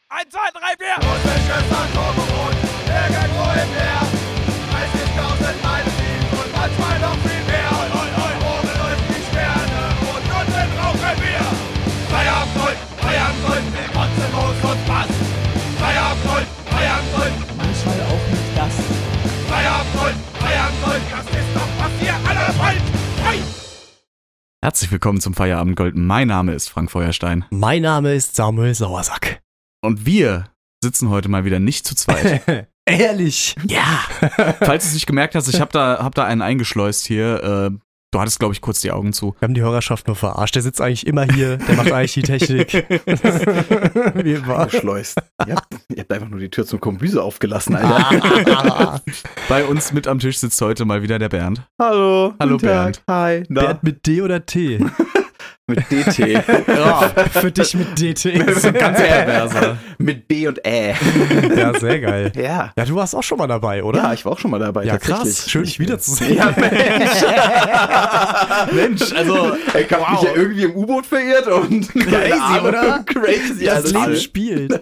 1, 2, 3, 4! Russisches Atomboot, irgendwo im Meer. 30.000 Meilen tief und manchmal noch viel mehr. Oben leuchten die Sterne und unten rauchen wir. Feierabend, mit Rotzemoos und Bass. Feierabend, manchmal auch mit Gast. Feierabend, das ist doch, was ihr alle wollt. Hey! Herzlich willkommen zum Feierabendgold. Mein Name ist Frank Feuerstein. Mein Name ist Samuel Sauersack. Und wir sitzen heute mal wieder nicht zu zweit. Ehrlich? Ja! Falls du es nicht gemerkt hast, ich hab da einen eingeschleust hier. Du hattest, glaube ich, kurz die Augen zu. Wir haben die Hörerschaft nur verarscht. Der sitzt eigentlich immer hier, der macht eigentlich die Technik. Wie immer. Geschleust. Ihr habt einfach nur die Tür zum Kombüse aufgelassen, Alter. Bei uns mit am Tisch sitzt heute mal wieder der Bernd. Hallo. Hallo, guten Tag. Bernd. Hi. Na, Bernd mit D oder T? mit DT. Ja, Für dich mit DT. das ist ein ganz perverser. mit B und Ä. Ja, sehr geil. Ja. Ja, du warst auch schon mal dabei, oder? Ja, ich war auch schon mal dabei. Ja, tatsächlich. krass. Schön, dich wiederzusehen. Ja, Mensch. Mensch, also, Ich hab mich ja irgendwie im U-Boot verirrt und Crazy, oder? Crazy, Das alles. Leben spielt.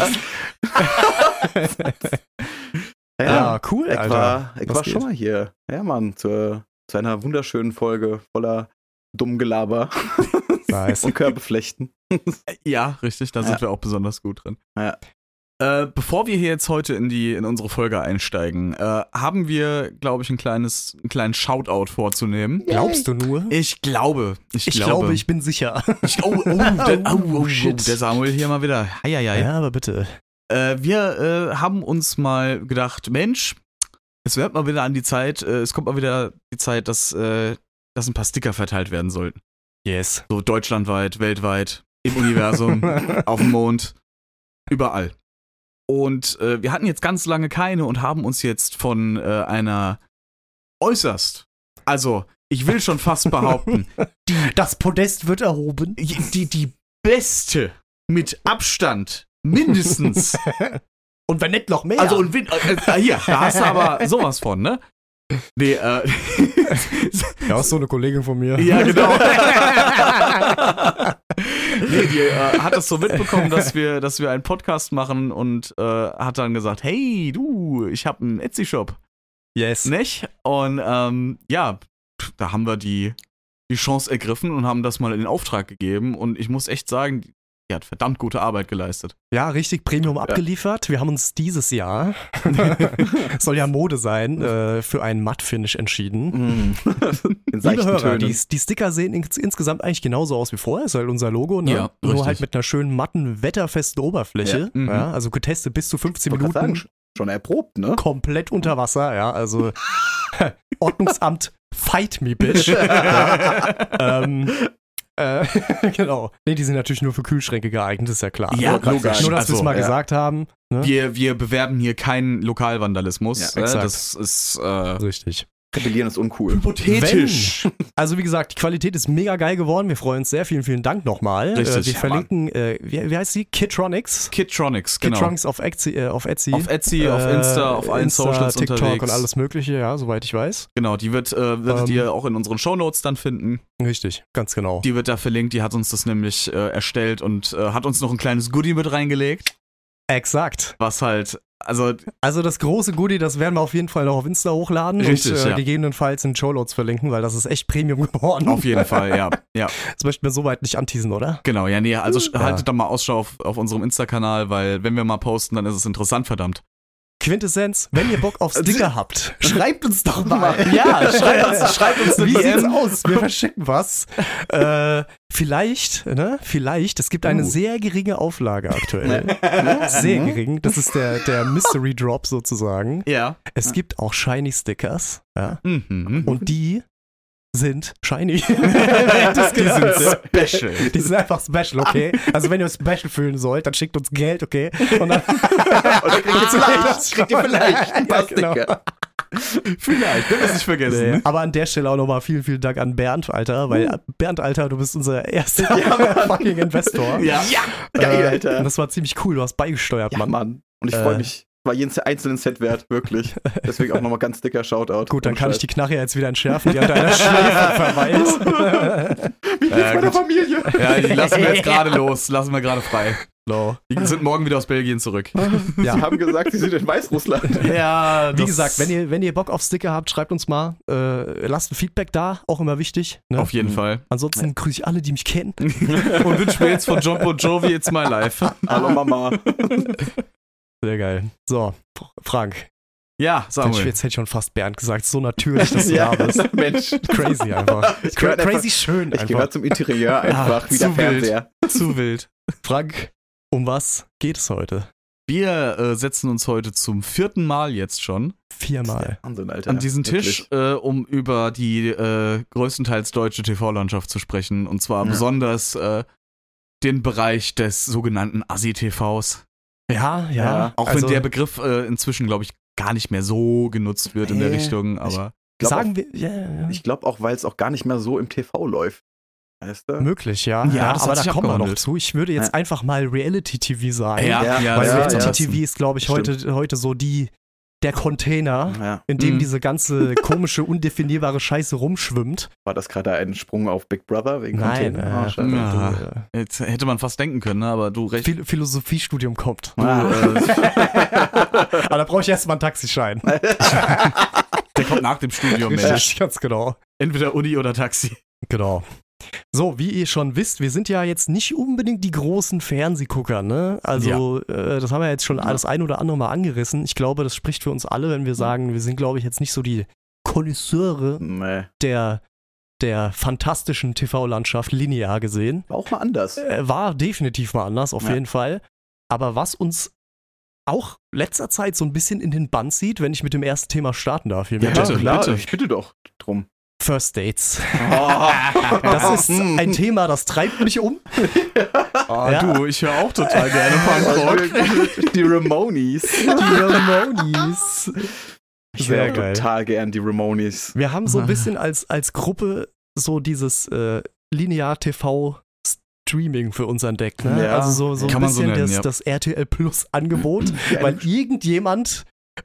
Ja, cool, Ich Alter. war Was schon mal hier. Ja, Mann, zu einer wunderschönen Folge voller dummem Gelaber Nice. und Körbeflechten. ja, richtig, da sind wir auch besonders gut drin. Ja. Bevor wir hier jetzt heute in unsere Folge einsteigen, haben wir, glaube ich, einen kleinen Shoutout vorzunehmen. Glaubst du nur? Ich glaube. Ich glaube, ich bin sicher. Shit. Der Samuel hier mal wieder. Heieiei. Ja, aber bitte. Wir haben uns mal gedacht, Mensch, es wird mal wieder an die Zeit, es kommt mal wieder die Zeit, dass ein paar Sticker verteilt werden sollten. Yes. So deutschlandweit, weltweit, im Universum, auf dem Mond, überall. Und wir hatten jetzt ganz lange keine und haben uns jetzt von einer äußerst, also ich will schon fast behaupten, Das Podest wird erhoben. die beste mit Abstand mindestens. Und wenn nicht noch mehr. Also und hier, da hast du aber sowas von, ne? Nee, ja, ist so eine Kollegin von mir. ja, genau. Nee, die hat das so mitbekommen, dass wir einen Podcast machen und hat dann gesagt, hey, du, ich habe einen Etsy-Shop, Yes. nicht? Und ja, da haben wir die Chance ergriffen und haben das mal in den Auftrag gegeben und ich muss echt sagen, die hat verdammt gute Arbeit geleistet. Ja, richtig Premium abgeliefert. Wir haben uns dieses Jahr, soll ja Mode sein, für einen Matt-Finish entschieden. In Liebe seichten Hörer, Tönen. die Sticker sehen insgesamt eigentlich genauso aus wie vorher. Ist halt unser Logo, ne? Ja, Nur richtig. halt mit einer schönen, matten, wetterfesten Oberfläche. Ja, Ja, also getestet bis zu 15 Ich wollte grad Minuten. sagen, schon erprobt, ne? Komplett unter Wasser, ja, also Ordnungsamt, fight me, bitch. Ja, genau. Nee, die sind natürlich nur für Kühlschränke geeignet, ist ja klar. Ja, nur, logisch. Nur, dass wir es Also, mal ja. gesagt haben. Ne? Wir bewerben hier keinen Lokalvandalismus. Ja, exakt. Das ist Richtig. Rebellieren ist uncool. hypothetisch. Also wie gesagt, die Qualität ist mega geil geworden. Wir freuen uns sehr. Vielen, vielen Dank nochmal. Richtig, Wir ja, verlinken, wie heißt sie? Kidtronics. Kidtronics, genau. Kidtronics auf Etsy. Auf Etsy, auf Insta, auf allen Insta, Socials TikTok unterwegs. und alles mögliche, ja, soweit ich weiß. Genau, die werdet ihr auch in unseren Shownotes dann finden. Richtig, ganz genau. Die wird da verlinkt, die hat uns das nämlich erstellt und hat uns noch ein kleines Goodie mit reingelegt, Exakt. was halt, also Also das große Goodie, das werden wir auf jeden Fall noch auf Insta hochladen Richtig, und ja. gegebenenfalls in Shownotes verlinken, weil das ist echt Premium geworden. auf jeden Fall, ja. Das möchten wir soweit nicht anteasen, oder? Genau, ja, nee, also Ja. haltet da mal Ausschau auf unserem Insta-Kanal, weil wenn wir mal posten, dann ist es interessant, verdammt. Quintessenz, wenn ihr Bock auf Sticker habt, schreibt uns doch mal. Ja, schreibt uns Wie eine sieht's DM. aus? Wir verschicken was. Vielleicht, es gibt eine sehr geringe Auflage aktuell. Sehr gering. Das ist der Mystery Drop sozusagen. Ja. Es gibt auch Shiny Stickers. Ja. Mhm. Und die sind shiny. Die sind special. Die sind einfach special, okay? Also wenn ihr euch special fühlen sollt, dann schickt uns Geld, okay? Und dann Oder kriegt ihr vielleicht ein paar Ja, genau. Sticker. Vielleicht, wenn wir es nicht vergessen. Nee. Aber an der Stelle auch nochmal vielen, vielen Dank an Bernd, Alter, weil Bernd, Alter, du bist unser erster fucking Investor. Ja. Geil, Alter. Und das war ziemlich cool, du hast beigesteuert, Ja, Mann. Mann. Und ich freue mich. War jeden einzelnen Set wert, wirklich. Deswegen auch nochmal ganz dicker Shoutout. Gut, dann Ohne kann ich Scheiß. die Knarre jetzt wieder entschärfen, die an deiner Schläfe verweilt. Wie geht's meiner gut. Familie? Ja, die lassen wir jetzt gerade los. Lassen wir gerade frei. Genau. Die sind morgen wieder aus Belgien zurück. Ja. Sie haben gesagt, sie sind in Weißrussland. Ja, Wie gesagt, wenn ihr Bock auf Sticker habt, schreibt uns mal. Lasst ein Feedback da, auch immer wichtig. Ne? auf jeden Fall. Ansonsten grüße ich alle, die mich kennen. Und wünsche mir jetzt von John Bon Jovi It's My Life. Hallo Mama. Sehr geil. So, Frank. Ja, Samuel. Jetzt hätte ich schon fast Bernd gesagt. So natürlich, dass du da bist. Mensch. Crazy einfach. gehör Crazy einfach- schön Ich einfach. gehöre zum Interieur einfach, wie der zu wild. Fernseher. Zu wild. Frank, um was geht es heute? Wir setzen uns heute zum 4. Mal jetzt schon 4-mal. Wahnsinn, Alter. an diesen Wirklich. Tisch, um über die größtenteils deutsche TV-Landschaft zu sprechen. Und zwar Ja. besonders den Bereich des sogenannten Assi-TVs. Ja. Ja. Auch Also, wenn der Begriff inzwischen, glaube ich, gar nicht mehr so genutzt wird in der Nee. Richtung. Aber sagen wir, ja, Ich glaube auch, weil es auch gar nicht mehr so im TV läuft. Weißt du? möglich, ja. Ja, das aber hat da sich kommen wir noch abgewandelt. zu. Ich würde jetzt Ja. einfach mal Reality-TV sagen. Ja, Weil ja, Reality-TV ja. ist, glaube ich, heute so der Container, Ja. in dem Mhm. diese ganze komische, undefinierbare Scheiße rumschwimmt. War das gerade ein Sprung auf Big Brother wegen Nein, Container? Ah, schade. Ja. du, jetzt hätte man fast denken können, ne? Aber du recht. Philosophiestudium kommt. Ah. Aber da brauche ich erstmal einen Taxischein. Der kommt nach dem Studium, Mensch. Richtig, ganz genau. Entweder Uni oder Taxi. Genau. So, wie ihr schon wisst, wir sind ja jetzt nicht unbedingt die großen Fernsehgucker, ne? Also, das haben wir jetzt schon das ein oder andere Mal angerissen. Ich glaube, das spricht für uns alle, wenn wir sagen, wir sind, glaube ich, jetzt nicht so die Connoisseure Nee. der fantastischen TV-Landschaft linear gesehen. War auch mal anders. War definitiv mal anders, auf Ja. jeden Fall. Aber was uns auch letzter Zeit so ein bisschen in den Bann zieht, wenn ich mit dem ersten Thema starten darf. Hier Ja, mit bitte, dem klar, bitte. ich bitte doch drum. First Dates. Oh. Das ist ein Thema, das treibt mich um. Ah, Ja. du, ich höre auch total gerne Punkrock. Die Ramones. Die Ramones. Ich Sehr höre geil. total gern die Ramones. Wir haben so ein bisschen als Gruppe so dieses Linear-TV-Streaming für uns entdeckt. Ne? Ja. Also so ein Kann man so bisschen nennen, ja. das RTL Plus-Angebot, weil irgendjemand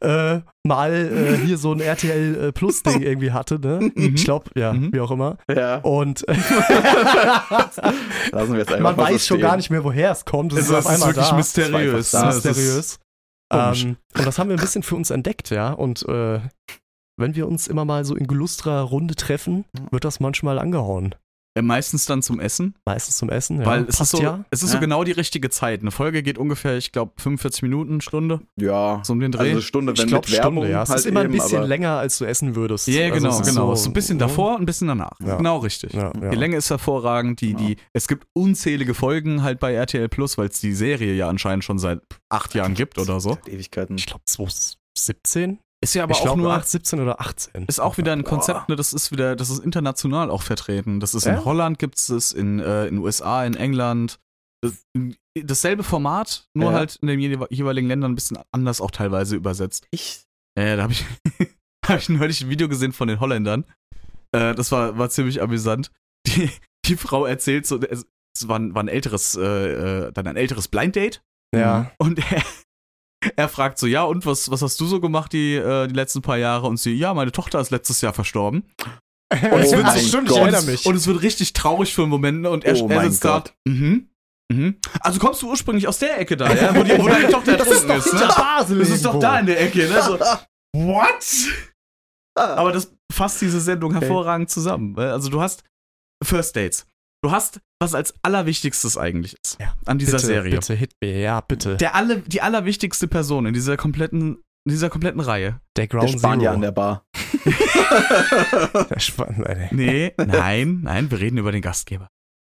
mal hier so ein RTL Plus-Ding irgendwie hatte. Ne? Ich glaube, ja, Mhm. wie auch immer. Ja, Und lassen wir jetzt einfach man mal weiß so schon gar stehen. nicht mehr, woher es kommt. Es Es ist auf einmal wirklich da. mysteriös. Es war einfach ne? Es ist- Mysteriös. komisch. Und das haben wir ein bisschen für uns entdeckt, ja. Und wenn wir uns immer mal so in gelustrer Runde treffen, wird das manchmal angehauen. Meistens dann zum Essen, Meistens zum Essen, ja. weil es ist, Passt so, ja. es ist Ja. so genau die richtige Zeit. Eine Folge geht ungefähr, ich glaube, 45 Minuten, Stunde, Ja, so um den Dreh. also eine Stunde, Ich wenn glaube mit Werbung Stunde, ja. Es halt ist immer ein eben, bisschen aber länger, als du essen würdest. Ja, genau, Also es ist genau. So, Es ist ein bisschen davor, ein bisschen danach. Ja. Genau richtig. Ja, ja. Die Länge ist hervorragend. Es gibt unzählige Folgen halt bei RTL Plus, weil es die Serie ja anscheinend schon seit 8 Jahren gibt oder so. Ewigkeiten. Ich glaube 2017. Ist ja aber Ich auch glaube nur, 17 oder 18. ist auch wieder ein Konzept, ne, das ist international auch vertreten. Das ist Ja? in Holland, gibt es in den USA, in England. Dasselbe Format, nur Ja. halt in den jeweiligen Ländern ein bisschen anders auch teilweise übersetzt. Ich Da habe ich, hab ich neulich ein Video gesehen von den Holländern. Das war ziemlich amüsant. Die Frau erzählt so, es war ein älteres Blind Date. Ja. Und er fragt so, ja, und was hast du so gemacht die letzten paar Jahre? Und sie, ja, meine Tochter ist letztes Jahr verstorben. Und es wird so- stimmt, Gott. ich erinnere mich. Und es wird richtig traurig für einen Moment. Und er Oh mein sitzt da. Gott. Also kommst du ursprünglich aus der Ecke da, ja? Wo deine Tochter ertrunken ist, ne? Basel Das ist doch irgendwo. da in der Ecke, ne? So, what? Aber das fasst diese Sendung hervorragend zusammen. Also du hast First Dates. Du hast, was als allerwichtigstes eigentlich ist Ja, an dieser bitte, Serie. Bitte, hit me, ja, bitte. Die allerwichtigste Person in dieser kompletten Reihe. Der der Ground Spanier Zero. an der Bar. Der Spanier. Nee, nein, wir reden über den Gastgeber.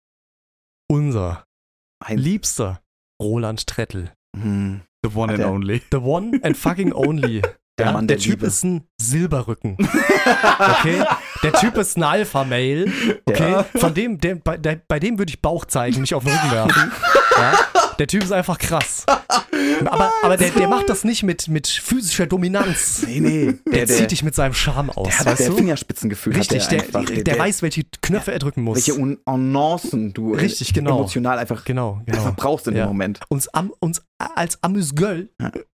Unser Ein liebster Roland Trettl. Hm. The one and Der- only. The one and fucking only. Der Mann der der Typ Liebe. ist ein Silberrücken. Okay? Der Typ ist ein Alpha-Male. Okay? Ja. Von dem, bei dem würde ich Bauch zeigen, nicht auf den Rücken werfen. Ja? Der Typ ist einfach krass. Aber der macht das nicht mit physischer Dominanz. Nee. Der zieht dich mit seinem Charme aus. Der hat weißt der du? Fingerspitzengefühl. Richtig, hat der, einfach. der weiß, welche Knöpfe er drücken muss. welche Nuancen du Richtig, genau. emotional einfach Genau. brauchst in Ja. dem Moment. Uns als Amüsgöl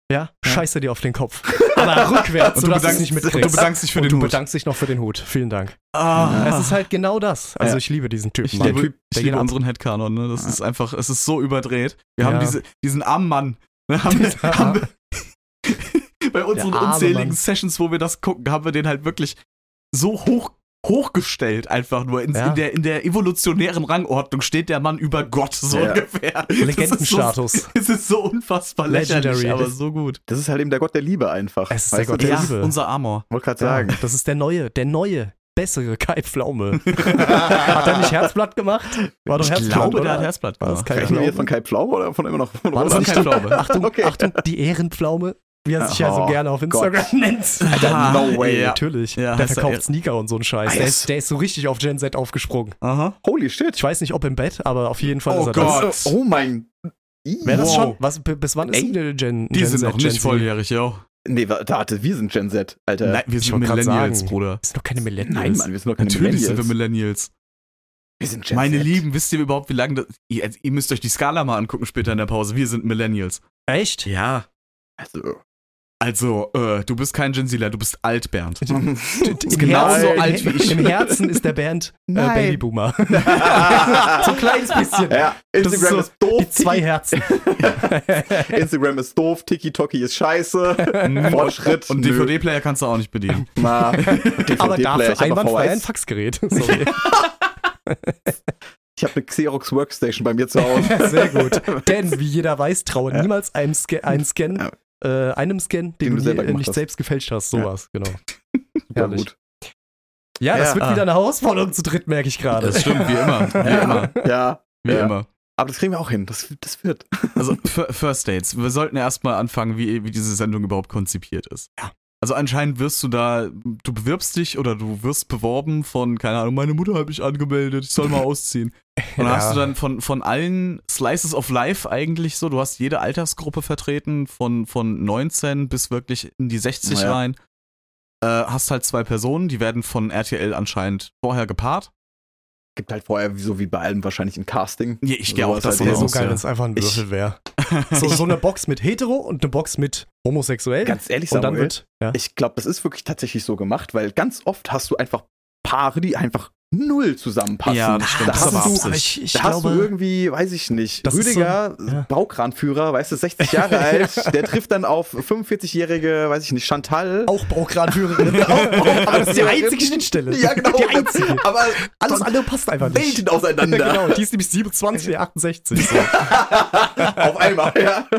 Ja, scheiße dir auf den Kopf. Aber rückwärts, Und sodass du es nicht mitkriegst. und du bedankst dich für den Du Hut. bedankst dich noch für den Hut. Vielen Dank. Ah. Es ist halt genau das. Also Ja. ich liebe diesen Typen. Ich Mann. liebe, Der ich geht liebe ab. unseren Headcanon, ne? Das ist einfach, es ist so überdreht. Wir haben Ja. diesen armen Mann. Ne? Haben wir bei unseren arme unzähligen Mann. Sessions, wo wir das gucken, haben wir den halt wirklich so hochgestellt einfach nur. Ja. In der evolutionären Rangordnung steht der Mann über Gott, so Ja. ungefähr. Legendenstatus. Es ist so unfassbar lächerlich, Legendary. aber so gut. Das ist halt eben der Gott der Liebe einfach. Es ist der Weißt du, Gott der das- Liebe. Unser Amor. Wollte gerade Ja, sagen. das ist der neue, bessere Kai Pflaume. Hat er nicht Herzblatt gemacht? War doch Ich Herzblatt, glaube, oder? der hat Herzblatt War das gemacht. Kai Sprechen wir jetzt Pflaume? von Kai Pflaume oder von immer noch von War das Von nicht Kai die- Pflaume. Achtung, Okay. Achtung, die Ehrenpflaume, wie er sich ja so Oh, gerne auf Instagram nennt. Alter, no way. Ja. Natürlich, Ja, der heißt er verkauft Sneaker und so einen Scheiß. Yes. Der ist so richtig auf Gen Z aufgesprungen. Aha. Holy shit. Ich weiß nicht, ob im Bett, aber auf jeden Fall Oh ist er Gott. das. Oh mein. Wäre das Wow. schon? Was, bis wann ist Ey, denn Gen Die Gen sind Z, noch Gen nicht Z? volljährig, yo. Nee, warte, wir sind Gen Z, Alter. Nein, wir ich sind wollte grad Millennials, sagen. Bruder. Das sind doch keine Millennials. Nein, Mann, wir sind doch keine Natürlich sind wir Millennials. Millennials. Wir sind Gen Meine Z. Lieben, wisst ihr überhaupt, wie lange das. Ihr müsst euch die Skala mal angucken später in der Pause. Wir sind Millennials. Echt? Ja. Also, Also, du bist kein Gen Zler, du bist alt, Bernd. Im genauso Herzen- alt wie ich. Im Herzen ist der Band Nein. Babyboomer. so ein kleines bisschen. ja, Instagram Das ist doof. Die zwei Herzen. Instagram ist doof, TikTok ist scheiße. Fortschritt. Und nö. DVD-Player kannst du auch nicht bedienen. Na, Aber DVD-Player, dafür ich hab noch einwandfrei ein VHS. Faxgerät. Sorry. Ich habe eine Xerox Workstation bei mir zu Hause. Sehr gut. Denn, wie jeder weiß, traue niemals einem Scan, Scan den Den du du selber nie, gemacht nicht hast. selbst gefälscht hast. Sowas, genau. Super Herrlich. gut. Ja, das Ja. wird wieder eine Herausforderung zu dritt, merke ich gerade. Das stimmt, wie immer. Wie immer. Ja, Wie ja. immer. Aber das kriegen wir auch hin. Das wird. Also, First Dates. Wir sollten erstmal anfangen, wie diese Sendung überhaupt konzipiert ist. Ja. Also anscheinend du bewirbst dich oder du wirst beworben von, keine Ahnung, meine Mutter hat mich angemeldet, ich soll mal ausziehen. Und dann hast du dann von allen Slices of Life eigentlich so, du hast jede Altersgruppe vertreten, von 19 bis wirklich in die 60 Ja. rein. Hast halt 2 Personen, die werden von RTL anscheinend vorher gepaart. Gibt halt vorher, so wie bei allem, wahrscheinlich ein Casting. Ja, ich gehe Sowas auch davon Das wäre so aus, geil, ja. wenn es einfach ein Würfel wäre. So eine Box mit hetero und eine Box mit homosexuell. Ganz ehrlich, und dann Samuel, wird, ja. ich glaube, das ist wirklich tatsächlich so gemacht, weil ganz oft hast du einfach Paare, die einfach null zusammenpassen. Ja, das stimmt. Da Das ist hast aber du, Absicht. ich da hast du glaube, irgendwie, weiß ich nicht, Das ist Rüdiger, so- ja. Baukranführer, weißt du, 60 Jahre alt, der trifft dann auf 45-jährige, weiß ich nicht, Chantal. auch Baukranführerin. Aber das ist die einzige Schnittstelle. Ja, genau. Die einzige. Aber Alles andere passt einfach nicht. Welten auseinander. Genau, die ist nämlich 27, 68. So. Auf einmal, ja.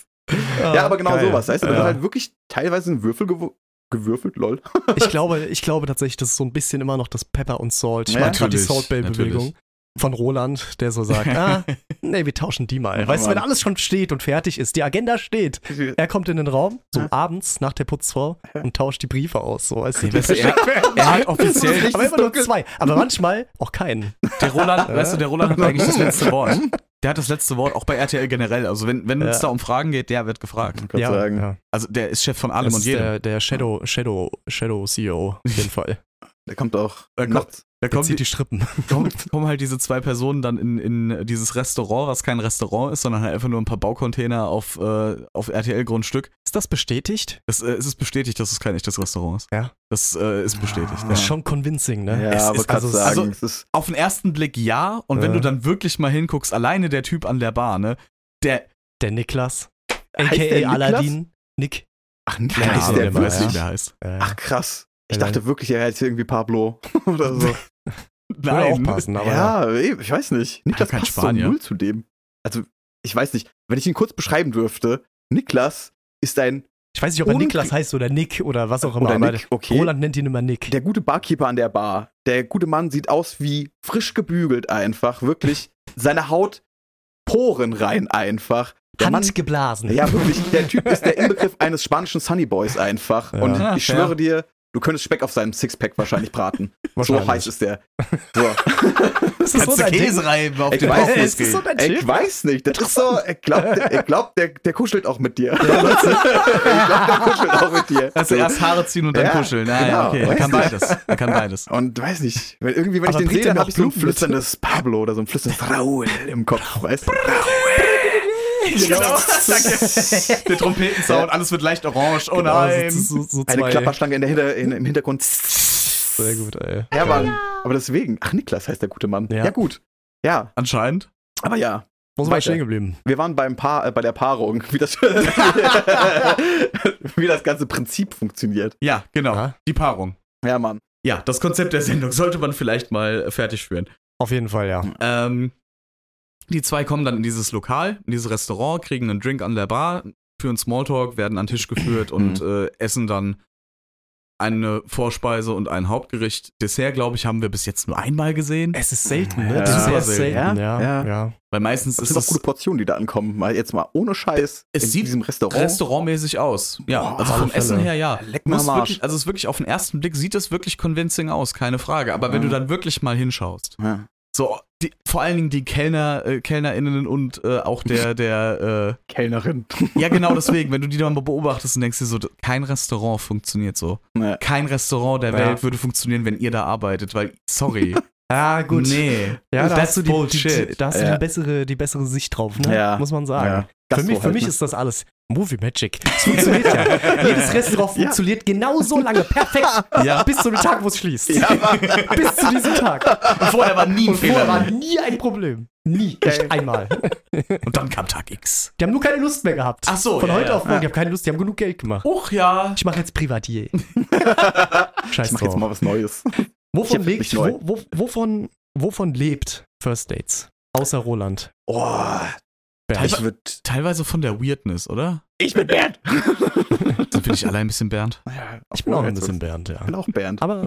Ja, aber genau Geil. sowas. Weißt du, da Ja. wird halt wirklich teilweise ein Würfel gewürfelt, lol. Ich glaube tatsächlich, das ist so ein bisschen immer noch das Pepper und Salt. Ich Ja, mag gerade die natürlich, Salt Bay Bewegung natürlich. von Roland, der so sagt, nee, wir tauschen die mal. Ja, Weißt du, wenn Mann. alles schon steht und fertig ist, die Agenda steht, er kommt in den Raum, so Ja. abends nach der Putzfrau und tauscht die Briefe aus. So, weißt du, Nee, weißt du, er hat offiziell, aber immer nur 2. Aber manchmal auch keinen. der Roland hat eigentlich das letzte Wort. Der hat das letzte Wort, auch bei RTL generell. Also wenn es da um Fragen geht, der wird gefragt. Ich kann sagen. ja. Also der ist Chef von allem Das und ist jedem. der Shadow CEO auf jeden Fall. Der kommt auch Da kommt- nachts. Da Der zieht die Strippen. kommen halt diese 2 Personen dann in dieses Restaurant, was kein Restaurant ist, sondern halt einfach nur ein paar Baucontainer auf RTL-Grundstück. Ist das bestätigt? Es ist bestätigt, dass es kein echtes Restaurant ist. Ja. Das ist bestätigt. Ah. Ja. Das ist schon convincing, ne? Ja, Es aber ist- kannst also- sagen, also- es ist Auf den ersten Blick ja, und wenn Ja. du dann wirklich mal hinguckst, alleine der Typ an der Bar, ne, der Der Niklas, Heißt der a.k.a. Niklas? Aladdin, Nick. Ach, keine Ja, ist Ahnung, der der weiß wirklich? nicht, wie der heißt. Ach, krass. Ich Ja, dachte wirklich, er heißt irgendwie Pablo oder so. Würde auch passen, aber Ja, ich weiß nicht. Niklas kein passt Spanier. so null zu dem. Also, ich weiß nicht. Wenn ich ihn kurz beschreiben dürfte, Niklas ist ein ich weiß nicht, ob er Und- Niklas heißt oder Nick oder was auch immer. oder aber Nick, okay. Roland nennt ihn immer Nick. Der gute Barkeeper an der Bar. Der gute Mann sieht aus wie frisch gebügelt einfach. Wirklich. Seine Haut Poren rein einfach. Der Mann, Handgeblasen. ja, wirklich. Der Typ ist der Inbegriff eines spanischen Sunny Boys einfach. Ja. Und Ja, ich fair. schwöre dir, du könntest Speck auf seinem Sixpack wahrscheinlich braten. So Wahrscheinlich. heiß ist der. So. Das ist so dein Ding. reiben auf Ich den weiß Bauch nicht, Ist das so dein Ich Schiff? weiß nicht. Das ist so, ich glaub, der kuschelt auch mit dir. Ich glaub, der kuschelt auch mit dir. Also erst Haare ziehen und dann Ja, kuscheln. Naja, genau. okay, er kann beides. Er kann beides. Und weiß nicht, wenn ich Aber den bringt sehe, er dann mir habe ich so ein auch Blumen mit? flüsterndes Pablo oder so ein flüsterndes Raul im Kopf, weißt du? Genau, danke. Der Trompetensound, alles wird leicht orange. Oh nein. So Eine zwei. Klapperschlange im Hintergrund. Sehr gut, ey. Ja, Mann. Aber deswegen. Ach, Niklas heißt der gute Mann. Ja. Ja, gut. Ja, Anscheinend. aber ja. Wo sind wir Weiter. stehen geblieben? Wir waren bei der Paarung, wie das, wie das ganze Prinzip funktioniert. Ja, genau. Ja. Die Paarung. Ja, Mann. Ja, das Konzept der Sendung sollte man vielleicht mal fertig führen. Auf jeden Fall, ja. Die zwei kommen dann in dieses Lokal, in dieses Restaurant, kriegen einen Drink an der Bar, führen Smalltalk, werden an den Tisch geführt und essen dann eine Vorspeise und ein Hauptgericht. Dessert, glaube ich, haben wir bis jetzt nur einmal gesehen. Es ist selten, ne? Ja. Das ist Super sehr selten. selten, Ja. ja. Weil meistens Das ist sind auch es gute Portionen, die da ankommen. Mal jetzt mal ohne Scheiß Es in sieht diesem Restaurant. restaurantmäßig aus. Ja, Boah, also auf vom alle Essen Fälle. her, ja. Leck mir Muss am Arsch. wirklich, also es ist wirklich auf den ersten Blick sieht es wirklich convincing aus, keine Frage. Aber wenn du dann wirklich mal hinschaust, Ja. so vor allen Dingen die KellnerInnen und auch der Kellnerin. ja genau deswegen, wenn du die dann mal beobachtest und denkst dir so, kein Restaurant funktioniert so. Nee. Kein Restaurant der Ja. Welt würde funktionieren, wenn ihr da arbeitet, weil, sorry. Ja, gut. Nee. Ja, da That's hast du Bullshit. die bessere Sicht drauf, ne? Ja. Muss man sagen. Ja. Für mich, Gastro halt, ne? ist das alles Movie Magic. Es funktioniert ja. Jedes Restaurant funktioniert genau so lange. Perfekt. Ja. Bis zu dem Tag, wo es schließt. Ja, Mann. Bis zu diesem Tag. Und vorher war nie ein Und vorher Fehler. war nie ein Problem. Nie. Nicht einmal. Und dann kam Tag X. Die haben nur keine Lust mehr gehabt. Ach so, Von ja, heute ja. auf morgen. Die haben keine Lust, die haben genug Geld gemacht. Och ja. Ich mache jetzt Privatier. Scheiß Ich mach jetzt drauf. mal was Neues. Wovon Ich lebt, nicht neu. wovon lebt First Dates? Außer Roland. Oh, Bernd. Teilweise von der Weirdness, oder? ich bin Bernd. Dann bin ich allein ein bisschen Bernd. Ja, Ich bin auch ein bisschen Bernd, ja. Ich bin auch Bernd. Aber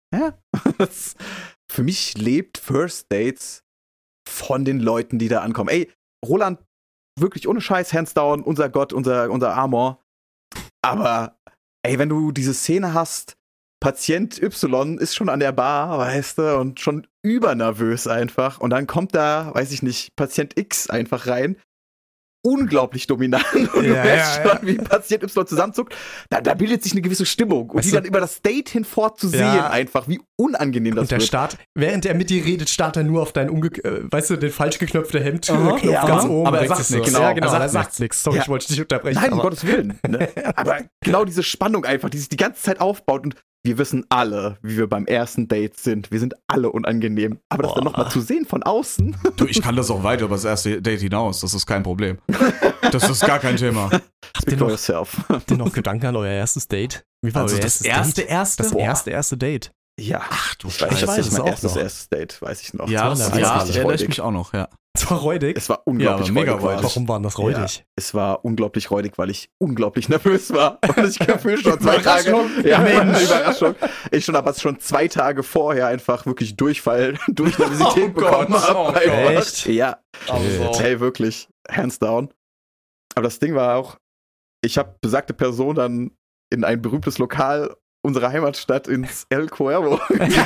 Für mich lebt First Dates von den Leuten, die da ankommen. Ey, Roland, wirklich ohne Scheiß, hands down, unser Gott, unser Amor. Aber, ey, wenn du diese Szene hast, Patient Y ist schon an der Bar, weißt du, und schon übernervös einfach. Und dann kommt da, weiß ich nicht, Patient X einfach rein. Unglaublich dominant. Und du Ja, merkst ja, schon, wie Patient Y zusammenzuckt. Da bildet sich eine gewisse Stimmung. Und Weißt die du- dann über das Date hinfort zu sehen, Ja. einfach, wie unangenehm das und der wird. Start, während er mit dir redet, starrt er nur auf dein weißt du, den falsch geknöpfte Hemd, Aha, Knopf ja. ganz oben. Aber er rechts sagt ist so. nichts. Ja, genau, Er er sagt sagt nichts. Sorry, Ja. ich wollte dich nicht unterbrechen. Nein, um aber Gottes Willen. Ne? Aber genau diese Spannung einfach, die sich die ganze Zeit aufbaut. Und wir wissen alle, wie wir beim ersten Date sind. Wir sind alle unangenehm. Aber das dann nochmal zu sehen von außen. Du, ich kann das auch weit über das erste Date hinaus. Das ist kein Problem. Das ist gar kein Thema. Speak for yourself. habt ihr noch Gedanken an euer erstes Date? Wie war Also euer das erstes Date? erste? Das erste Date. Ja. Ach du ich weiß, Scheiße. das ist mein auch erstes noch. Date, weiß ich noch. Ja, Das das war ja, richtig erinnere ich räudig. mich auch noch, ja. Es war räudig. Es war unglaublich Ja, aber mega räudig. räudig. Warum war das räudig? Es war unglaublich räudig, weil ich unglaublich nervös war. Und ich gefühlt schon 2 Tage. Überraschung. Ja, Mensch. Überraschung. Ich schon aber schon 2 Tage vorher einfach wirklich Durchfall durch Nervosität Oh bekommen Gott, habe. oh Einfach. Gott. Echt? Ja. Also, Hey, wirklich. Hands down. Aber das Ding war auch, ich habe besagte Person dann in ein berühmtes Lokal unserer Heimatstadt ins El Cuervo.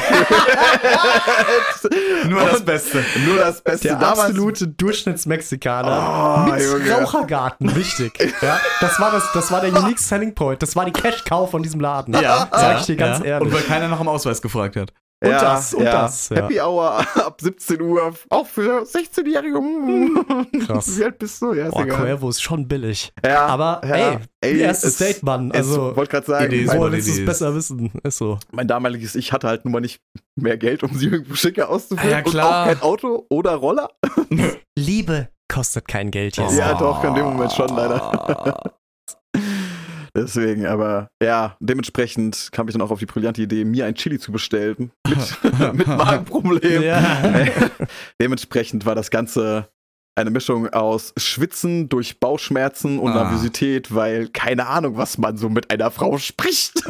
nur das Beste. Nur das Beste. Der Damals- absolute Durchschnittsmexikaner Oh, mit Junge. Rauchergarten, wichtig. Ja, das war der Unique Selling Point. Das war die Cash-Cow von diesem Laden. Ja, Sag ich dir ganz ja. ehrlich. Und weil keiner nach dem Ausweis gefragt hat. Und das. Ja. Happy Hour ab 17 Uhr. Auch für 16-Jährige. Krass. Wie alt bist du? Ja, ist Boah, egal. Cuervo ist schon billig. Ja, Aber ja. erstes es- Date, Mann. Also, wollte gerade sagen, It is woher what willst du it es is. besser wissen? Ist so. mein damaliges Ich hatte halt nun mal nicht mehr Geld, um sie irgendwo schicker auszuführen. Ja, klar. Und auch kein Auto oder Roller. Liebe kostet kein Geld, Oh. Jesse. Ja, doch, in dem Moment schon, leider. Deswegen, aber ja, dementsprechend kam ich dann auch auf die brillante Idee, mir ein Chili zu bestellen. Mit Magenproblem. Ja. Dementsprechend war das Ganze eine Mischung aus Schwitzen durch Bauchschmerzen und Ah. Nervosität, weil keine Ahnung, was man so mit einer Frau spricht.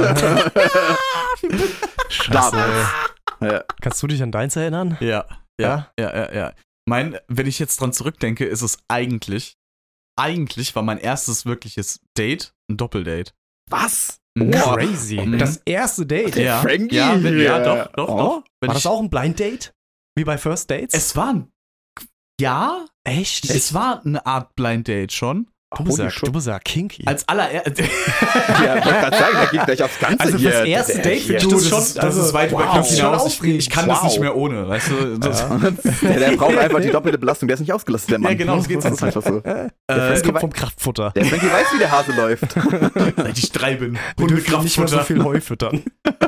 Scheiße, ey. Ja. Kannst du dich an deins erinnern? Ja, ja. Wenn ich jetzt dran zurückdenke, ist es eigentlich war mein erstes wirkliches Date ein Doppeldate. Was? Mhm. Crazy. Mhm. Das erste Date. Der Frankie ja, hier. ja, doch. Oh. Wenn War ich- das auch ein Blind Date? Wie bei First Dates? Es war ein, ja, echt? es war eine Art Blind Date schon. Du bist ja kinky. Als allererstes. Ja, ich wollte gerade sagen, der geht gleich aufs Ganze Also hier. fürs erste Der- Date hier- finde ich Das ist weit über Kinky schon hinaus. aufregend. Ich kann das Wow. nicht mehr ohne, weißt du? Das, Der braucht einfach die doppelte Belastung. Der ist nicht ausgelastet, der Mann. Ja, genau, das geht Das ist einfach so. Das Frankie kommt wei- vom Kraftfutter. Der Frankie weiß, wie der Hase läuft. seit ich 3 bin. Wir dürfen nicht mehr so Hundekraftfutter. viel Heu füttern.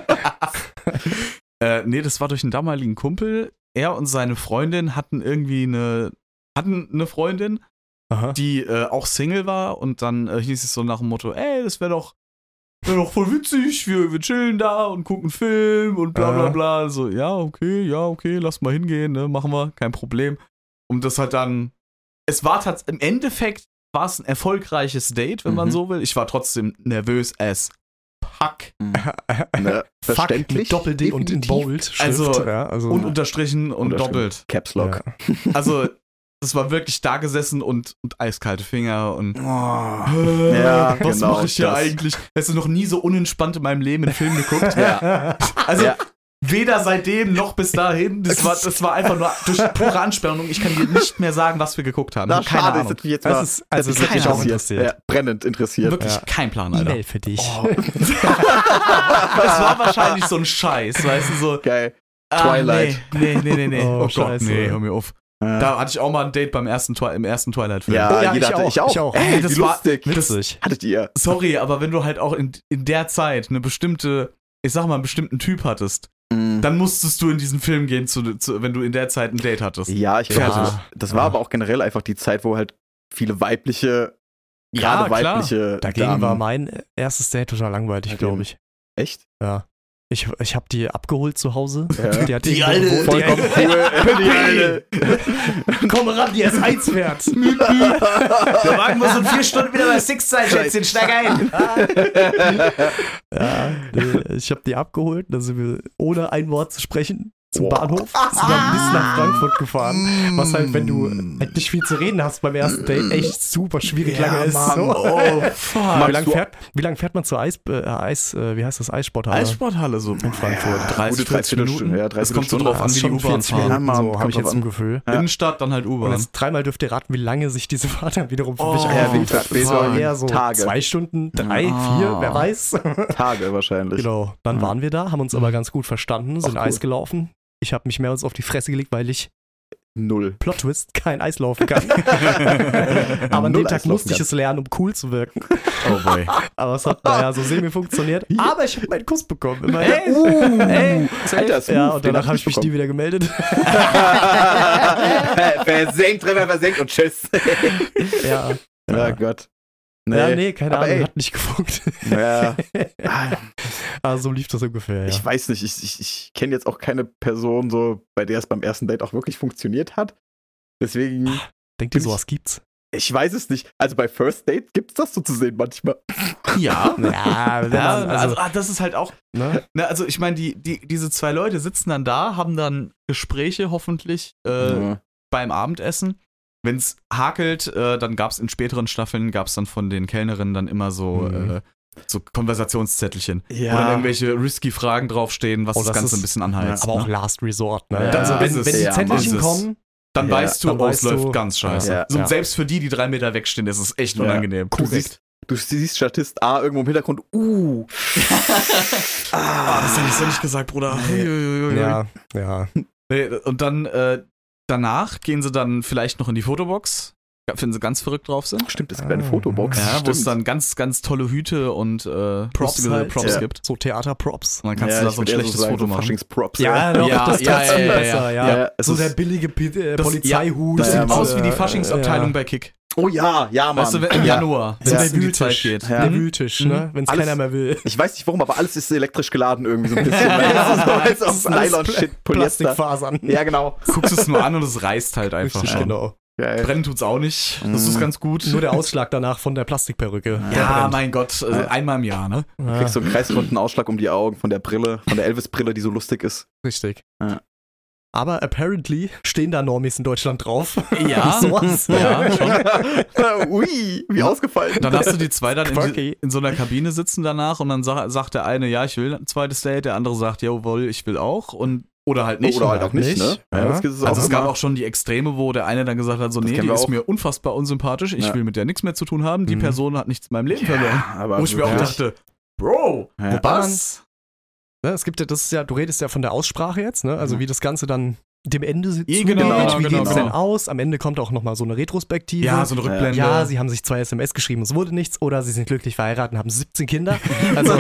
Nee, das war durch einen damaligen Kumpel. Er und seine Freundin hatten eine Freundin, Aha. die auch Single war, und dann hieß es so nach dem Motto, ey, das wäre doch voll witzig, wir chillen da und gucken Film und bla bla bla. So, ja, okay, lass mal hingehen, ne, machen wir, kein Problem. Und das hat dann, im Endeffekt war es ein erfolgreiches Date, wenn man so will. Ich war trotzdem nervös as fuck. Ne, Fuck verständlich. mit Doppel-D und in definitiv. Bold. Schrift, Also, ja, Und unterstrichen und doppelt. Caps Lock. Also, das war wirklich da gesessen und eiskalte Finger und Ja, was genau mache ich hier das. eigentlich? Hast du noch nie so unentspannt in meinem Leben einen Film geguckt? Ja. Also, Ja. weder seitdem noch bis dahin. Das war einfach nur durch pure Anspannung. Ich kann dir nicht mehr sagen, was wir geguckt haben. Na, Keine schade, Ahnung. ist natürlich jetzt Das mal. ist- also das es hat mich auch interessiert. Ja, brennend interessiert. Wirklich Ja. kein Plan, Alter. E-Mail für dich. Oh. Es war wahrscheinlich so ein Scheiß, weißt du, so. Geil. ah, Twilight. Nee. Oh, Oh, Gott, Scheiße. nee, hör mir auf. Ja. Da hatte ich auch mal ein Date im ersten Twilight-Film. Ja, Oh ja, jeder ich hatte, auch, ich auch. ich auch. Ey, Das wie war- lustig. Witzig. Hattet ihr? Sorry, aber wenn du halt auch in der Zeit eine bestimmte, ich sag mal, einen bestimmten Typ hattest, dann musstest du in diesen Film gehen, wenn du in der Zeit ein Date hattest. Ja, ich Ja. glaube, das war aber auch generell einfach die Zeit, wo halt viele weibliche, Ja, gerade klar. weibliche Dagegen Damen, war mein erstes Date total langweilig, glaube ich. echt? Ja. Ich habe die abgeholt zu Hause. Ja. Die hat Die irgendwo alte- gewohnt. Vollkommen cool. Die alte. Komm ran, die ist 1 wert. Der Wagen muss in 4 Stunden wieder bei Six sein, Schätzchen, steig ein. Ja, ich habe die abgeholt, dann sind wir ohne ein Wort zu sprechen zum Wow. Bahnhof, sind dann bis nach Frankfurt gefahren. Was halt, wenn du halt nicht viel zu reden hast beim ersten Date, echt super schwierig lange ist. Mann. So. Oh, fuck. Wie lang fährt man zur wie heißt das, Eissporthalle? Eissporthalle so in Frankfurt. Ja, 30, gute 40 Dreiviertelstunde, Minuten. ja, Es kommt so 30 drauf an, Das wie ist die schon U-Bahn 40 Minuten, fahren. Mann, so kommt habe ich drauf jetzt an. im Gefühl. Ja. Innenstadt, dann halt Und U-Bahn. jetzt dreimal dürft ihr raten, wie lange sich diese Fahrt dann wiederum für mich Oh, angefühlt hat. Winter, Das war Später, eher so Tage. 2 Stunden, 3, Ah. 4, wer weiß. Tage wahrscheinlich. Genau, dann waren wir da, haben uns aber ganz gut verstanden, sind Ach, cool. Eis gelaufen. Ich habe mich mehr uns auf die Fresse gelegt, weil ich, 0. Plot-Twist, kein Eis laufen kann. Aber an dem Null Tag Eis laufen musste ich kann. es lernen, um cool zu wirken. Oh boy. Aber es hat, naja, so semi funktioniert. Aber ich habe meinen Kuss bekommen. Immerhin. Ey, Alter, smooth, Ja, und den danach hab habe ich mich nie wieder gemeldet. versenkt, Treffer versenkt und tschüss. Ja. Oh Gott. Ja, nee, keine aber Ahnung, ey. hat nicht gefunkt. Ja. Aber so lief das ungefähr, ja. Ich weiß nicht, ich kenne jetzt auch keine Person, so, bei der es beim ersten Date auch wirklich funktioniert hat. Deswegen, Denkt ihr, sowas gibt's? ich weiß es nicht. Also bei First Date gibt's das so zu sehen manchmal. Ja. Ja, wenn Ja, man, also das ist halt auch, ne? ne, also ich meine, diese 2 Leute sitzen dann da, haben dann Gespräche hoffentlich Ja. beim Abendessen. Wenn es hakelt, dann gab es in späteren Staffeln, gab es dann von den Kellnerinnen dann immer so, so Konversationszettelchen, wo dann irgendwelche risky Fragen draufstehen, was Oh, das das Ganze ist- ein bisschen anheizt. Aber auch ne? Last Resort, ne? Ja, Also ist wenn es. die Ja, Zettelchen Mann. kommen, Dann Ja, weißt du, dann oh, weißt es läuft du- ganz scheiße. Ja. So, Ja. selbst für die 3 Meter wegstehen, ist es echt Ja. unangenehm. Du siehst Statist A irgendwo im Hintergrund, Das hätte ich so nicht gesagt, Bruder. Uiuiui. ja. Nee, und dann danach gehen sie dann vielleicht noch in die Fotobox, wenn sie ganz verrückt drauf sind. Stimmt, es gibt eine Ah. Fotobox. Ja, wo es Stimmt. dann ganz, ganz tolle Hüte und lustige halt. Props Ja. gibt. So Theaterprops. Und dann kannst Ja, du da ich so ein würd eher schlechtes sagen, Foto so machen. Faschingsprops. Ja, doch, Ja, das ja, trifft's ja, viel ja, besser, ja. ja. Ja, es So ist- der billige Das- Polizeihut. Das Ja, sieht Mann. aus wie die Ja. Faschingsabteilung bei Kick. Oh ja, ja, Mann. Weißt du, im Ja. Januar, So wenn der es in die Zeit Wühltisch. geht. Ja. Der Wühltisch, ne? Wenn es Alles- keiner mehr will. Ich weiß nicht warum, aber alles ist elektrisch geladen irgendwie so ein bisschen. Das ist aus Nylon-Shit, Polyester. Plastikfasern. Ja, genau. Guckst es nur an und es reißt halt einfach Richtig, schon. genau. Geil. Brennen tut's auch nicht. Das ist ganz gut. Nur der Ausschlag danach von der Plastikperücke. Der ja, brennt. mein Gott, einmal im Jahr, ne? Du kriegst so einen kreisrunden Ausschlag um die Augen von der Brille, von der Elvis-Brille, die so lustig ist. Richtig. Ja. Aber apparently stehen da Normis in Deutschland drauf. Ja, Sowas. ja, schon. Ui, wie ausgefallen. Dann hast du die 2 dann Quirky. in so einer Kabine sitzen danach und dann sagt der eine, ja, ich will ein zweites Date, der andere sagt, jawohl, ich will auch. Und Oder halt nicht. Oder halt auch nicht, ne? Ja. Das gibt es auch Also es gab immer. auch schon die Extreme, wo der eine dann gesagt hat, so, Das nee, kennen die wir ist auch. mir unfassbar unsympathisch, ich Ja. will mit der nichts mehr zu tun haben, die Person hat nichts in meinem Leben verloren. aber Wo ich mir auch wirklich. dachte, Bro, Ja. Wobei was? Ne, es gibt ja, das ist ja, du redest ja von der Aussprache jetzt, ne? Also wie das Ganze dann dem Ende zugeht, genau, wie genau, geht's genau. denn aus? Am Ende kommt auch nochmal so eine Retrospektive. Ja, so eine Rückblende. Ja, sie haben sich 2 SMS geschrieben, es wurde nichts, oder sie sind glücklich verheiratet und haben 17 Kinder. Also,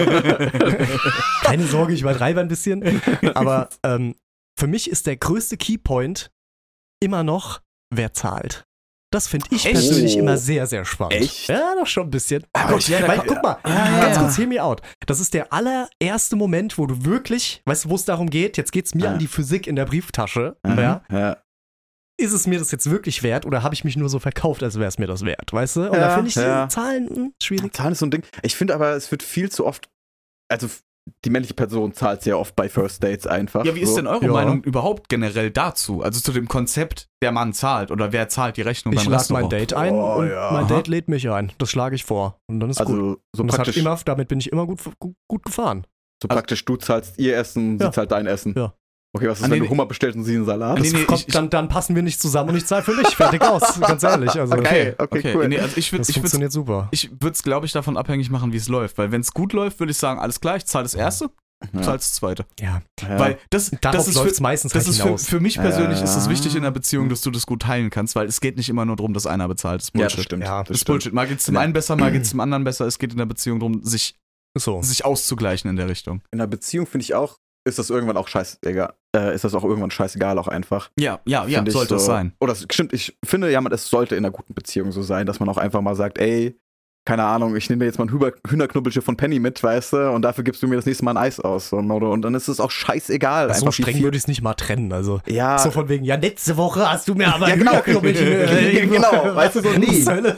keine Sorge, ich übertreibe ein bisschen. Aber für mich ist der größte Keypoint immer noch, wer zahlt. Das finde ich Echt? persönlich Oh. immer sehr, sehr spannend. Echt? Ja, doch schon ein bisschen. Aber Guck, ja, da weil, kommt- guck mal, ganz kurz, hear me out. Das ist der allererste Moment, wo du wirklich, weißt du, wo es darum geht, jetzt geht's mir Ja. an die Physik in der Brieftasche. Mhm. Ja, Ja. ist es mir das jetzt wirklich wert oder habe ich mich nur so verkauft, als wäre es mir das wert, weißt du? Und Ja, da finde ich ja. Zahlen schwierig. Zahlen ist so ein Ding. Ich finde aber, es wird viel zu oft, also die männliche Person zahlt sehr oft bei First Dates einfach. Ja, wie ist so. denn eure Ja. Meinung überhaupt generell dazu? Also zu dem Konzept, der Mann zahlt oder wer zahlt die Rechnung Ich beim lade mein Restaurant? Date ein Oh, und ja. mein Aha. Date lädt mich ein. Das schlage ich vor. Und dann ist gut. Also so Und das hat praktisch, immer, damit bin ich immer gut gefahren. so praktisch, du zahlst ihr Essen, sie Ja. zahlt dein Essen. Ja. Okay, was ist, Ah, wenn nee, du Hummer bestellst und sie einen Salat? Nee, nee, Kommt, dann passen wir nicht zusammen und ich zahle für mich. Fertig aus. Ganz ehrlich. Also, Okay, Okay, cool. nee, also ich Das würde funktioniert super. es, glaube ich, davon abhängig machen, wie es läuft. Weil wenn es gut läuft, würde ich sagen, alles klar, ich zahle das erste, du Ja. zahlst das zweite. Ja. Ja. Weil das Darauf ist läuft es für, meistens das halt ist hinaus. für mich persönlich ist es Ja. wichtig in einer Beziehung, dass du das gut teilen kannst, weil es geht nicht immer nur darum, dass einer bezahlt. Das ist Ja, Bullshit. das stimmt. Ja, Das ist stimmt. Bullshit. Mal geht's dem Ja. einen besser, mal geht's dem anderen besser. Es geht in der Beziehung darum, sich So. auszugleichen in der Richtung. In einer Beziehung finde ich auch, ist das irgendwann auch scheißegal. Ist das auch irgendwann scheißegal auch einfach. Ja, Find ich sollte es so. sein. Oder stimmt, ich finde ja, es sollte in einer guten Beziehung so sein, dass man auch einfach mal sagt, ey, keine Ahnung, ich nehme mir jetzt mal ein Hühnerknubbelchen von Penny mit, weißt du, und dafür gibst du mir das nächste Mal ein Eis aus. Und dann ist es auch scheißegal. So einfach wie streng viel- würde ich es nicht mal trennen. Also, Ja, so von wegen, ja, letzte Woche hast du mir aber Ja, genau. Hühnerknubbelchen, Genau, weißt du, so, nee. Hölle.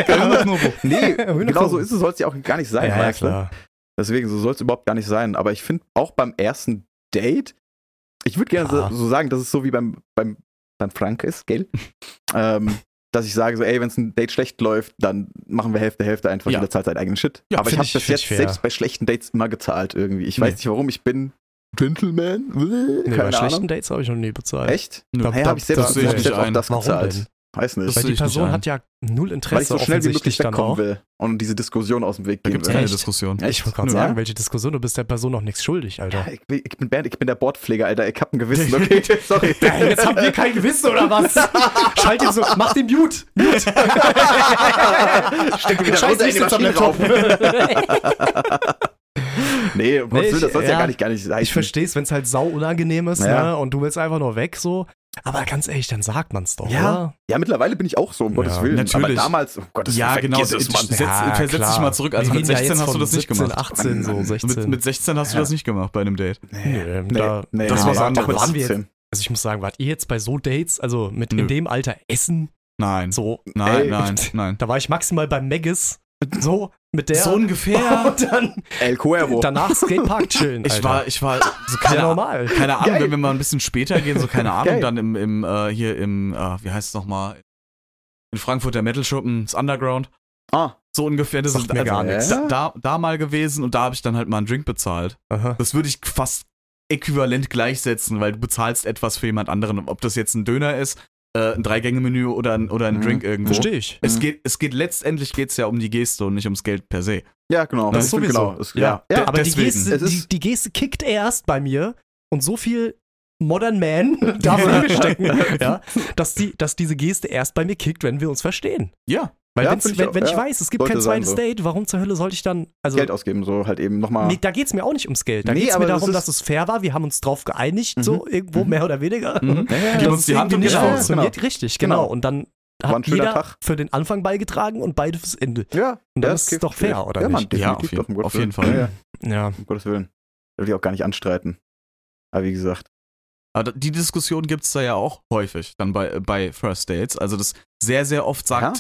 nee, genau so ist es, soll es ja auch gar nicht sein, Ja, weißt du? klar. Deswegen, so soll es überhaupt gar nicht sein. Aber ich finde auch beim ersten Date, ich würde gerne Ja. so sagen, dass es so wie beim Frank ist, gell? Dass ich sage, so, ey, wenn es ein Date schlecht läuft, dann machen wir Hälfte einfach, Ja. jeder zahlt seinen eigenen Shit. Ja, Aber ich find habe ich- bis find jetzt ich fair. selbst bei schlechten Dates immer gezahlt irgendwie. Ich weiß Nee. nicht warum, ich bin Gentleman. Nee, bei Keine schlechten Ahnung. Dates habe ich noch nie bezahlt. Echt? Nö. Naja, habe ich selbst, das sehe ich hab ich nicht selbst auch ein. das Warum gezahlt. denn? Weiß nicht. Das Weil sehe die ich nicht Person ein. hat ja null Weil Interesse ich so schnell wie möglich offensichtlich dann wegkommen auch. will und diese Diskussion aus dem Weg Da gehen gibt es will. keine Echt? Diskussion. Ich wollte gerade Ja? sagen, welche Diskussion, du bist der Person noch nichts schuldig, Alter. Ja, ich bin Bernd, ich bin der Bordpfleger, Alter. Ich hab ein Gewissen, okay? Sorry. Jetzt haben wir kein Gewissen, oder was? Schalt ihn so, mach den Mute. Steck wieder Scheiß runter in die Licht am Maschine Laptop. drauf. Nee, um Gottes Nee, Willen, das soll ja. ja gar nicht sein. Ich verstehe es, wenn es halt sau unangenehm ist, Ja. ne? Und du willst einfach nur weg, so. Aber ganz ehrlich, dann sagt man's doch, Ja. oder? Ja, mittlerweile bin ich auch so, um Gottes Ja, Willen. natürlich. Aber damals, um Gottes Ja, Willen, genau. vergiss es, Mann. Versetz dich mal zurück. Also Wir mit reden ja 16 jetzt hast du von das nicht 17, gemacht. 18, so Mann, 16. Mit 16 hast du Ja. das nicht gemacht bei einem Date. Nee, Nee, da, nee, das da war waren, anderes. da waren wir jetzt, 18. also ich muss sagen, wart ihr jetzt bei so Dates, also mit Nö. in dem Alter essen, Nein. so, Nein, Ey. nein. da war ich maximal beim Maggis, so, mit der. So ungefähr. Und dann El Cuervo. danach Skatepark chillen, Ich Alter. war so ja keine normal. Keine Ahnung, Geil. wenn wir mal ein bisschen später gehen, so keine Ahnung, Geil. dann hier im, wie heißt es nochmal, in Frankfurt der Metal-Schuppen, das Underground. Ah, So ungefähr, das Sagt ist mir also gar nichts. da mal gewesen und da habe ich dann halt mal einen Drink bezahlt. Aha. Das würde ich fast äquivalent gleichsetzen, weil du bezahlst etwas für jemand anderen, ob das jetzt ein Döner ist, ein 3-Gänge-Menü oder ein Drink irgendwo. Verstehe ich. Es geht letztendlich geht's ja um die Geste und nicht ums Geld per se. ja, genau. Das Ich sowieso. finde Genau. Ja. Ja. Aber deswegen. die Es ist- Geste kickt erst bei mir und so viel Modern Man darf in mir stecken, ja, dass diese Geste erst bei mir kickt, wenn wir uns verstehen. Ja. Weil Ja, wenn's, find ich wenn auch, ich ja. weiß, es gibt Sollte kein sein zweites so. Date, warum zur Hölle soll ich dann, also Geld ausgeben, so halt eben nochmal. nee, da geht's mir auch nicht ums Geld. Da Nee, geht's mir aber darum, das dass es fair war. Wir haben uns drauf geeinigt, so irgendwo Mhm. mehr oder weniger. Mhm. Ja, Gib Dass uns es die Hand irgendwie und nicht genau. funktioniert. Richtig, genau. Genau. Und dann War ein hat schöner jeder Tag. für den Anfang beigetragen und beide fürs Ende. Ja. Und dann ja, ist es okay, doch fair, verstehe ich. oder ja, Mann, nicht? Ja, definitiv doch, um Gottes auf jeden Willen. Fall. Ja, Ja. um Gottes Willen. Will ich auch gar nicht anstreiten. Aber wie gesagt. Aber die Diskussion gibt's da ja auch häufig dann bei First Dates. Also das sehr, sehr oft sagt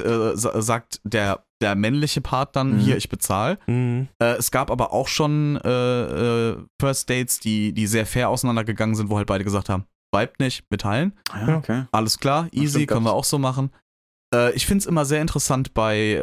der männliche Part dann, Mhm. hier, ich bezahle. Mhm. Es gab aber auch schon First Dates, die sehr fair auseinandergegangen sind, wo halt beide gesagt haben, vibet nicht, mitteilen. Ja, okay. Alles klar, easy, stimmt, können wir gab's. auch so machen. Ich find's immer sehr interessant bei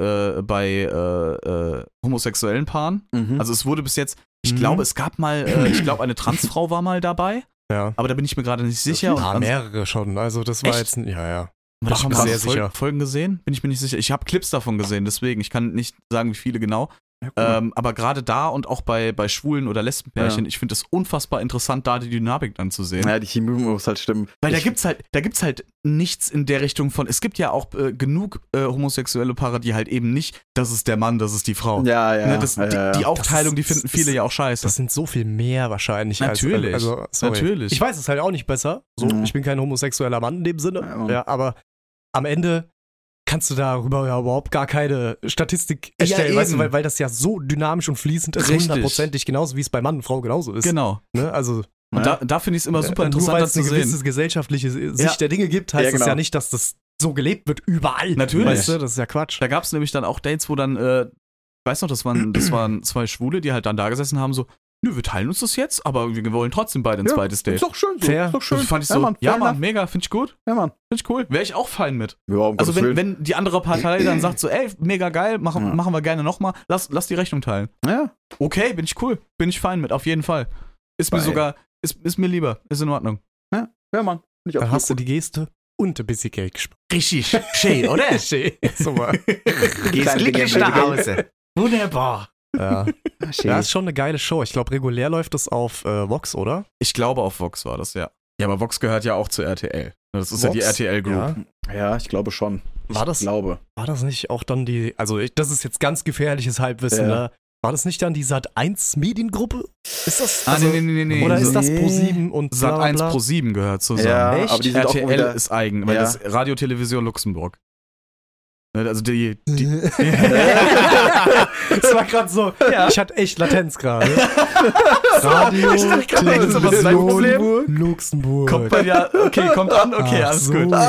homosexuellen Paaren. Mhm. Also es wurde bis jetzt, ich Mhm. glaube, es gab mal, ich glaube, eine Transfrau war mal dabei. Ja. aber da bin ich mir gerade nicht sicher. Ja, Und mehrere schon. Also das war Echt? jetzt, ja. Aber Doch, haben wir sehr sehr sicher. Folgen gesehen? Bin ich mir nicht sicher. Ich habe Clips davon gesehen, deswegen. Ich kann nicht sagen, wie viele genau. Aber gerade da und auch bei schwulen oder Lesbenpärchen, ich finde es unfassbar interessant, da die Dynamik dann zu sehen. Ja, die Chemie muss halt stimmen. Weil da gibt's halt nichts in der Richtung von, es gibt ja auch genug homosexuelle Paare, die halt eben nicht, das ist der Mann, das ist die Frau. Ja, ja. Ne, die Aufteilung, die Das ist- finden viele ja auch scheiße. Das sind so viel mehr wahrscheinlich. Natürlich. Also, sorry. Natürlich. Ich weiß es halt auch nicht besser. So, Mhm. ich bin kein homosexueller Mann in dem Sinne. Ja, Mann. Ja, aber am Ende kannst du darüber ja überhaupt gar keine Statistik erstellen, Ja, weißt du, eben. weil das ja so dynamisch und fließend ist, Richtig. 100%ig genauso, wie es bei Mann und Frau genauso ist. Genau. Ne? Also Und da finde ich es immer super nur interessant, weil das es zu eine sehen. gewisse gesellschaftliche Sicht Ja. der Dinge gibt, heißt Ja, das genau. ja nicht, dass das so gelebt wird überall. Natürlich. Weißt du, das ist ja Quatsch. Da gab es nämlich dann auch Dates, wo dann, weißt du noch, das waren zwei Schwule, die halt dann da gesessen haben, so, nö, wir teilen uns das jetzt, aber wir wollen trotzdem beide ein zweites Date. Ist doch schön so. Fair. Ist doch schön. Das fand ich so, ja, Mann, fair enough. mega, finde ich gut, Ja, Mann. finde ich cool. Wäre ich auch fein mit. Ja, um Also Gottes Willen. wenn die andere Partei dann sagt so, ey, mega geil, machen wir gerne nochmal, lass die Rechnung teilen. Ja. Okay, bin ich cool, bin ich fein mit, auf jeden Fall. Ist mir Weil- sogar, ist mir lieber, ist in Ordnung. Ja, Mann. Finde ich auch Dann hast du gut. die Geste und ein bisschen Geld gespart. Richtig, schön, oder? Schön. Super. Gehst glücklich nach Hause. Wunderbar. Ja. Ja, ist schon eine geile Show. Ich glaube, regulär läuft das auf Vox, oder? Ich glaube, auf Vox war das, ja. Ja, aber Vox gehört ja auch zu RTL. Das ist ja die Vox? RTL-Group. Ja. Ja, ich glaube schon. War das- Ich glaube. War das nicht auch dann die, also das ist jetzt ganz gefährliches Halbwissen, Ja. ne? War das nicht dann die Sat1 Mediengruppe? Ist das? Ah, nee. Oder ist das Nee. Pro7 und bla, bla, Sat1 bla? Pro 7 gehört zusammen. Ja, Echt? aber die sind auch RTL wieder... ist eigen, weil Ja. das Radio Television Luxemburg. Ne, also die Das war gerade so, ich hatte echt Latenz gerade. Radio Ich dachte gerade, das ist aber sein Problem. Luxemburg. kommt bei dir, okay, kommt an, okay, Ach alles so. gut.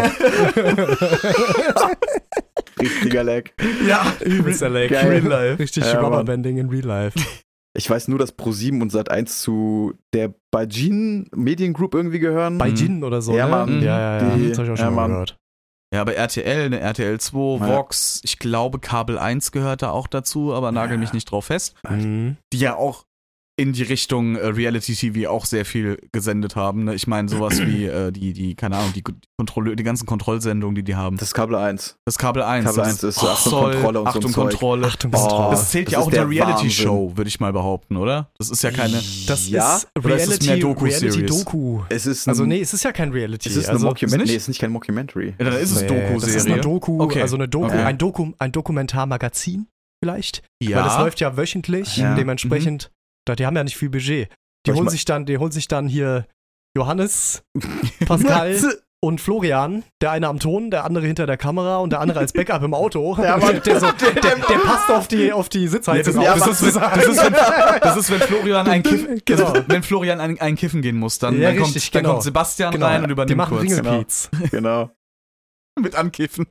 Richtiger Lag. Ja, Übelster Lag. Geil. Real Life. Richtig Ja, Mann. Rubberbanding in Real Life. Ich weiß nur, dass Pro7 und Sat1 zu der Bajin Mediengroup irgendwie gehören. Bei Jin oder so, Ja, ne? Mann. Ja. Die- Das hab ich auch ja, schon mal Mann. gehört. Ja, aber RTL, ne, RTL 2, Ja. Vox, ich glaube Kabel 1 gehört da auch dazu, aber nagel mich nicht drauf fest. Mhm. Die ja auch in die Richtung Reality TV auch sehr viel gesendet haben. Ne? Ich meine sowas wie die keine Ahnung, die ganzen Kontrollsendungen, die haben. Das ist Kabel 1. Das Kabel 1. Kabel das 1 ist so Achtung, Zoll, Kontrolle und so ein Achtung, Zeug. Kontrolle. Achtung, Oh, Kontrolle. Das zählt das ja ist auch in der der Reality-Show, würde ich mal behaupten, oder? Das ist ja keine. Das Ja, ist oder ist es mehr Doku-Series? Reality-Doku. Es ist ein, Also nee, es ist ja kein Reality. es ist eine also, Mockumentary. nicht? Nee, es ist nicht kein Mockumentary. Ja, dann ist es Nee, Doku-Serie. Das ist eine Doku, Okay. also eine Doku, Okay. ein Dokumentarmagazin vielleicht. Ja. Weil das läuft ja wöchentlich, Ja. dementsprechend, die haben ja nicht viel Budget. Die Aber ich holen sich dann hier Johannes, Pascal und Florian, der eine am Ton, der andere hinter der Kamera und der andere als Backup im Auto. Ja, Mann. Der passt auf die Sitzheizung Ja, auf, das ist, sozusagen. das ist, wenn Florian Genau. wenn Florian ein Kiffen gehen muss, dann, Ja, dann, kommt, richtig, dann genau. kommt Sebastian Genau. rein und Die übernimmt machen kurz. Ringelpiez. Genau. Mit Ankiffen.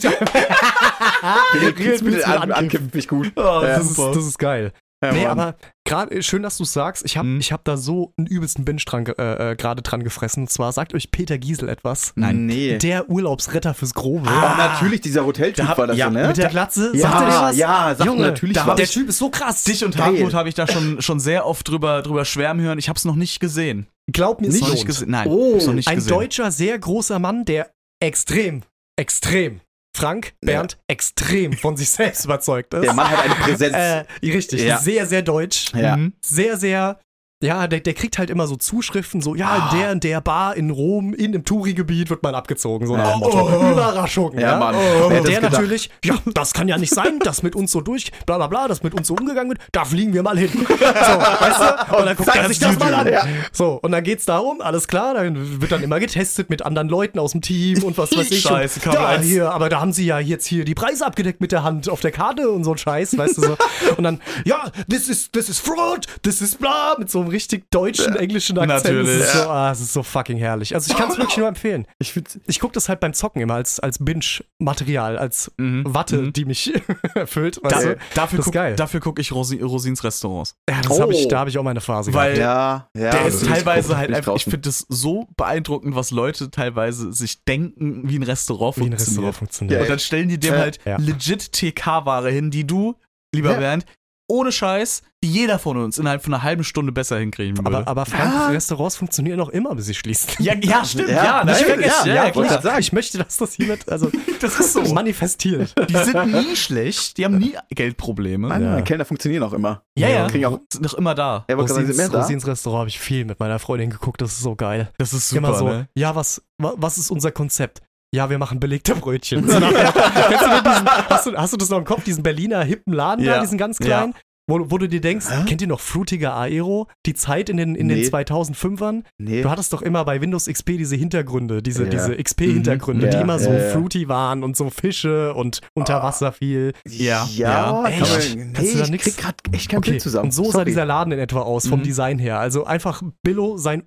Ringelpiez mit Ankippen finde ich gut. Oh, Ja, Das ist geil. Ja, Nee, Mann. aber gerade schön, dass du es sagst. Ich hab da so einen übelsten Binge gerade dran gefressen. Und zwar sagt euch Peter Giesel etwas. Nein. Nee. Der Urlaubsretter fürs Grobe. Oh, natürlich, dieser Hoteltyp war das ja, so, ne? Mit der Glatze. Ja, sagt er dir was? ja, sagt Junge, natürlich was. der Typ ist so krass. Dich und Geil. Hartmut habe ich da schon sehr oft drüber schwärmen hören. Ich habe es noch nicht gesehen. Glaub mir, es Noch lohnt. nicht gesehen. Nein, Oh, hab's noch nicht Ein gesehen. deutscher, sehr großer Mann, der extrem, Frank, Bernd, extrem von sich selbst überzeugt ist. Der Mann hat eine Präsenz. Richtig, Ja. sehr, sehr deutsch. Ja. Mhm. Sehr, sehr, ja, der kriegt halt immer so Zuschriften, so, ja, in der Bar in Rom, in dem Touri-Gebiet wird man abgezogen, so nach dem Motto. Überraschung, Ja, ja. Mann. Und Wer hätte der das gedacht? natürlich, ja, das kann ja nicht sein, dass mit uns so bla bla bla, dass mit uns so umgegangen wird, da fliegen wir mal hin. So, weißt du? Und dann guckt er sich das mal an. Ja. So, und dann geht's darum, alles klar, dann wird dann immer getestet mit anderen Leuten aus dem Team und was weiß ich. Scheiße, und, Kabel ja, 1. hier, aber da haben sie ja jetzt hier die Preise abgedeckt mit der Hand auf der Karte und so ein Scheiß, weißt du so. Und dann, ja, this is fraud, this is bla, mit so einem richtig deutschen, englischen Akzent. Natürlich. Es ist so fucking herrlich. Also ich kann es wirklich nur empfehlen. Ich find's, Ich gucke das halt beim Zocken immer als Binge-Material, als Watte, die mich erfüllt, weißt du? Das ist geil. Dafür gucke ich Rosins Restaurants. Ja, das Oh. da habe ich auch meine Phase Weil- gehabt. ja. Der das ist ich teilweise guck halt nicht einfach, ich draußen. finde es so beeindruckend, was Leute teilweise sich denken, wie ein Restaurant Wie ein funktioniert. Restaurant funktioniert. Und dann stellen die dem halt Ja. legit TK-Ware hin, die du, lieber Ja. Bernd, ohne Scheiß, die jeder von uns innerhalb von einer halben Stunde besser hinkriegen würde. Aber Frank, Restaurants funktionieren auch immer, bis sie schließen. ja, stimmt, Ja, nicht nein, vergessen. ja, Ja, wollte klar. grad sagen. Ich möchte, dass das hiermit Das ist so. manifestiert. Die sind nie schlecht, die haben nie Geldprobleme. Nein, Kellner funktionieren auch immer. Ja, Kriegen auch, sind noch immer da. ja, wollte gerade sagen, sind mehr da. Rosins Restaurant habe ich viel mit meiner Freundin geguckt, das ist so geil. Das ist super, Immer so, ne? ja, was ist unser Konzept? Ja, wir machen belegte Brötchen. Kennst du diesen, hast du das noch im Kopf, diesen Berliner hippen Laden da, Ja. diesen ganz kleinen? Wo du dir denkst, kennt ihr noch Fruitiger Aero? Die Zeit in den Nee. 2005ern? Nee. Du hattest doch immer bei Windows XP diese Hintergründe, diese Ja. XP-Hintergründe, Mhm. die Ja, immer so ja, ja. fruity waren und so Fische und unter Wasser viel. Ja. Ja, kann Echt? man, Kannst nee, du da ich nix? krieg grad echt kein Bild zusammen. Und so sah Sorry. dieser Laden in etwa aus, vom Mhm. Design her. Also einfach Billo, sein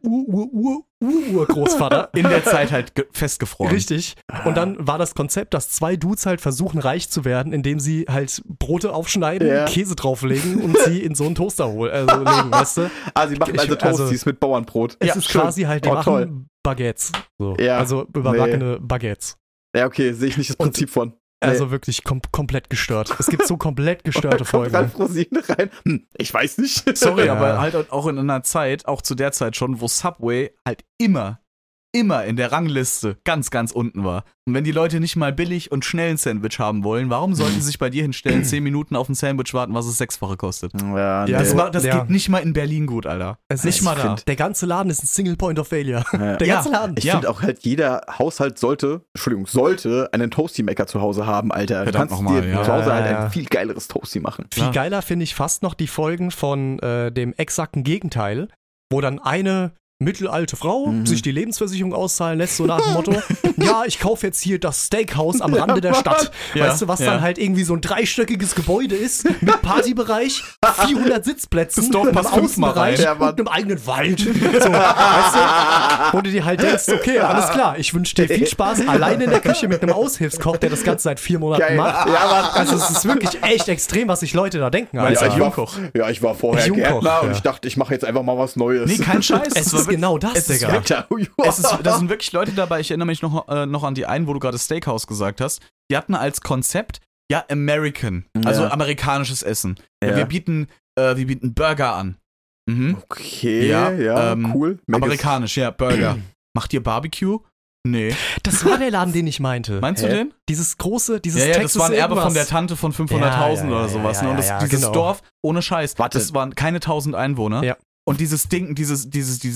Urgroßvater. In der Zeit halt festgefroren. Richtig. Und dann war das Konzept, dass zwei Dudes halt versuchen, reich zu werden, indem sie halt Brote aufschneiden, Ja. Käse drauflegen und sie in so einen Toaster legen, weißt du? Ah, sie machen also Toasties mit Bauernbrot. Es ist quasi halt, die Oh, machen toll. Baguettes. So. Ja. Also überbackene Baguettes. Ja, okay, sehe ich nicht das Prinzip von. Also wirklich komplett gestört. Es gibt so komplett gestörte Kommt Folgen. Ralf Rosine rein. Ich weiß nicht. Sorry, Ja. aber halt auch in einer Zeit, auch zu der Zeit schon, wo Subway halt immer in der Rangliste ganz, ganz unten war. Und wenn die Leute nicht mal billig und schnell ein Sandwich haben wollen, warum sollten sie sich bei dir hinstellen, 10 Minuten auf ein Sandwich warten, was es 6-fache kostet? Ja, Ja, Das Ja. geht nicht mal in Berlin gut, Alter. Es Nicht ist- mal da. Der ganze Laden ist ein Single Point of Failure. Ja. Der Ja. ganze Laden. Ich Ja. finde auch halt, jeder Haushalt sollte einen Toasty-Maker zu Hause haben, Alter. Du Verdammt kannst nochmal, dir ja. zu Hause halt Ja. ein viel geileres Toasty machen. Viel Ja. geiler finde ich fast noch die Folgen von dem exakten Gegenteil, wo dann eine mittelalte Frau sich die Lebensversicherung auszahlen lässt, so nach dem Motto, ja, ich kaufe jetzt hier das Steakhouse am Rande der Stadt. Ja, Weißt du, was ja. dann halt irgendwie so ein 3-stöckiges Gebäude ist, mit Partybereich, 400 Sitzplätzen, Das Dorf passt einem fünfmal rein. Außenbereich Ja, Mann. und einem eigenen Wald. So, weißt du, wo du dir halt denkst, okay, alles klar, ich wünsche dir viel Spaß alleine in der Küche mit einem Aushilfskoch, der das Ganze seit 4 Monaten Geil. macht. Ja, Mann. Also es ist wirklich echt extrem, was sich Leute da denken. Meinst Alter. du Jungkoch? Ich war vorher Jungkoch, Gärtner und ja. ich dachte, ich mache jetzt einfach mal was Neues. Nee, kein Scheiß. Es war ist genau das, es ist Digga. Alter, Da sind wirklich Leute dabei, ich erinnere mich noch an die einen, wo du gerade Steakhouse gesagt hast. Die hatten als Konzept, ja, American, also Ja. amerikanisches Essen. Ja. Wir bieten Burger an. Mhm. Okay, Ja, ja, cool. Amerikanisch, ja, Burger. Macht ihr Barbecue? Nee. Das war der Laden, den ich meinte. Meinst du Hä? den? Dieses große, dieses Ja, das Texas war ein Erbe irgendwas. von der Tante von 500.000 Ja, ja, oder ja, sowas. ja, ne? Und ja, dieses genau. Dorf, ohne Scheiß, Warte. das waren keine 1000 Einwohner. Ja. Und dieses Ding, dieses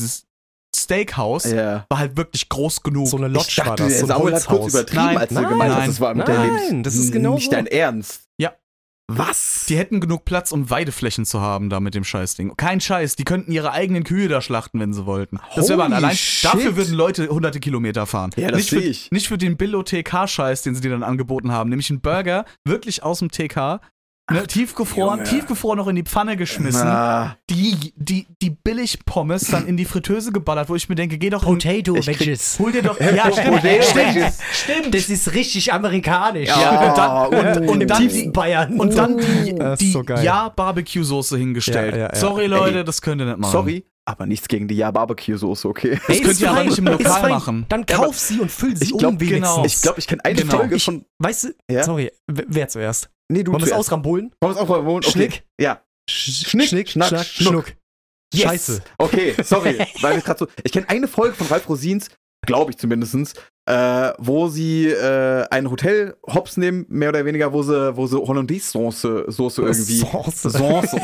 Steakhouse Ja. war halt wirklich groß genug. So eine Ich Lodge war dachte, das, der so ein Saul hat kurz Holzhaus. übertrieben, Nein, als du nein, gemeint hast, nein, das war mit der nein, Lebens... das ist genau Nicht so. dein Ernst. Ja. Was? Die hätten genug Platz, um Weideflächen zu haben da mit dem Scheißding. Kein Scheiß, die könnten ihre eigenen Kühe da schlachten, wenn sie wollten. Das wäre Holy allein. shit. Dafür würden Leute hunderte Kilometer fahren. Ja, das nicht für, sehe ich. Nicht für den Billo-TK-Scheiß, den sie dir dann angeboten haben. Nämlich einen Burger, wirklich aus dem TK. Ne, tiefgefroren, Junge. tiefgefroren noch in die Pfanne geschmissen. Na, Die Billig-Pommes dann in die Fritteuse geballert, wo ich mir denke, geh doch Potato Ich krieg- Wedges. hol dir doch. Ja, stimmt. Stimmt. Das ist richtig amerikanisch. Ja, und Im dann tiefsten die- Bayern. Und dann die Das ist so geil. Ja-Barbecue-Soße hingestellt. Ja, ja, ja. Sorry, Leute, Ey, das könnt ihr nicht machen. sorry, aber nichts gegen die Ja-Barbecue-Soße, okay? Das Ey, könnt ist ihr aber fein, nicht im ist Lokal fein. machen. Dann kauf sie und füll sie Ich glaub, genau. Ich glaube, ich kenne eine Genau. Folge Ich- von... Weißt du, Ja? sorry, wer zuerst? Nee, du Wollen wir es zuerst. ausrambolen? Wollen wir es auch mal wohnen? Okay. Schnick. Ja. Schnick, Schnack, Schnuck. Yes. Scheiße. Okay, sorry, weil ich gerade so... Ich kenne eine Folge von Ralf Rosins, glaube ich zumindest, wo sie ein Hotel hops nehmen, mehr oder weniger, wo sie Hollandaise-Soße irgendwie... Sauce. Sauce.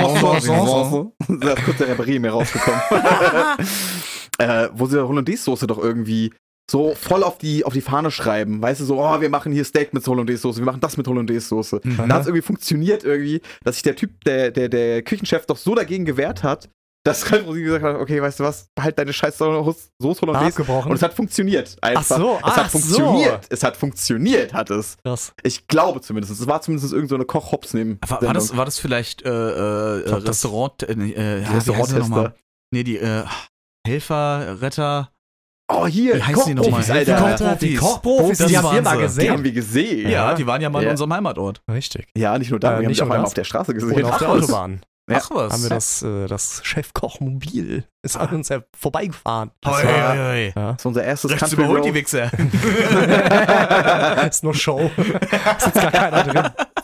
Da ist kurz der Reverie mir rausgekommen. Wo sie Hollandaise-Soße doch irgendwie so voll auf die Fahne schreiben. Weißt du, so, oh, wir machen hier Steak mit Hollandaise-Soße, wir machen das mit Hollandaise-Soße. Mhm. Da hat es irgendwie funktioniert irgendwie, dass sich der Typ, der Küchenchef doch so dagegen gewehrt hat, dass Ralf Rosin gesagt hat, okay, weißt du was, behalt deine scheiß Soße Hollandaise. Abgebrochen. Und es hat funktioniert. Einfach. Ach Es hat so. funktioniert. Es hat funktioniert, hat es. Krass. Ich glaube zumindest. Es war zumindest irgend so eine Koch-Hops nehmen. War das vielleicht das- Restaurant? Wie Restauranttester. heißt der nochmal? Nee, die Helfer, Retter. Oh, hier, Wie heißen die nochmal? Kochprofis, Alter. Kochprofis. Die Kochprofis, Das die haben wir waren mal sie. Die gesehen. haben wir gesehen. Ja, die waren ja mal in Ja. unserem Heimatort. Richtig. Ja, nicht nur da, wir haben nicht die auch nur einmal das. auf der Straße Und gesehen. auf der was? Autobahn Ja. Ach was. haben wir das Chefkochmobil. Ist an uns vorbeigefahren. Hoi, Das war- hoi, hoi. Ja. Das ist unser erstes Rechts Country überholt die Road. Wichser. ist nur Show. Ist jetzt gar keiner drin.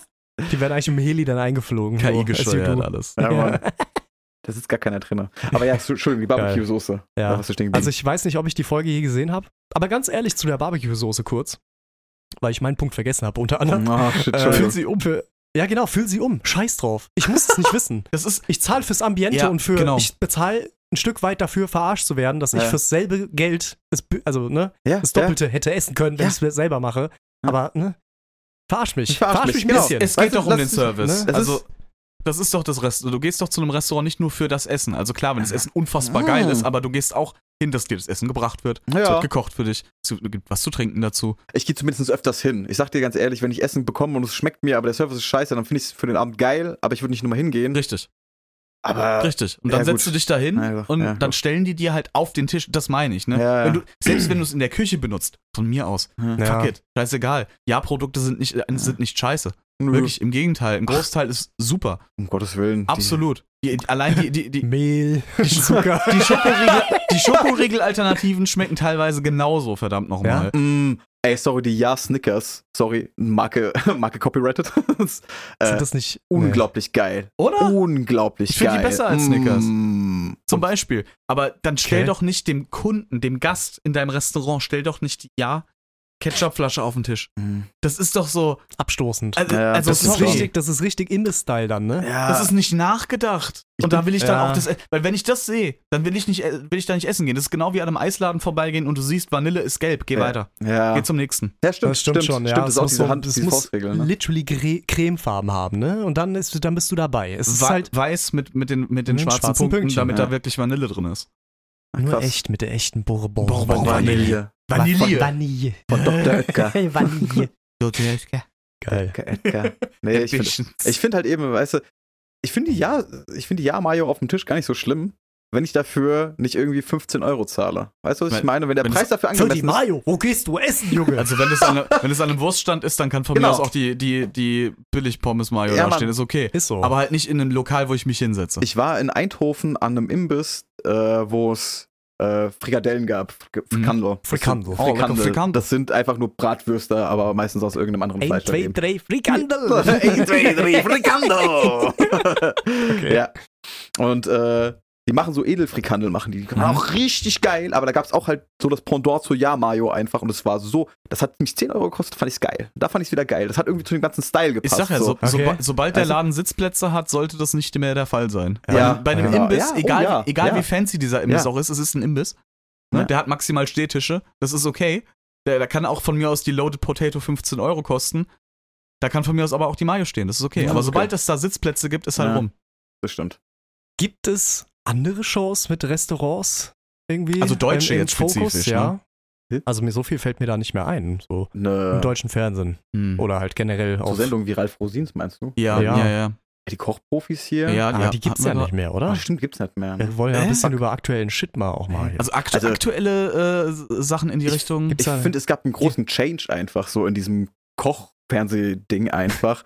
Die werden eigentlich im Heli dann eingeflogen. KI so, gesteuert SU. alles. Ja, Ja. Mann. Da sitzt gar keiner drin. Aber ja, Entschuldigung, die Barbecue-Soße. Ja. Da warst du stehen Also geblieben. ich weiß nicht, ob ich die Folge je gesehen habe, aber ganz ehrlich zu der Barbecue-Soße kurz, weil ich meinen Punkt vergessen habe, unter anderem. Oh, shit, Fühlt Entschuldigung. sie um. Ja genau, füll sie um. Scheiß drauf. Ich muss es nicht wissen. Das ist, Ich zahle fürs Ambiente Ja, und genau. ich bezahle ein Stück weit dafür, verarscht zu werden, dass ich Ja. fürs selbe Geld das Ja, Doppelte hätte essen können, wenn Ja. ich es selber mache. Ja. Aber, ne? Verarsch mich. Verarsch mich, mich ein genau. bisschen. es Weißt geht du, doch um lass den es- Service. ne? Also, das ist doch das Restaurant. Du gehst doch zu einem Restaurant nicht nur für das Essen. Also klar, wenn das Essen unfassbar Ah. geil ist, aber du gehst auch hin, dass dir das Essen gebracht wird. Es Ja. wird gekocht für dich. Es gibt was zu trinken dazu. Ich gehe zumindest öfters hin. Ich sag dir ganz ehrlich, wenn ich Essen bekomme und es schmeckt mir, aber der Service ist scheiße, dann finde ich es für den Abend geil, aber ich würde nicht nur mal hingehen. Richtig. Aber Richtig. Und dann ja, setzt gut. du dich da hin Ja, und ja, dann gut. stellen die dir halt auf den Tisch, das meine ich, ne? Ja, ja. Selbst wenn du es in der Küche benutzt, von mir aus, Ja. fuck it, scheißegal. Ja, Produkte sind nicht scheiße. Nö. Wirklich, im Gegenteil. Ein Großteil ist super. Um Gottes Willen. Absolut. Allein die Mehl, Zucker. die Schokoriegel-Alternativen schmecken teilweise genauso, verdammt nochmal. Ey, sorry, die Snickers. Sorry, Marke copyrighted. Sind das nicht Unglaublich geil. Oder? Unglaublich Ich find die geil. besser als Snickers. Zum Beispiel. Beispiel. Aber dann stell Okay. doch nicht dem Kunden, dem Gast in deinem Restaurant, stell doch nicht die Ketchupflasche auf den Tisch. Das ist doch so. abstoßend? Also, Ja, also das ist sorry. richtig Imbiss-Style dann, ne? Ja. Das ist nicht nachgedacht. Und da will ich dann Ja. auch das, weil wenn ich das sehe, dann will ich da nicht essen gehen. Das ist genau wie an einem Eisladen vorbeigehen und du siehst, Vanille ist gelb, geh weiter. Ja. Geh zum nächsten. Ja, stimmt, Das stimmt schon, ja. Stimmt, das ist auch muss diese das diese muss Faustregel, ne? literally Cremefarben haben, ne? Und dann bist du dabei. Es ist halt Weiß mit den den schwarzen schwarzen Punkten, Pünktchen, damit ja. da wirklich Vanille drin ist. nur krass. echt mit der echten Bourbon. Bourbon Vanille. Vanille. Vanille. Von Dr. Oetker. Vanille. Geil. Oetker. Nee, ich finde halt eben, weißt du, ich finde die Ja-Mayo auf dem Tisch gar nicht so schlimm, wenn ich dafür nicht irgendwie 15 € zahle. Weißt du, was ich meine? Wenn der wenn Preis es- dafür Für die angemessen ist. Mayo, wo gehst du essen, Junge? Also wenn es an einem Wurststand ist, dann kann von Genau. mir aus auch die Billig-Pommes-Mayo Ja, da Mann. stehen, ist okay. Ist so. Aber halt nicht in einem Lokal, wo ich mich hinsetze. Ich war in Eindhoven an einem Imbiss, wo es Frikadellen gab. Frikandel. Frikandel. Oh, lecker Frikandel. Das sind einfach nur Bratwürste, aber meistens aus irgendeinem anderen 1, Fleisch. 2, 3, Frikandel. 1, 2, 3, Frikandel! Okay. Ja. Und die machen so Edelfrikandel, machen die. Die waren auch richtig geil, aber da gab es auch halt so das Pendant zur Ja-Mayo einfach und es war so, das hat mich 10 € gekostet, fand ich's geil. Da fand ich's wieder geil. Das hat irgendwie zu dem ganzen Style Ich gepasst. sag ja, so. Okay. sobald der Weißt du? Laden Sitzplätze hat, sollte das nicht mehr der Fall sein. Ja. Bei einem Ja. Imbiss, Ja, oh egal, ja, egal ja. wie fancy dieser Imbiss Ja. auch ist, es ist ein Imbiss. Ne? Ja. Der hat maximal Stehtische, das ist okay. Da kann auch von mir aus die Loaded Potato 15 € kosten. Da kann von mir aus aber auch die Mayo stehen, das ist okay. Ja, Aber okay. sobald es da Sitzplätze gibt, ist halt Ja. rum. Das stimmt. Gibt es andere Shows mit Restaurants irgendwie? Also deutsche im jetzt Fokus? spezifisch, Ja. ne? Also so viel fällt mir da nicht mehr ein. So im Eine deutschen Fernsehen. Hm. Oder halt generell so auf. Sendung wie Ralf Rosins, meinst du? Ja, Ja. ja. Die Kochprofis hier? Ja, Aber die gibt's ja nicht mehr, oder? Ah, stimmt, gibt's nicht mehr. Wir wollen ja ein bisschen über aktuellen Shit mal auch mal. Also, Also- aktuelle Sachen in die Richtung. Gibt's Ich da- finde, es gab einen großen Change einfach so in diesem Koch-Fernseh-Ding einfach.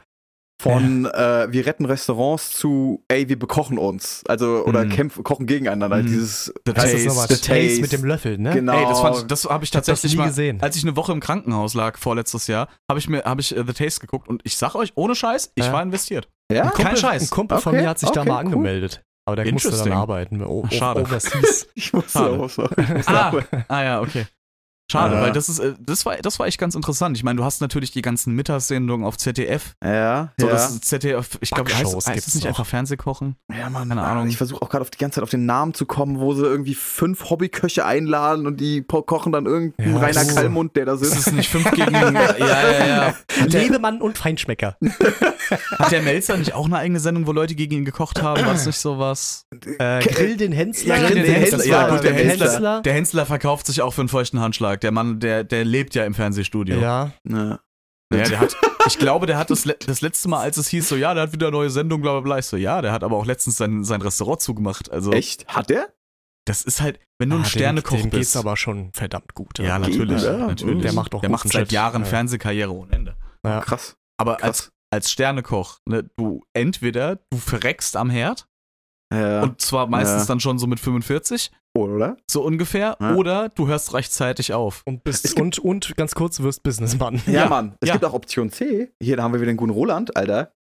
Von wir retten Restaurants zu wir bekochen uns. Also, oder kochen gegeneinander. Mhm. Dieses The Heißt das Taste. nochmal The Taste Taste. mit dem Löffel, ne? Genau. Ey, das habe ich Ich hab das tatsächlich nie mal gesehen. Als ich eine Woche im Krankenhaus lag vorletztes Jahr, habe ich The Taste geguckt und ich sag euch, ohne Scheiß, ich Ja. war investiert. Ja? Kein Scheiß. Ein Kumpel von Okay, mir hat sich da okay, mal cool. angemeldet. Aber der musste dann Interesting. arbeiten. Schade. Overseas. Ich muss Schade. auch so. Ja, okay. Schade, Ja. weil das war echt ganz interessant. Ich meine, du hast natürlich die ganzen Mittagssendungen auf ZDF. Ja, So, ja. das ist ZDF, ich glaube, Backshows heißt gibt's es nicht noch. einfach Fernsehkochen? Ja, Mann, Keine Ahnung. Ich versuche auch gerade die ganze Zeit auf den Namen zu kommen, wo sie irgendwie 5 Hobbyköche einladen und die kochen dann irgendeinen Ja, Rainer so. Kallmund, der da Ist sitzt. es nicht 5 gegen. Ja. Lebemann und Feinschmecker. Hat der Melzer nicht auch eine eigene Sendung, wo Leute gegen ihn gekocht haben? War das nicht sowas? Grill den Hensler. Ja, Grill den Hensler, das ja, war gut, der der Hensler. Der Hensler verkauft sich auch für einen feuchten Handschlag. Der Mann, der lebt ja im Fernsehstudio. Ja. Ja. Ja, ich glaube, der hat das letzte Mal, als es hieß, so, ja, der hat wieder eine neue Sendung, bla bla bla. Ich so, ja, der hat aber auch letztens sein Restaurant zugemacht. Also, Echt? Hat der? das ist halt, wenn du ein Sternekoch dem geht's bist. aber schon verdammt gut. Ja, Also, natürlich. Ja, natürlich. der macht auch Der macht guten seit Shit. Jahren Ja. Fernsehkarriere ohne Ende. Ja. Krass. Aber Krass. als Sternekoch, ne, du verreckst am Herd, Ja. und zwar meistens Ja. dann schon so mit 45, Oder? so ungefähr, Ja. oder du hörst rechtzeitig auf. Und, Es bist, gibt- und ganz kurz, wirst Businessmann. Ja, Ja. Mann. Es Ja. gibt auch Option C. Hier, da haben wir wieder den guten Roland, Alter.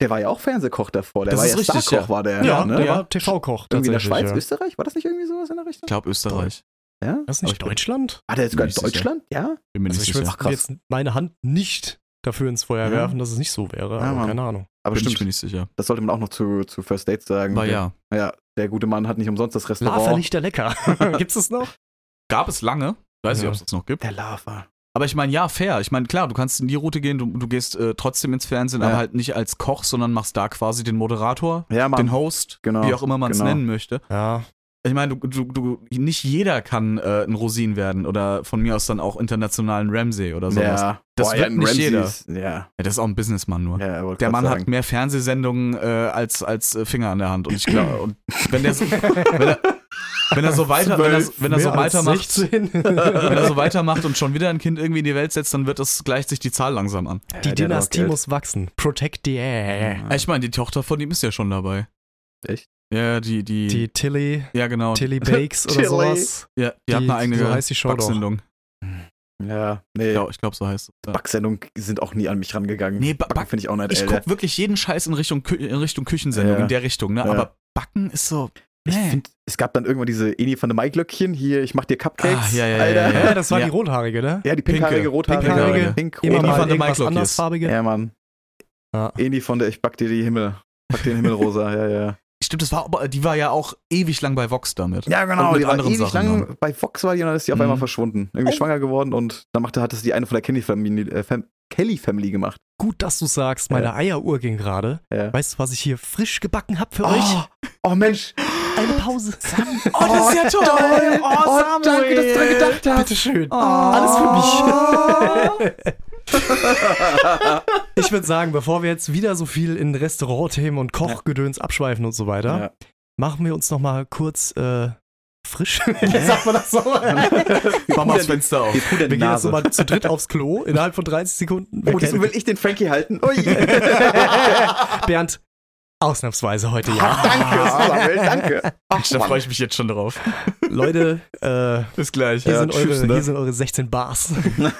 Der war ja auch Fernsehkoch davor. Der Das war ist ja richtig, Starkoch, ja. war der. Ja, ne? der war TV-Koch. Irgendwie in der tatsächlich, Schweiz, ja. Österreich? War das nicht irgendwie sowas in der Richtung? Ich glaube Österreich. Ja? Das ist nicht Aber ich Deutschland? Hat er jetzt sogar Bin ich sicher. Deutschland? Ja? Bin mir Also nicht ich sicher. würde krass. jetzt meine Hand nicht dafür ins Feuer Ja. werfen, dass es nicht so wäre, Ja, aber Mann. keine Ahnung. Aber Bin ich stimmt, mir nicht sicher. das sollte man auch noch zu First Dates sagen. Aber ja. Ja, der gute Mann hat nicht umsonst das Restaurant. Lava liegt der lecker. Gibt's das noch? Gab es lange. Weiß nicht, Ja. ob es das noch gibt. Der Lava. Aber ich meine, ja, fair. Ich meine, klar, du kannst in die Route gehen, du gehst trotzdem ins Fernsehen, Ja. aber halt nicht als Koch, sondern machst da quasi den Moderator, Ja, Mann. den Host, Genau, wie auch immer man es genau. nennen möchte. Ja. Ich meine, nicht jeder kann ein Rosin werden oder von mir aus dann auch internationalen Ramsay oder sowas. Ja. Das wird ein nicht jeder. Ramses. Ja. Ja, das ist auch ein Businessmann nur. Ja, wollte Der grad Mann sagen. hat mehr Fernsehsendungen als Finger an der Hand. Und ich glaube, und wenn er so weiter, wenn er so weitermacht, wenn er so weitermacht und schon wieder ein Kind irgendwie in die Welt setzt, dann gleicht sich die Zahl langsam an. Die der Dynastie hat auch muss wachsen. Protect the air. Ich meine, die Tochter von ihm ist ja schon dabei. Echt? Ja, die Die Tilly ja genau. Bakes oder Tilly. sowas. Ja, die hat eine eigene so heißt die Show doch. Backsendung. Ja, nee. Ich glaube, so heißt es. Ja. Backsendungen sind auch nie an mich rangegangen. Nee, Backen finde ich auch nicht, Ich Alter. gucke wirklich jeden Scheiß in Richtung Küchensendung, Ja. in der Richtung, ne? Ja. Aber Backen ist so. Ich Nee. finde, es gab dann irgendwann diese Eni von der Maiglöckchen, hier, ich mach dir Cupcakes, Ja, Alter. Ja, das war Ja. die rothaarige, ne? Ja, die pinkhaarige, Pinke. rothaarige, Pinkhaarige. pink, Immer Eni mal von der irgendwas Maiglöckchen. andersfarbige. Ja, Mann. Ja. Eni von der, ich back dir die Himmel. Back dir den Himmel rosa, ja. Stimmt, die war ja auch ewig lang bei Vox damit. Ja, genau, Und mit die war anderen ewig Sachen lang dann. bei Fox war die und dann ist die auf Mhm. einmal verschwunden. Irgendwie schwanger geworden und dann hat es die eine von der Kelly Family gemacht. Gut, dass du sagst, meine Eieruhr ging gerade. Ja. Weißt du, was ich hier frisch gebacken habe für euch? Oh Mensch. Eine Pause. Oh, das ist ja toll! Oh, Samuel! danke, dass du dran gedacht hast. Bitteschön. Oh. Alles für mich. Ich würde sagen, bevor wir jetzt wieder so viel in Restaurantthemen und Kochgedöns abschweifen und so weiter, Ja. machen wir uns noch mal kurz frisch. Sagt man das so? Mach mal das Fenster auf. Die pudern Wir die gehen jetzt Nase. nochmal zu dritt aufs Klo innerhalb von 30 Sekunden. Wir Oh, diesmal kennen- will ich den Frankie halten. Ui. Bernd, ausnahmsweise heute ja. Danke, Samuel, danke. Ach, Da Mann. freue ich mich jetzt schon drauf. Leute, Bis gleich. hier, Ja, sind tschüss, eure, ne? hier sind eure 16 Bars.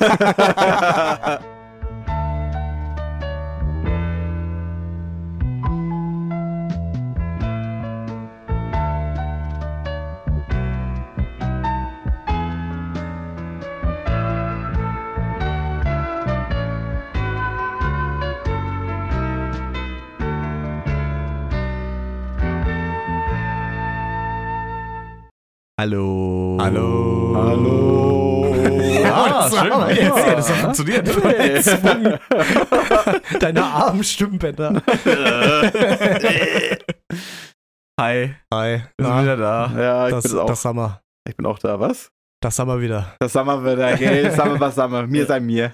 Hallo. Hallo. Ah, Das war schön. aber Jetzt, jetzt. ja, das hat funktioniert. Deine armen Stimmbänder. Hi, Hi. wir sind wieder da. Ja, ich Das, bin auch. das haben wir. Ich bin auch da, was? Das haben wir wieder. Das sagen wir wieder, gell? Sagen wir was sagen wir. Mir sei mir.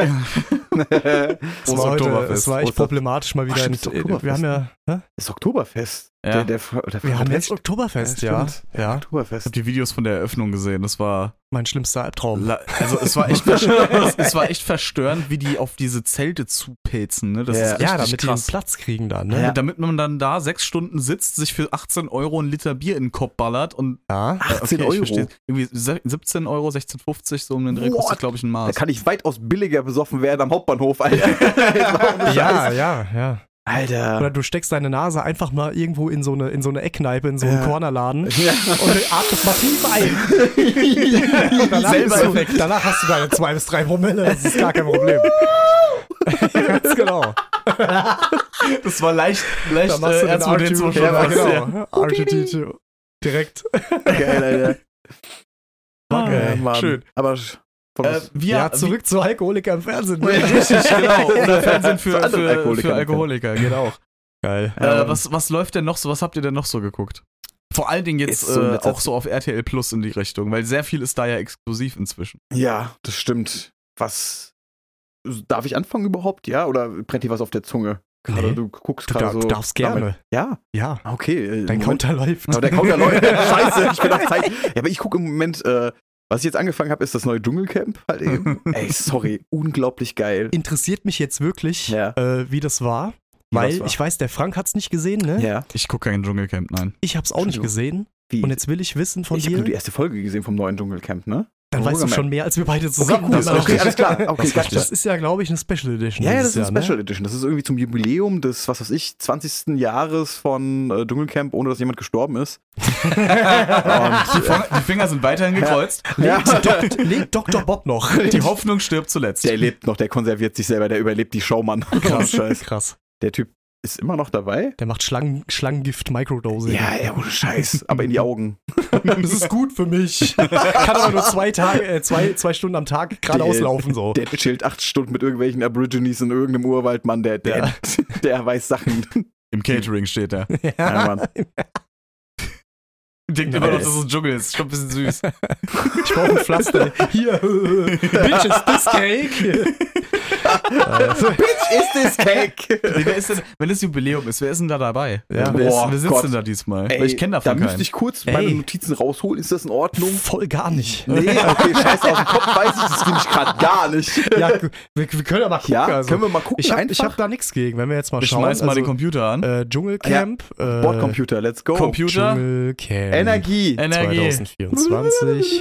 Es war, Oktoberfest. es war echt Oster- problematisch mal wieder. Ach, stimmt, Oktoberfest, Wir haben ja, hä? Das ist Oktoberfest. Ja. Wir haben jetzt Oktoberfest, ja. stimmt. Ja, Ich Oktoberfest. habe die Videos von der Eröffnung gesehen. Das war. mein schlimmster Albtraum. Also es war echt verstörend, es war echt verstörend, wie die auf diese Zelte zupilzen. Ne? Das Ja. ist richtig Ja, damit die den krass. Platz kriegen dann, ne? Ja. Damit man dann da 6 Stunden sitzt, sich für 18 Euro ein Liter Bier in den Kopf ballert und 18 ich Euro. verstehe. Irgendwie 17 Euro, 16,50 so um den Dreh What? kostet, glaube ich, ein Da Maß. kann ich weitaus billiger besoffen werden am Hauptbahnhof, Alter. Ja, ja. Alter. Oder du steckst deine Nase einfach mal irgendwo in so eine Eckkneipe, in so einen Ja. Cornerladen Ja. und atmest mal tief ein. Und danach, danach hast du deine 2 bis 3 Promille, das ist gar kein Problem. Ganz genau. Das war leicht Da machst du den R2D2 schon ja, was. genau. R2D2. Direkt. Geil, Alter. Okay, Mann. schön. Aber von was? Ja, zurück zu Alkoholiker im Fernsehen. Richtig, genau. Oder Fernsehen Zu für anderen Alkoholikern. Alkoholiker, geht auch. Geil. Was läuft denn noch so? Was habt ihr denn noch so geguckt? Vor allen Dingen jetzt Ist so in letzter auch so auf RTL Plus in die Richtung, weil sehr viel ist da ja exklusiv inzwischen. Ja, das stimmt. Was. Darf ich anfangen überhaupt? Ja? Oder brennt dir was auf der Zunge? Gerade Nee. du guckst Du, gerade so. du darfst gerne. Ja, Ja, okay. dein Moment. Counter läuft. Aber der Counter läuft. Scheiße, ich bin auf Zeit. Ja, aber ich gucke im Moment, was ich jetzt angefangen habe, ist das neue Dschungelcamp halt eben. Ey, sorry, unglaublich geil. Interessiert mich jetzt wirklich, Ja. Wie das war. Wie Weil das war. ich weiß, der Frank hat's nicht gesehen, ne? Ja. Ich gucke kein Dschungelcamp, nein. Ich hab's auch nicht gesehen. Wie? Und jetzt will ich wissen von ich habe nur die dir. erste Folge gesehen vom neuen Dschungelcamp, ne? Dann weißt du schon mehr als wir beide zusammen. Okay, cool. Okay, alles klar. Okay, Das ist ja, glaube ich, eine Special Edition. Ja, das ist Jahr, eine Special Edition. Das ist irgendwie zum Jubiläum des, 20. Jahres von Dschungelcamp, ohne dass jemand gestorben ist. Und, Die Finger sind weiterhin gekreuzt. Lebt Dr. Bob noch. Die Hoffnung stirbt zuletzt. der lebt noch, der konserviert sich selber, der überlebt die Show, Mann. Krass, Scheiß. krass. Der Typ ist immer noch dabei? Der macht Schlangengift Microdosing. Ja, ohne Scheiß. Aber in die Augen. Das ist gut für mich. Kann aber nur 2 Stunden am Tag geradeaus laufen so. Der chillt 8 Stunden mit irgendwelchen Aborigines in irgendeinem Urwald, Mann. Der weiß Sachen. Im Catering steht er. Ja, Mann. Denkt immer noch, dass es ein Dschungel ist. Schon ein bisschen süß. Ich brauche ein Pflaster. Hier. Bitch, is this cake? Bitch, is this cake? Nee, wer ist denn, wenn es Jubiläum ist, wer ist denn da dabei? Ja. Wer sitzt Gott. denn da diesmal? Ey, Weil ich kenne davon da müsste keinen. ich kurz meine Notizen rausholen. Ist das in Ordnung? Voll gar nicht. Nee, okay, scheiße, aus dem Kopf weiß ich das finde ich gerade gar nicht. Ja, wir können ja mal gucken. Ja, also. können wir mal gucken? Ich einfach? hab da nichts gegen, wenn wir jetzt mal Ich schauen. schmeiß mal den Computer an. Dschungelcamp. Bordcomputer, let's go. Computer. Dschungelcamp. Energie. 2024.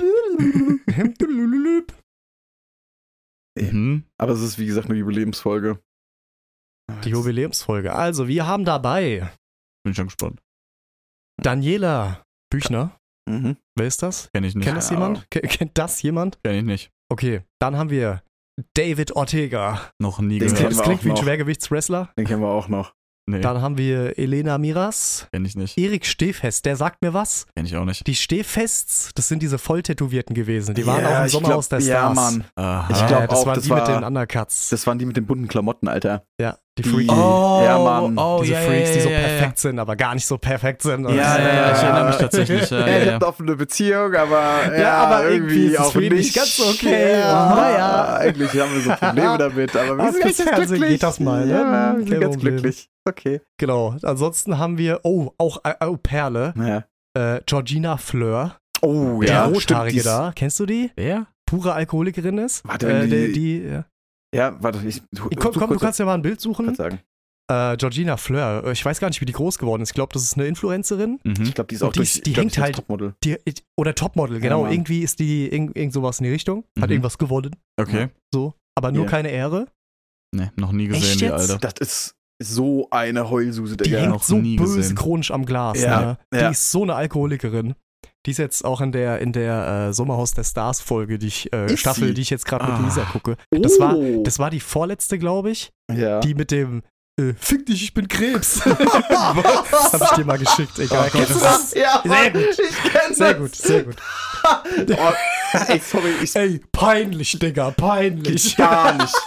Mhm. Aber es ist, wie gesagt, eine Jubiläumsfolge. Die Jubiläumsfolge. Also, wir haben dabei Bin schon gespannt. Daniela Büchner. Mhm. Wer ist das? Kenn ich nicht. Kennt das jemand? Kennt das jemand? Kenn ich nicht. Okay, dann haben wir David Ortega. Noch nie Den gehört. kennen Das wir klingt auch wie ein noch. Schwergewichtswrestler. Den kennen wir auch noch. Nee, Dann haben wir Elena Miras. kenn ich nicht. Erik Stehfest, der sagt mir was. Kenn ich auch nicht. Die Stehfests, das sind diese Volltätowierten gewesen. Die waren Ja, auch im ich Sommerhaus glaub- der Ja, Stars. Mann. Aha. Ich glaub das auch, waren das die mit war- den Undercuts. Das waren die mit den bunten Klamotten, Alter. Ja, die Die- Freaks. Ja, Mann. Oh, Diese ja, Freaks, die so ja, ja, perfekt sind, aber gar nicht so perfekt sind. Ja, ich erinnere mich tatsächlich. Ja, Er ja, hat ja. eine offene Beziehung, aber Ja, aber irgendwie ist es auch für ihn nicht nicht ganz so okay. Ja, Naja. Eigentlich haben wir so Probleme damit, aber wir Aber sind fürs ganz Fernsehen glücklich. geht das mal, ne? Ja, wir Kein sind ganz Problem. glücklich. Okay. Genau. Ansonsten haben wir, auch Perle, Ja. Georgina Fleur, Oh, die ja, Rothaarige stimmt, da. Kennst du die? Wer? Pure Alkoholikerin ist. Warte, wenn Ja. Ja, warte, Komm, du kannst ja mal ein Bild suchen. kannst sagen. Georgina Fleur, ich weiß gar nicht, wie die groß geworden ist. Ich glaube, das ist eine Influencerin. Mhm. Ich glaube, die ist Und auch die durch ist- die hängt halt- Topmodel. Oder Topmodel, genau. Mann. Irgendwie ist die irgend sowas in die Richtung. Hat Mhm. irgendwas gewonnen. Okay. So. Aber nur Ja. keine Ehre. Nee, noch nie gesehen, Echt die jetzt? Alte. Das ist so eine Heulsuse, Die Digga. hängt noch so nie böse gesehen. chronisch am Glas. Ja, Ne? Die ja. ist so eine Alkoholikerin. Die ist jetzt auch in der Sommerhaus der Stars Folge, Ist Staffel, sie? die ich jetzt gerade mit Ah. Lisa gucke. Oh. Das war die vorletzte, glaube ich. Ja. Die mit dem Fick dich, ich bin Krebs. Hab ich dir mal geschickt. Egal. Oh Gott, Kennst du das das? Ja, Sehr gut. Ich kenn Sehr das. gut, sehr gut. Oh, ey, sorry, ich Ey, peinlich, Digga, peinlich. gar nicht.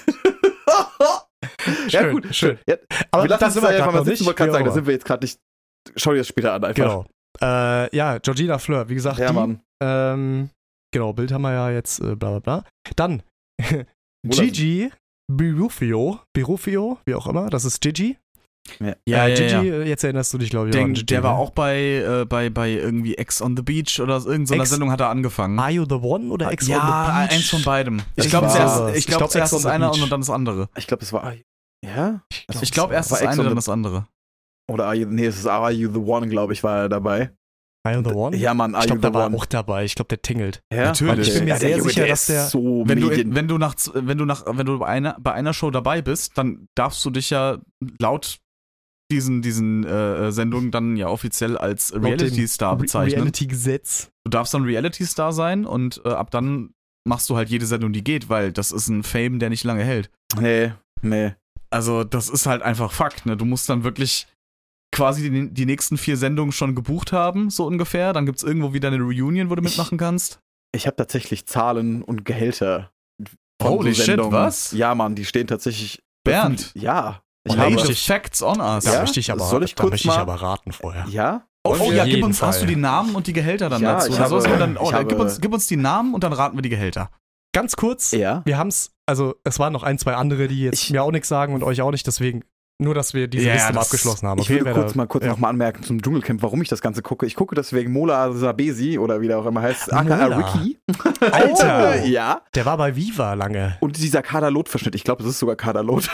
Ja, Schön, gut, schön. Ja, Aber wir lassen da es sind wir einfach grad mal noch sitzen, nicht. wollte gerade Ja, sagen, da aber- sind wir jetzt gerade nicht. Schau dir das später an, einfach. Genau. Ja, Georgina Fleur, wie gesagt, Ja, die. Mann. Genau, Bild haben wir ja jetzt, bla bla bla. Dann Gigi Birufio, wie auch immer, das ist Gigi. Ja, Gigi, ja. jetzt erinnerst du dich, glaube ich, an Gigi. Der war ne? auch bei irgendwie Ex on the Beach oder irgendeiner so Ex- Sendung hat er angefangen. Are You the One oder Ex on the Ja, Beach? eins von beidem. Ich Ich glaube, war- zuerst ich glaub, zuerst Ex on ist the einer Beach. und dann das andere. Ich glaube, das war. Ja? Ich glaube, erst war das Ex eine, on dann the- das andere. Oder es ist Are You the One, glaube ich, war er dabei. Are You the One? Ja, Mann, Are Ich You glaube, the da war One. auch dabei. Ich glaube, der tingelt. Ja? Natürlich. Ich bin mir Ja, der sehr Junge, sicher, der dass ist der- so Wenn Medien. du bei einer Show dabei bist, dann darfst du dich ja laut diesen Sendungen dann ja offiziell als Reality-Star bezeichnen. Reality-Gesetz. Du darfst dann Reality-Star sein und ab dann machst du halt jede Sendung, die geht, weil das ist ein Fame, der nicht lange hält. Nee. Also das ist halt einfach Fakt, ne? Du musst dann wirklich quasi die nächsten 4 Sendungen schon gebucht haben, so ungefähr. Dann gibt's irgendwo wieder eine Reunion, wo du mitmachen kannst. Ich habe tatsächlich Zahlen und Gehälter. von Holy so shit, Sendungen. was? Ja, Mann, die stehen tatsächlich. Bernd. Ja. Ich Lay habe. the facts on us. Da Ja? möchte ich aber, Soll ich da kurz möchte ich mal- aber raten vorher. Ja? Oh Wollen wir- ja, gib jeden uns, hast du Fall. die Namen und die Gehälter dann Ja, dazu? ich Oder sowas? habe- Dann, ich habe- gib uns die Namen und dann raten wir die Gehälter. Ganz kurz, Ja. wir haben's, also es waren noch 1, 2 andere, die jetzt Ich- mir auch nichts sagen und euch auch nicht, deswegen Nur, dass wir diese Ja, Liste mal das- abgeschlossen haben. Ich will wer kurz da- mal noch mal anmerken zum Dschungelcamp, warum ich das Ganze gucke. Ich gucke das wegen Mola Sabesi oder wie der auch immer heißt, aka Mola. Ricky. Alter! Ja. Der war bei Viva lange. Und dieser Kader-Lot-Verschnitt, ich glaube, es ist sogar Kader-Lot.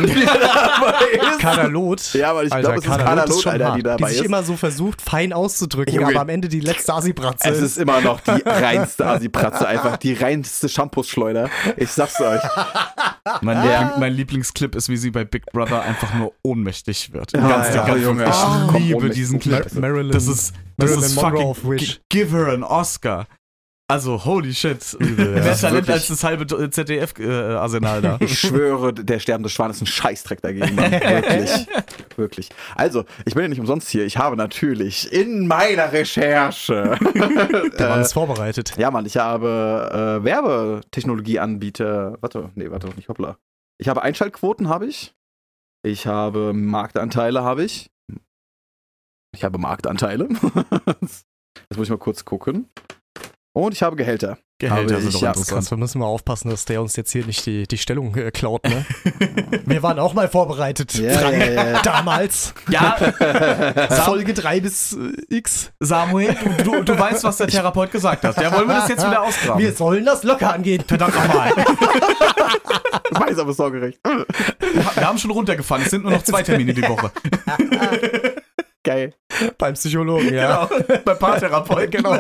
Kaderlot. Ja, aber ich Alter, glaube, es ist Kaderlot Kader-Lot, schon Alter, hart. die dabei sich ist. immer so versucht, fein auszudrücken, Junge. aber am Ende die letzte Assi-Bratze. Es ist immer noch die reinste Assi-Pratze, einfach die reinste Shampoos-Schleuder. Ich sag's euch. Mein Lieblingsclip ist, wie sie bei Big Brother einfach nur ohnmächtig wird. Ja, Ganz die ja, ganze Junge. Ich Komm, liebe ohnmächtig. diesen Clip. Marilyn, Das ist Marilyn Monroe fucking auf Wish. Give her an Oscar. Also, holy shit. Übel, ja. Mehr Talent Wirklich. als das halbe ZDF-Arsenal da. Ich schwöre, der sterbende Schwan ist ein Scheißdreck dagegen. Mann. Wirklich. Wirklich. Also, ich bin ja nicht umsonst hier. Ich habe natürlich in meiner Recherche. Der Mann ist vorbereitet. Ja, Mann, ich habe Werbetechnologieanbieter. Warte, nicht, hoppla. Ich habe Einschaltquoten, habe ich. Ich habe Marktanteile, habe ich. Ich habe Marktanteile. Das muss ich mal kurz gucken. Und ich habe Gehälter. Gehälter Habe sind ich, doch ja. interessant. Wir müssen mal aufpassen, dass der uns jetzt hier nicht die Stellung klaut, ne? Wir waren auch mal vorbereitet. Ja. Damals. Ja, Folge 3 bis X. Samuel, du weißt, was der Therapeut gesagt hat. Ja, wollen wir das jetzt wieder ausgraben? Wir sollen das locker angehen. Verdammt nochmal. Das weiß aber sorgerecht. Wir haben schon runtergefahren. Es sind nur noch 2 Termine die Woche. Geil. Beim Psychologen, ja. Genau. Bei Paartherapeuten. Genau.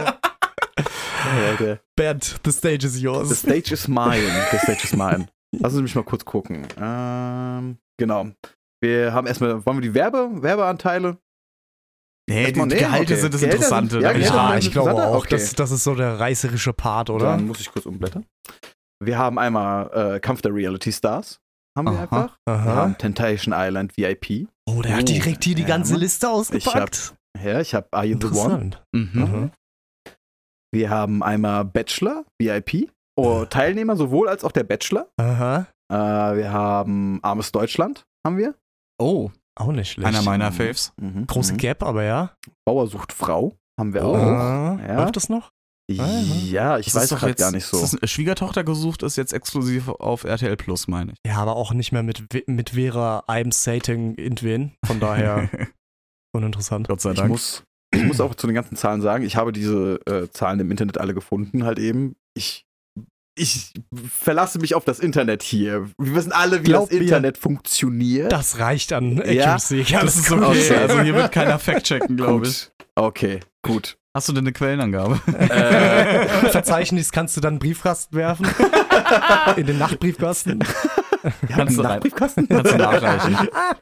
Ja, Bernd, the stage is The yours. stage is mine. The stage is mine. Lass uns mich mal kurz gucken. Genau. Wir haben erstmal, wollen wir die Werbeanteile? Nee, Erstmal die nehmen, Gehalte okay. sind das Gehälter Interessante. sind- da ja, bin ich Gehälter rein. Ja, sind ich glaube interessanter? auch. Okay. Das ist so der reißerische Part, oder? Dann muss ich kurz umblättern. Wir haben einmal Kampf der Reality Stars. Haben wir Aha. einfach. Wir Aha. haben Temptation Island VIP. Oh, der hat direkt hier die Ja, ganze Mann. Liste ausgepackt. Ja, ich habe Are You the One? Interessant. Mhm. Mhm. Wir haben einmal Bachelor VIP. Oh, Teilnehmer sowohl als auch der Bachelor. Aha. Wir haben Armes Deutschland. Haben wir. Oh, Auch nicht schlecht. einer meiner Faves. Mhm. Große Gap, aber ja. Bauer sucht Frau. Haben wir Oh. auch. Ja. Läuft das noch? Ja, ich Das weiß ist doch gerade jetzt, gar nicht so. Das ist Schwiegertochter gesucht, ist jetzt exklusiv auf RTL Plus, meine ich. Ja, aber auch nicht mehr mit Vera I'm Satan Intwen. Von daher uninteressant. Gott sei Ich Dank. muss auch zu den ganzen Zahlen sagen, ich habe diese Zahlen im Internet alle gefunden, halt eben. Ich verlasse mich auf das Internet hier. Wir wissen alle, wie Glaub das mir. Internet funktioniert. Das reicht an Ja, Accuracy. Das ist okay. Okay. Also hier wird keiner fact-checken, glaube ich. Gut. Okay, gut. Hast du denn eine Quellenangabe? Verzeichnis kannst du dann in den Briefkasten werfen. In den Nachtbriefkasten. Kannst du rein. Nachbriefkasten? Kannst du nachreichen.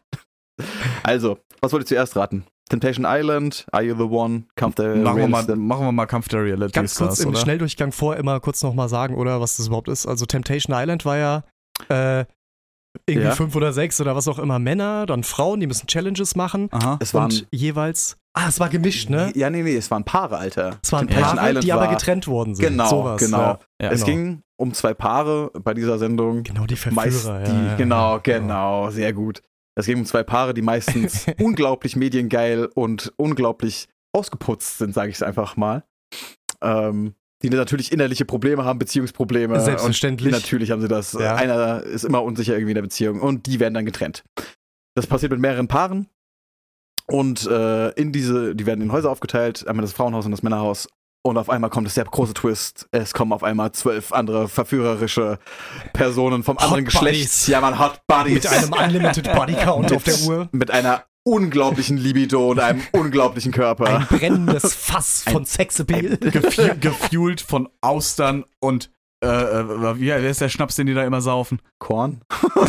Also, was wollt ihr zuerst raten? Temptation Island, Are You the One, Kampf der Machen Reality- wir mal Kampf der Reality Ganz kurz Stars, im oder? Schnelldurchgang immer kurz nochmal sagen, oder was das überhaupt ist. Also Temptation Island war ja irgendwie Ja. 5 oder 6 oder was auch immer Männer, dann Frauen, die müssen Challenges machen. Aha. Es waren, Und jeweils. Es war gemischt, ne? Ja, nee, es waren Paare, Alter. Es waren Temptation Paare, Island die aber war- getrennt worden sind. Genau, Sowas, genau. Ja. Ja, Es genau. ging um 2 Paare bei dieser Sendung. Genau, die Meist Verführer. die, ja, ja. genau, sehr gut. Es ging um 2 Paare, die meistens unglaublich mediengeil und unglaublich ausgeputzt sind, sage ich es einfach mal. Die natürlich innerliche Probleme haben, Beziehungsprobleme. Selbstverständlich. Und natürlich haben sie das. Ja. Einer ist immer unsicher irgendwie in der Beziehung und die werden dann getrennt. Das passiert mit mehreren Paaren. Und die werden in Häuser aufgeteilt, einmal das Frauenhaus und das Männerhaus. Und auf einmal kommt es der große Twist. Es kommen auf einmal 12 andere verführerische Personen vom anderen Hot Geschlecht. Buddies. Ja, man, Hot Buddies. Mit einem Unlimited Body Count auf der Uhr. Mit einer unglaublichen Libido und einem unglaublichen Körper. Ein brennendes Fass von Sexappeal. Gefuelt von Austern und wer ist der Schnaps, den die da immer saufen? Korn?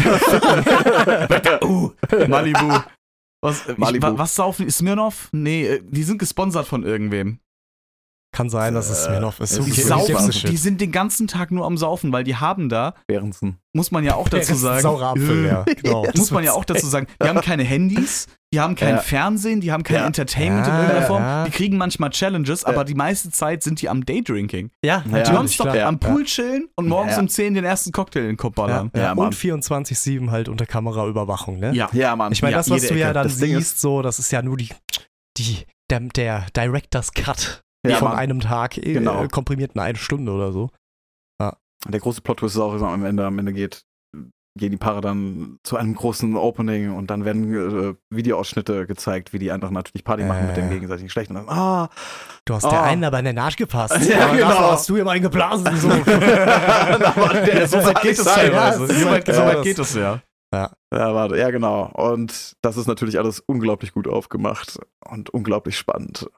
Malibu. Malibu. Was saufen die? Smirnoff? Nee, die sind gesponsert von irgendwem. Kann sein, dass es Smirnoff ist. es Die Okay, saufen, shit. die sind den ganzen Tag nur am Saufen, weil die haben da, Behrensen. muss man ja auch dazu sagen. Saurer Apfel, ja. Genau. Muss man ja auch dazu sagen, die haben keine Handys, die haben kein Ja. Fernsehen, die haben kein Ja. Entertainment in Ja, irgendeiner Form. ja. Die kriegen manchmal Challenges, aber die meiste Zeit sind die am Daydrinking. Ja, Ja, natürlich. Nonstop klar. am Pool chillen und morgens Ja. um 10 den ersten Cocktail in den Kopf ballern. Ja, Ja, Mann. und 24/7 halt unter Kameraüberwachung, ne? Ja. Ja, Mann. Ich meine, Ja, das, was jede du ja Ecke. dann Das Ding siehst, so, das ist ja nur der Director's Cut Ja, von Mann. einem Tag, Genau. komprimiert in 1 Stunde oder so. Der große Plot-Twist ist auch, dass am Ende geht, gehen die Paare dann zu einem großen Opening und dann werden Videoausschnitte gezeigt, wie die anderen natürlich Party machen mit dem gegenseitigen Geschlecht. Und dann, du hast der einen aber in den Arsch gepasst. Ja, aber genau. dafür hast du ihm einen geblasen. So. So weit geht es teilweise. So weit geht es, ja. Ja, genau. Und das ist natürlich alles unglaublich gut aufgemacht und unglaublich spannend.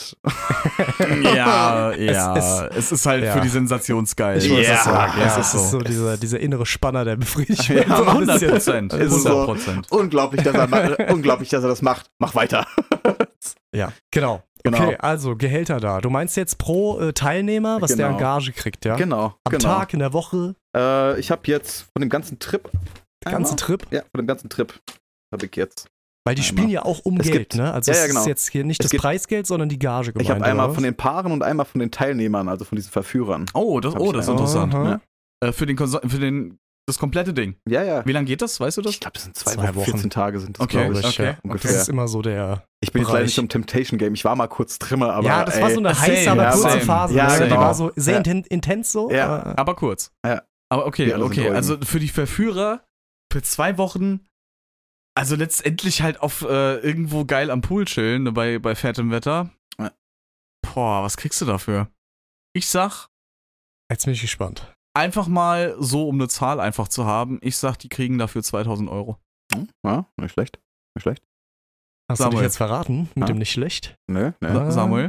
Ja, es ist halt für die Sensationsgeil. Ich wollte das sagen. Ja, Es ist so dieser innere Spanner, der befriedigt Ja, wird. 100%. Es ist so 100%. unglaublich, dass er das macht. Mach weiter. Ja, genau. Okay, also Gehälter da. Du meinst jetzt pro Teilnehmer, was der an Gage kriegt, ja? Genau. Am Tag, in der Woche? Ich habe jetzt von dem ganzen Trip. Trip? Ja, von dem ganzen Trip habe ich jetzt. Weil die spielen ja auch um Geld, ne? Also es genau. ist jetzt hier nicht das Preisgeld, sondern die Gage gemeint. Ich habe einmal oder von den Paaren und einmal von den Teilnehmern, also von diesen Verführern. Oh, das ist interessant. Aha. Ja. Für das komplette Ding. Ja. Wie lange geht das? Weißt du das? Ich glaube, das sind 2 Wochen. 14 Tage sind das, Okay, glaube ich. okay. Ungefähr. Das ist immer so der Ich bin jetzt Bereich. leider nicht im Temptation-Game. Ich war mal kurz drin, aber ja, das war so eine same. heiße, aber Ja, kurze same. Phase. Ja, ne? Die genau. war so sehr Ja. intens so. Ja. Aber kurz. Ja. Aber okay, Die alle sind Drogen. also für die Verführer für 2 Wochen, also letztendlich halt auf irgendwo geil am Pool chillen, ne, bei fettem Wetter. Ja. Boah, was kriegst du dafür? Ich sag, Jetzt bin ich gespannt. einfach mal so, um eine Zahl einfach zu haben, ich sag, die kriegen dafür 2.000 Euro. Ja, nicht schlecht. Hast du dich Samuel. jetzt verraten? Mit Ja. dem nicht schlecht? Nö. Samuel?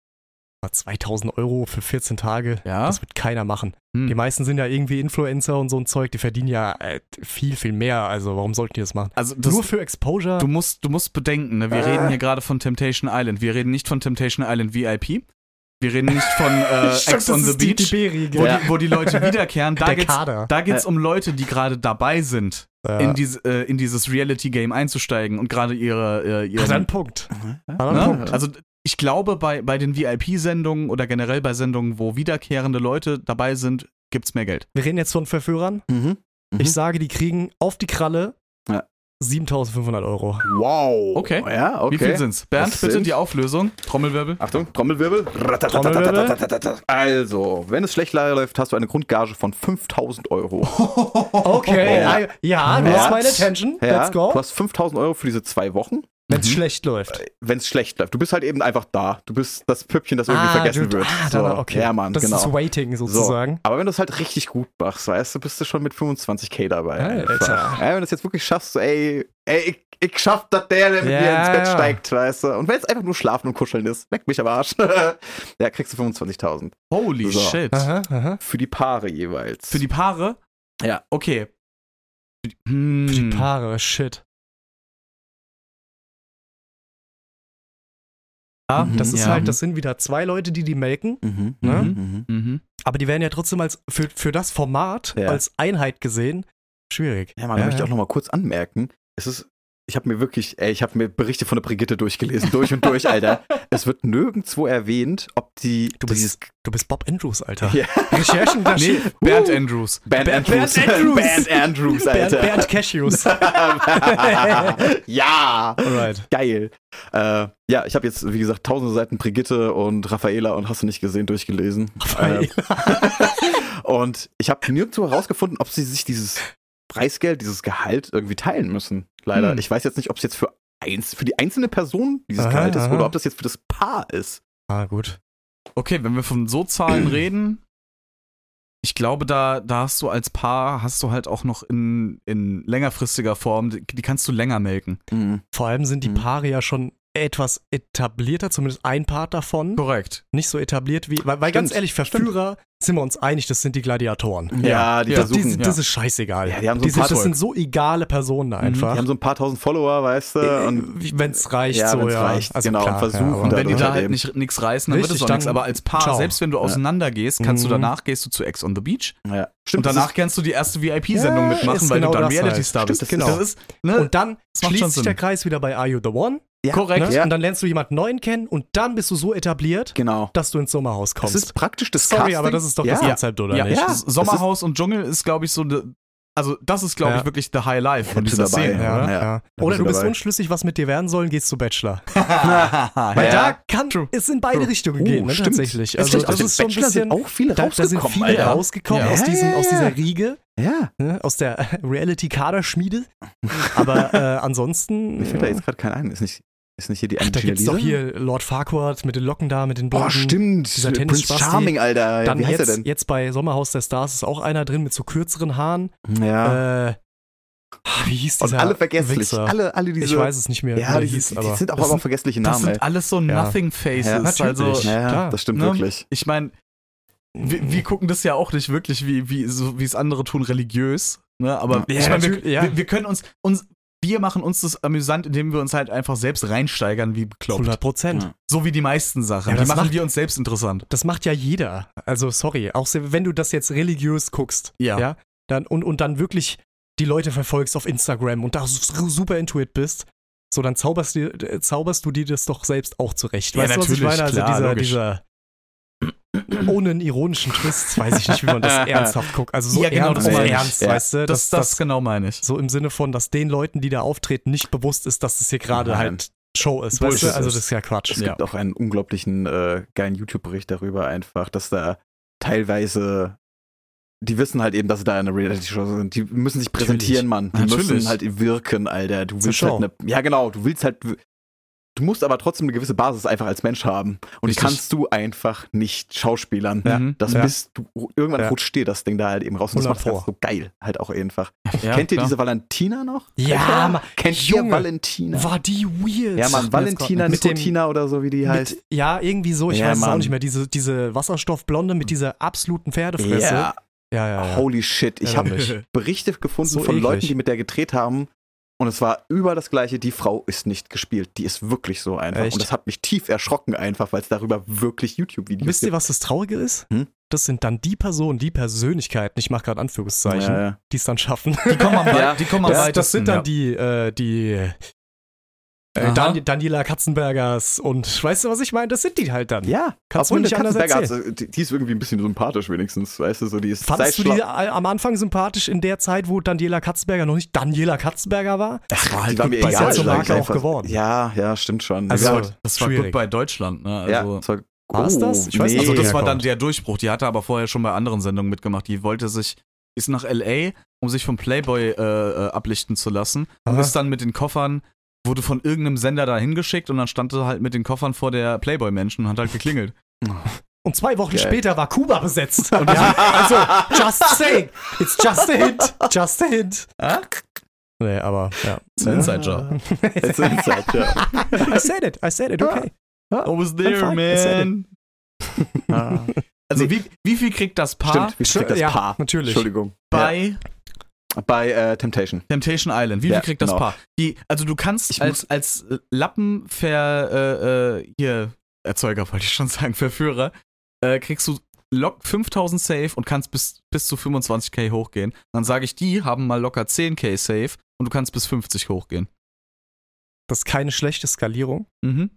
2.000 Euro für 14 Tage, Ja. das wird keiner machen. Hm. Die meisten sind ja irgendwie Influencer und so ein Zeug, die verdienen ja viel, viel mehr. Also warum sollten die das machen? Also Nur für Exposure? du musst bedenken, ne? Wir reden hier gerade von Temptation Island. Wir reden nicht von Temptation Island VIP. Wir reden nicht von Ex on the Beach, wo die Leute wiederkehren. Da geht's um Leute, die gerade dabei sind, in dieses Reality-Game einzusteigen und gerade ihre Hat einen Punkt. ne? Also ich glaube, bei den VIP-Sendungen oder generell bei Sendungen, wo wiederkehrende Leute dabei sind, gibt's mehr Geld. Wir reden jetzt von Verführern. Mhm. Ich sage, die kriegen auf die Kralle Ja. 7.500 Euro. Wow. Okay. Ja, okay. Wie viel sind's? Bernd, Das bitte sind- die Auflösung. Trommelwirbel. Achtung, Trommelwirbel. Trommelwirbel. Also, wenn es schlecht läuft, hast du eine Grundgage von 5.000 Euro. Okay, ja, du hast meine Attention. Let's go. Du hast 5.000 Euro für diese 2 Wochen, Wenn es schlecht läuft. wenn es schlecht läuft. Du bist halt eben einfach da. Du bist das Püppchen, das irgendwie vergessen wird. Okay. Ja, Mann, das genau. ist Waiting So. sozusagen. Aber wenn du es halt richtig gut machst, weißt du, bist du schon mit 25.000 dabei. Alter. Einfach. Ja, wenn du es jetzt wirklich schaffst, so, ich schaff, dass der mit mir ins Bett steigt, weißt du. Und wenn es einfach nur schlafen und kuscheln ist, leck mich am Arsch. Ja, kriegst du 25.000. Holy So. shit. Aha. Für die Paare jeweils. Für die Paare? Ja. Okay. Für die Paare, shit. Ja, das ist ja. halt, das sind wieder 2 Leute, die melken, ne? Mhm. aber die werden ja trotzdem als für das Format Ja. als Einheit gesehen schwierig. Ja, man, da möchte ich auch nochmal kurz anmerken, ich habe mir Berichte von der Brigitte durchgelesen, durch und durch, Alter. Es wird nirgendwo erwähnt, ob die Du bist Bob Andrews, Alter. Ja. Recherchen, da Nee, steht Bernd Andrews. Bernd Andrews. Bernd Andrews, Alter. Bernd Cashews. Ja, Alright. geil. Ja, ich habe jetzt, wie gesagt, 1000 Seiten Brigitte und Raffaela und hast du nicht gesehen, durchgelesen. Und ich habe nirgendwo herausgefunden, ob sie sich dieses Preisgeld, dieses Gehalt irgendwie teilen müssen. Leider. Ich weiß jetzt nicht, ob es jetzt für die einzelne Person dieses Gehalt ist oder ob das jetzt für das Paar ist. Ah, gut. Okay, wenn wir von so Zahlen reden, ich glaube, da hast du als Paar, halt auch noch in längerfristiger Form, die kannst du länger melken. Mhm. Vor allem sind die Paare ja schon etwas etablierter, zumindest ein Part davon. Korrekt. Nicht so etabliert wie, weil ganz ehrlich, Verführer, sind wir uns einig, das sind die Gladiatoren. Ja, die versuchen. Das ist scheißegal. Ja, die haben so ein paar das sind so egale Personen da einfach. Die haben so ein paar tausend Follower, weißt du. Und Wenn es reicht, ja, so, wenn's ja. reicht, Also genau, klar, und versuchen ja, Und da wenn die durch da halt eben. nichts reißen, dann wird Richtig, es auch nichts. dann Aber als Paar, ciao. selbst wenn du auseinander gehst, kannst du danach gehst du zu Ex on the Beach. Ja. Und danach kannst du die erste VIP-Sendung mitmachen, ist weil genau du dann das halt. Reality-Star bist. Stimmt, genau. Das ist, ne? Und dann Das macht schon schließt sich der Sinn. Kreis wieder bei Are You the One? Ja, Korrekt. Ne? Ja. Und dann lernst du jemanden Neuen kennen und dann bist du so etabliert, Genau. dass du ins Sommerhaus Das kommst. ist praktisch das Sorry, Casting. aber das ist doch ja. das Konzept, oder Ja, nicht? Ja. Sommerhaus und Dschungel ist, glaube ich, so also das ist, glaube ich, wirklich the high life von bist du dieser dabei, Szene. ja. oder? Ja. Da Oder bist du du bist dabei. unschlüssig, was mit dir werden soll, gehst zu Bachelor. Weil Weil da da kann es in beide Richtungen gehen, ne, stimmt. tatsächlich. Also Also aus das dem ist schon ein Bachelor bisschen, sind auch viele da sind rausgekommen, viele Alter. rausgekommen Ja. aus Ja. dieser Riege. Ja. ne, aus der Reality-Kaderschmiede. Aber ansonsten. Mir fällt da jetzt gerade kein ein. Ist nicht hier die da Angelina gibt's doch Lisa? hier Lord Farquaad mit den Locken da, mit den Oh, Blonden. stimmt. dieser Prince Tennisspasti. Charming, Alter. Dann Wie heißt er denn? jetzt bei Sommerhaus der Stars ist auch einer drin mit so kürzeren Haaren. Ja. Wie hieß Und dieser alle vergesslich. Wichser? Alle diese. Ich weiß es nicht mehr, Ja, wie die, der hieß, die aber sind auch das aber sind- vergessliche Das Namen, sind ey. alles so Ja. Nothing Faces. Ja, natürlich. Also, Ja, klar. das stimmt ne? wirklich. Ich meine, wir gucken das ja auch nicht wirklich, wie es andere tun, religiös. Ne? Aber Ja, ich meine, natürlich, ja. wir können wir machen uns das amüsant, indem wir uns halt einfach selbst reinsteigern, wie bekloppt. 100%. Ja. So wie die meisten Sachen. Ja, die das machen macht- wir uns selbst interessant. Das macht ja jeder. Also, sorry. Auch wenn du das jetzt religiös guckst. Ja. Dann, und dann wirklich die Leute verfolgst auf Instagram und da super intuit bist, so dann zauberst du dir das doch selbst auch zurecht. Ja, Weißt du, was ich natürlich, meine? Also klar, logisch. dieser ohne einen ironischen Twist, weiß ich nicht, wie man das ernsthaft guckt. Also so Ja, genau, ernst, das meine ich. ernst, Ja. weißt du? Das genau meine ich. so im Sinne von, dass den Leuten, die da auftreten, nicht bewusst ist, dass das hier gerade Nein. halt Show ist. Weißt Bullshit du? Also ist. das ist ja Quatsch. Es gibt auch einen unglaublichen geilen YouTube-Bericht darüber einfach, dass da teilweise die wissen halt eben, dass sie da in einer Reality-Show sind. Die müssen sich präsentieren, Mann. Die Natürlich. müssen halt wirken, Alter. Du Zur willst Show. halt ja genau, du musst aber trotzdem eine gewisse Basis einfach als Mensch haben. Und die Richtig. kannst du einfach nicht schauspielern. Ja. Das Ja. bist du, irgendwann Ja. rutscht dir das Ding da halt eben raus. Und das 100 macht das so geil halt auch einfach. Ja, Kennt ihr klar. diese Valentina noch? Ja, Mann. Kennt Junge, ihr Valentina? War die weird. Ja, Mann, Valentina, mit dem- Nikotina oder so, wie die heißt. Ja, irgendwie so, ich Ja, weiß es auch Mann. nicht mehr. Diese Wasserstoffblonde mit dieser absoluten Pferdefresse. Ja, Ja. holy shit. Ich Erinnere habe mich. Berichte gefunden So von Leuten, eklig. die mit der gedreht haben. Und es war überall das Gleiche. Die Frau ist nicht gespielt. Die ist wirklich so einfach. Echt? Und das hat mich tief erschrocken einfach, weil es darüber wirklich YouTube-Videos Wisst ihr, was das Traurige ist? Hm? Das sind dann die Personen, die Persönlichkeiten, ich mache gerade Anführungszeichen, Ja. die es dann schaffen. Die kommen am, Ja. die kommen am Das weitesten. sind dann ja. die Aha. Daniela Katzenbergers und weißt du, was ich meine? Das sind die halt dann. Ja, Kannst du obwohl mir nicht die anders Katzenberger die ist irgendwie ein bisschen sympathisch wenigstens, weißt du, so die ist Fandest du sei die schlau- am Anfang sympathisch in der Zeit, wo Daniela Katzenberger noch nicht Daniela Katzenberger war? Das war die halt war gut mir bei egal, egal. zur Deutschland. Marke auch einfach- geworden. Ja, stimmt schon. Also, ja, Das war schwierig. gut bei Deutschland. Ne? ja, Also, das war, War es das? Ich weiß nicht. also das Nee. war dann herkommt. der Durchbruch. Die hatte aber vorher schon bei anderen Sendungen mitgemacht. Die ist nach L.A., um sich vom Playboy ablichten zu lassen. Und Aha. ist dann mit den Koffern, wurde von irgendeinem Sender da hingeschickt und dann stand sie halt mit den Koffern vor der Playboy-Menschen und hat halt geklingelt. Und 2 Wochen Geil. später war Kuba besetzt. Und ja, also, just saying. It's just a hint. Just a hint. Nee, aber, ja. Das ist ein Inside-Job. It's an Inside, ja. I said it, okay. I was I'm there, fine, I said man. Also wie viel kriegt das Paar Stimmt, wie kriegt das Ja, Paar? natürlich. Entschuldigung. bei Bei Temptation. Temptation Island? Wie Ja, viel kriegt das genau. Paar? Also du kannst Ich als Erzeuger wollte ich schon sagen, Verführer, kriegst du 5.000 safe und kannst bis zu 25k hochgehen. Dann sage ich, die haben mal locker 10k safe und du kannst bis 50 hochgehen. Das ist keine schlechte Skalierung. Mhm.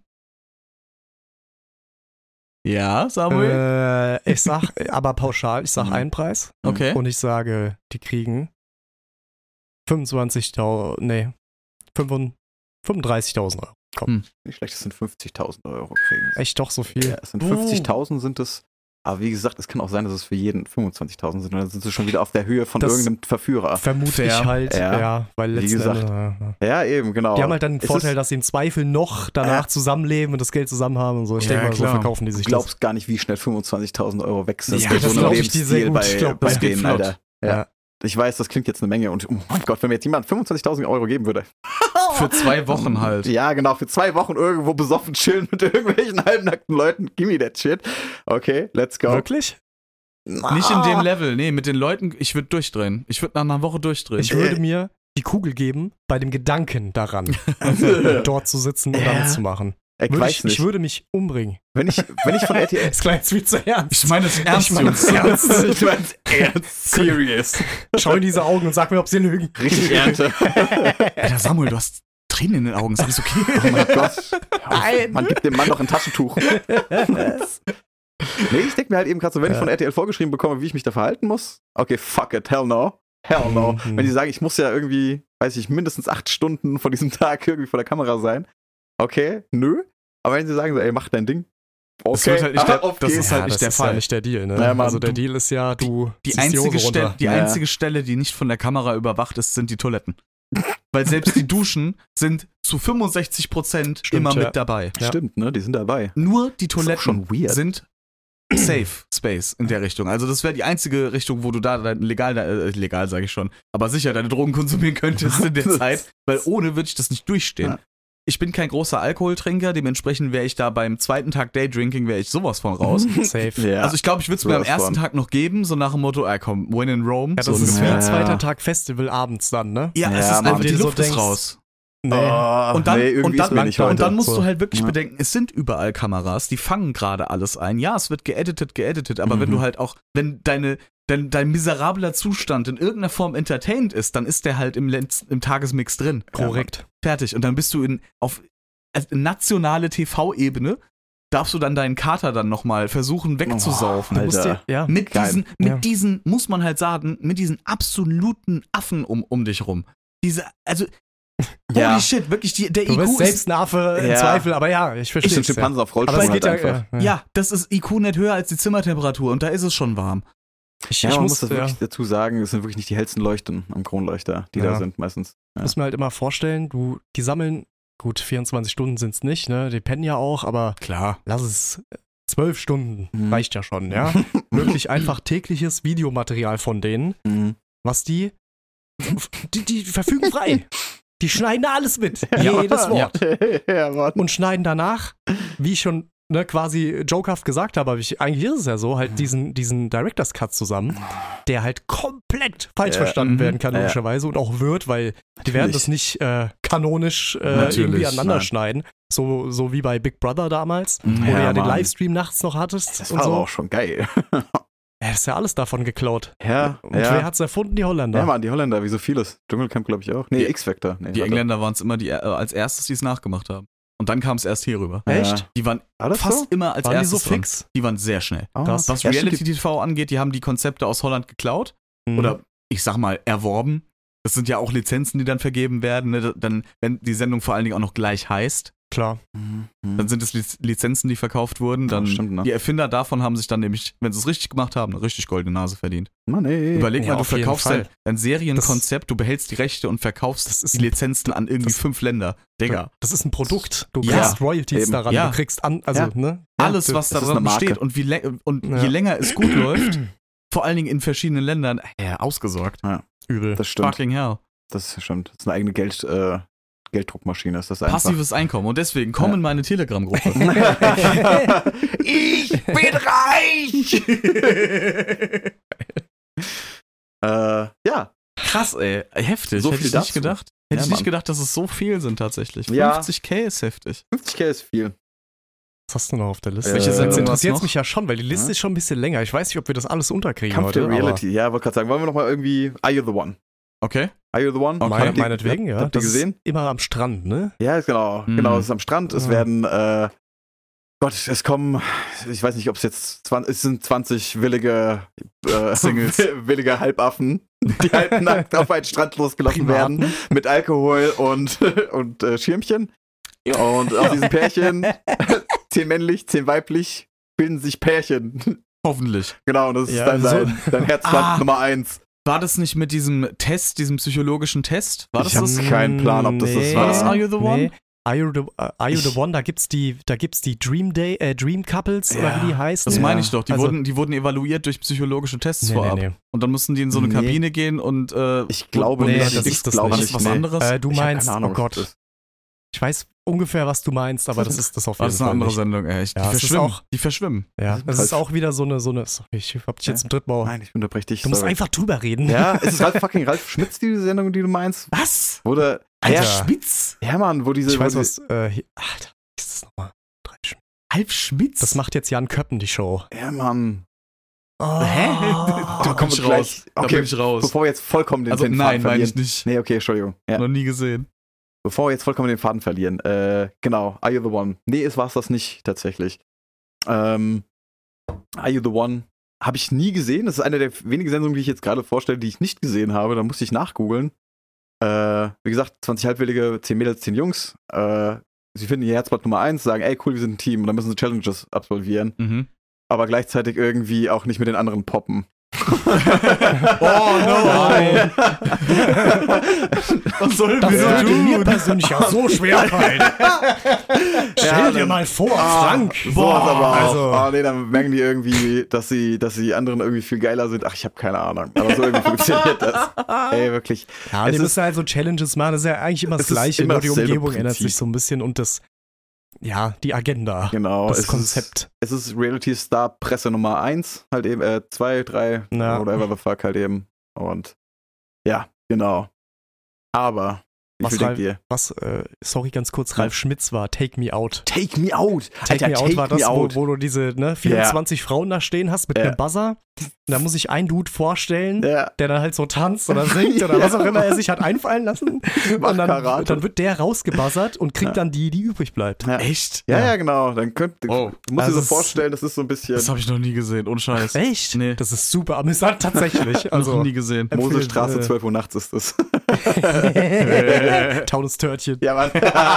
Ja, Samuel? Ich sag, aber pauschal, ich sag Mhm. einen Preis. Okay. Und ich sage, die kriegen 35.000 Euro. Nicht schlecht, das sind 50.000 Euro kriegen. Echt doch so viel? Ja, es sind 50.000 sind es. Aber wie gesagt, es kann auch sein, dass es für jeden 25.000 sind. Und dann sind sie schon wieder auf der Höhe von Das- irgendeinem Verführer. Vermute ich halt, Ja. weil Wie letzten gesagt. Endes, Ja, eben, genau. die haben halt dann den Es Vorteil, ist- dass sie im Zweifel noch danach Ja. zusammenleben und das Geld zusammen haben und so. Ich Ja, denke mal, so klar. verkaufen die Du sich glaubst gar nicht, wie schnell 25.000 Euro weg sind. Ja, bei das so einem glaub ich dir sehr Lebensstil gut. Ich glaub, bei das geht denen, flott. Alter. das. Ja. Ich weiß, das klingt jetzt eine Menge. Und oh mein Gott, wenn mir jetzt jemand 25.000 Euro geben würde. Für 2 Wochen halt. Ja, genau, für 2 Wochen irgendwo besoffen chillen mit irgendwelchen halbnackten Leuten. Gimme that shit. Okay, let's go. Wirklich? Nicht in dem Level, nee, mit den Leuten, ich würde durchdrehen. Ich würde nach einer Woche durchdrehen. Ich würde mir die Kugel geben bei dem Gedanken daran, dort zu sitzen und damit zu machen. Ich weiß nicht. Ich würde mich umbringen. Wenn ich von RTL. Das klingt jetzt viel zu ernst. Ich meine es ernst, Ich meine es Jungs. ernst. Ich mein's ernst. Serious. Schau in diese Augen und sag mir, ob sie lügen. Richtig Ernte. Alter, Samuel, du hast Tränen in den Augen, ist alles okay? Oh mein Gott. Nein. Man gibt dem Mann doch ein Taschentuch. Nee, ich denke mir halt eben gerade so, wenn ich von RTL vorgeschrieben bekomme, wie ich mich da verhalten muss. Okay, fuck it, hell no. Hell no. Mhm. Wenn die sagen, ich muss ja irgendwie, weiß ich, mindestens 8 Stunden vor diesem Tag irgendwie vor der Kamera sein. Okay, nö. Aber wenn sie sagen so, ey, mach dein Ding, Das wird halt nicht das ist halt Ja, nicht das der ist Fall. ja nicht der Deal, ne? Ja, Mann, also der Deal ist ja, du Die ziehst Hose runter. einzige Stelle, die nicht von der Kamera überwacht ist, sind die Toiletten. Weil selbst die Duschen sind zu 65% immer ja. mit dabei. Ja. Stimmt, ne? Die sind dabei. Nur die Ist auch Toiletten schon weird. sind Safe Space in der Richtung. Also das wäre die einzige Richtung, wo du da legal sage ich schon, aber sicher deine Drogen konsumieren könntest in der Zeit, weil ohne würde ich das nicht durchstehen. Ja. Ich bin kein großer Alkoholtrinker, dementsprechend wäre ich da beim zweiten Tag Daydrinking, wäre ich sowas von raus. Safe. Ja. Also ich glaube, ich würde es mir am Sowas ersten von. Tag noch geben, so nach dem Motto, komm, when in Rome. Ja, so das ist wie ungefähr. ein zweiter Tag Festival abends dann, ne? Ja, es Ja, ist Mann. einfach, die Wenn du Luft so ist denkst, raus. Nee. Und dann, irgendwie und ist dann, mir nicht und heute. dann musst du halt wirklich Ja. bedenken, es sind überall Kameras, die fangen gerade alles ein. Ja, es wird geeditet, aber wenn du halt auch, wenn dein miserabler Zustand in irgendeiner Form entertained ist, dann ist der halt im Tagesmix drin. Korrekt. Fertig. Und dann bist du auf nationale TV-Ebene, darfst du dann deinen Kater dann nochmal versuchen wegzusaufen. Oh, Du musst Alter. dir, ja. Mit Geil. diesen, muss man halt sagen, mit diesen absoluten Affen um dich rum. Holy Ja. shit, wirklich, der Du IQ bist ist selbst ein Affe im Ja. Zweifel, aber ja, ich verstehe Ich bin es. Ja. Schimpansen auf Aber Rollstuhl es halt geht ja, einfach. Ja, das ist IQ nicht höher als die Zimmertemperatur und da ist es schon warm. Ich Ja, man muss muss das wirklich dazu sagen, es sind wirklich nicht die hellsten Leuchten am Kronleuchter, die Ja. da sind meistens. Ja. muss mir halt immer vorstellen, die sammeln, gut, 24 Stunden sind es nicht, ne? Die pennen ja auch, aber Klar. lass es 12 Stunden, Mhm. reicht ja schon, ja? Wirklich einfach tägliches Videomaterial von denen, Mhm. was die verfügen frei. Die schneiden da alles mit, jedes Wort. Ja, Mann. Und schneiden danach, wie ich schon quasi jokehaft gesagt habe, aber eigentlich ist es ja so, halt diesen Director's Cut zusammen, der halt komplett falsch verstanden werden kann, Ja. logischerweise, und auch wird, weil die werden das nicht kanonisch Natürlich, irgendwie aneinander nein. schneiden. So wie bei Big Brother damals, Mhm. wo du Ja, ja den Mann. Livestream nachts noch hattest Das und war aber so. auch schon geil. Ja, das ist ja alles davon geklaut. Ja, Und wer hat's erfunden? Die Holländer. Ja, Mann, die Holländer, wie so vieles. Dschungelcamp, glaube ich, auch. Nee, Die- X-Factor. Nee, Die warte. Engländer waren es immer als erstes, die es nachgemacht haben. Und dann kam es erst hier rüber. Echt? Die waren War das fast so? immer als Waren die erstes so dran. fix? Die waren sehr schnell. Oh, Krass. Was ja, stimmt, Reality-TV angeht, die haben die Konzepte aus Holland geklaut. Mhm. Oder ich sag mal, erworben. Das sind ja auch Lizenzen, die dann vergeben werden. Ne? Dann, wenn die Sendung vor allen Dingen auch noch gleich heißt, Klar. dann sind es Lizenzen, die verkauft wurden. Dann Ja, stimmt, ne? die Erfinder davon haben sich dann nämlich, wenn sie es richtig gemacht haben, eine richtig goldene Nase verdient. Mann, ey. Überleg Ja, mal, du auf jeden verkaufst Fall. ein Serienkonzept, du behältst die Rechte und verkaufst Das ist die ein- Lizenzen an irgendwie 5 Länder. Digga. Das ist ein Produkt. Du Ja, kriegst Royalties eben. daran. Ja. Du kriegst ne? Alles, was das ist daran eine Marke. besteht und Ja. je länger es gut läuft, vor allen Dingen in verschiedenen Ländern, ausgesorgt. Übel. Das stimmt. Fucking hell. Das stimmt. Das ist eine eigene Gelddruckmaschine, ist das einfach. Passives Einkommen. Und deswegen komm Ja. in meine Telegram-Gruppe. Ich bin reich! Ja. Krass, ey. Heftig. So Hätte viel ich nicht dazu. gedacht. Ja, Hätte ich nicht Mann. gedacht, dass es so viel sind tatsächlich. Ja. 50k ist heftig. 50k ist viel. Was hast du noch auf der Liste? Welche Jetzt Sendung interessiert war's mich ja schon, weil die Liste Ja. ist schon ein bisschen länger. Ich weiß nicht, ob wir das alles unterkriegen Kampf heute. der Reality. Ja, wollte gerade sagen, wollen wir nochmal irgendwie Are You the One? Okay. Are You the One? Okay. Habt ihr- Meinetwegen, ja. Habt ihr Das ist gesehen? immer am Strand, ne? Ja, genau. Mhm. Genau, es ist am Strand. Es Ja. werden, Gott, es kommen, ich weiß nicht, ob es jetzt, es sind 20 willige Singles. willige Halbaffen, die halbnackt auf einen Strand losgelassen werden, Primaten. mit Alkohol und Schirmchen. Und aus diesen Pärchen, 10 männlich, 10 weiblich, bilden sich Pärchen. Hoffentlich. Genau, und das ist Ja, dann so- dein Herzblatt Nummer 1. War das nicht mit diesem Test, diesem psychologischen Test? War das Ich hab das? keinen Plan, ob das das War das war. Are You the One? Nee. Are You the One? Da gibt's die Dream Couples oder Ja, wie die heißen. Das Ja. meine ich doch. Die Also- wurden evaluiert durch psychologische Tests Nee, vorab. nee. Und dann mussten die in so eine Nee. Kabine gehen und Ich glaube Nee, nicht. das ist das glaube nicht. was, was nee. anderes. Du Ich hab meinst, keine Ahnung, oh was Gott, das ist. ich weiß ungefähr, was du meinst, aber das ist das auf War jeden das eine Fall andere nicht. Sendung, ey. Die Ja, es ist verschwimmen. auch- Die verschwimmen. Ja, Das ist das ist Ralf. auch wieder so eine sorry, ich hab dich jetzt im dritten Mal. Nein, ich unterbreche dich. Du musst sorry. einfach drüber reden. Ja, ist es Ralf Schmitz, diese Sendung, die du meinst? Was? Oder Alter. Spitz? Ja, Mann, wo diese. Ich weiß wo was, hier, Alter, wie ist das nochmal? Halb Schmitz? Das macht jetzt Jan Köppen, die Show. Ja, Mann. Oh. Hä? Da Da kommen bin ich wir raus. gleich. Da Okay, bin ich raus. Bevor wir jetzt vollkommen den Also Faden nein, meine verlieren. ich nicht. Nee, okay, Entschuldigung. Ja. Noch nie gesehen. Bevor wir jetzt vollkommen den Faden verlieren. Genau, Are You the One? Nee, es war's das nicht, tatsächlich. Are You the One? Habe ich nie gesehen. Das ist eine der wenigen Sendungen, die ich jetzt gerade vorstelle, die ich nicht gesehen habe. Da musste ich nachgoogeln. Wie gesagt, 20 Halbwillige, 10 Mädels, 10 Jungs. sie finden ihr Herzblatt Nummer 1, sagen, ey, cool, wir sind ein Team und dann müssen sie Challenges absolvieren, Mhm. aber gleichzeitig irgendwie auch nicht mit den anderen poppen. Oh nein. Was sollen Das wir würde mir tun? persönlich ja so schwer fallen. Stell dir mal vor, Frank. Sowas aber auch. also- Oh nee, dann merken die irgendwie, dass die anderen irgendwie viel geiler sind. Ach, ich habe keine Ahnung. Aber so irgendwie funktioniert das. Ey, wirklich. Ja, Es die ist- müssen halt so Challenges machen. Das ist ja eigentlich immer das es ist Gleiche, immer nur die dasselbe Umgebung ändert Prinzip. sich so ein bisschen und die Agenda, Genau. das es Konzept. Es ist Reality Star Presse Nummer 1, halt eben 2, 3, Ja. whatever the fuck halt eben. Und ja, genau. Aber, wie Was viel denkt ihr? Was, sorry, ganz kurz, Ralf Schmitz war Take Me Out. Take me out! Take Me Out war das, out. wo du diese 24 Frauen da stehen hast mit Ja. einem Buzzer. Und da muss sich ein Dude vorstellen, Ja. der dann halt so tanzt oder singt oder was auch immer er sich hat einfallen lassen. Mach Und Karate. dann wird der rausgebuzzert und kriegt dann die übrig bleibt. Ja. Echt? Ja, genau. Dann du Oh. musst dir Also so es- vorstellen, das ist so ein bisschen Das habe ich noch nie gesehen, ohne Scheiß. Echt? Nee. Das ist super amüsant tatsächlich. Also, noch Also nie gesehen. Mosestraße, äh, 12 Uhr nachts ist das. Taunus-Törtchen. Ja, Mann.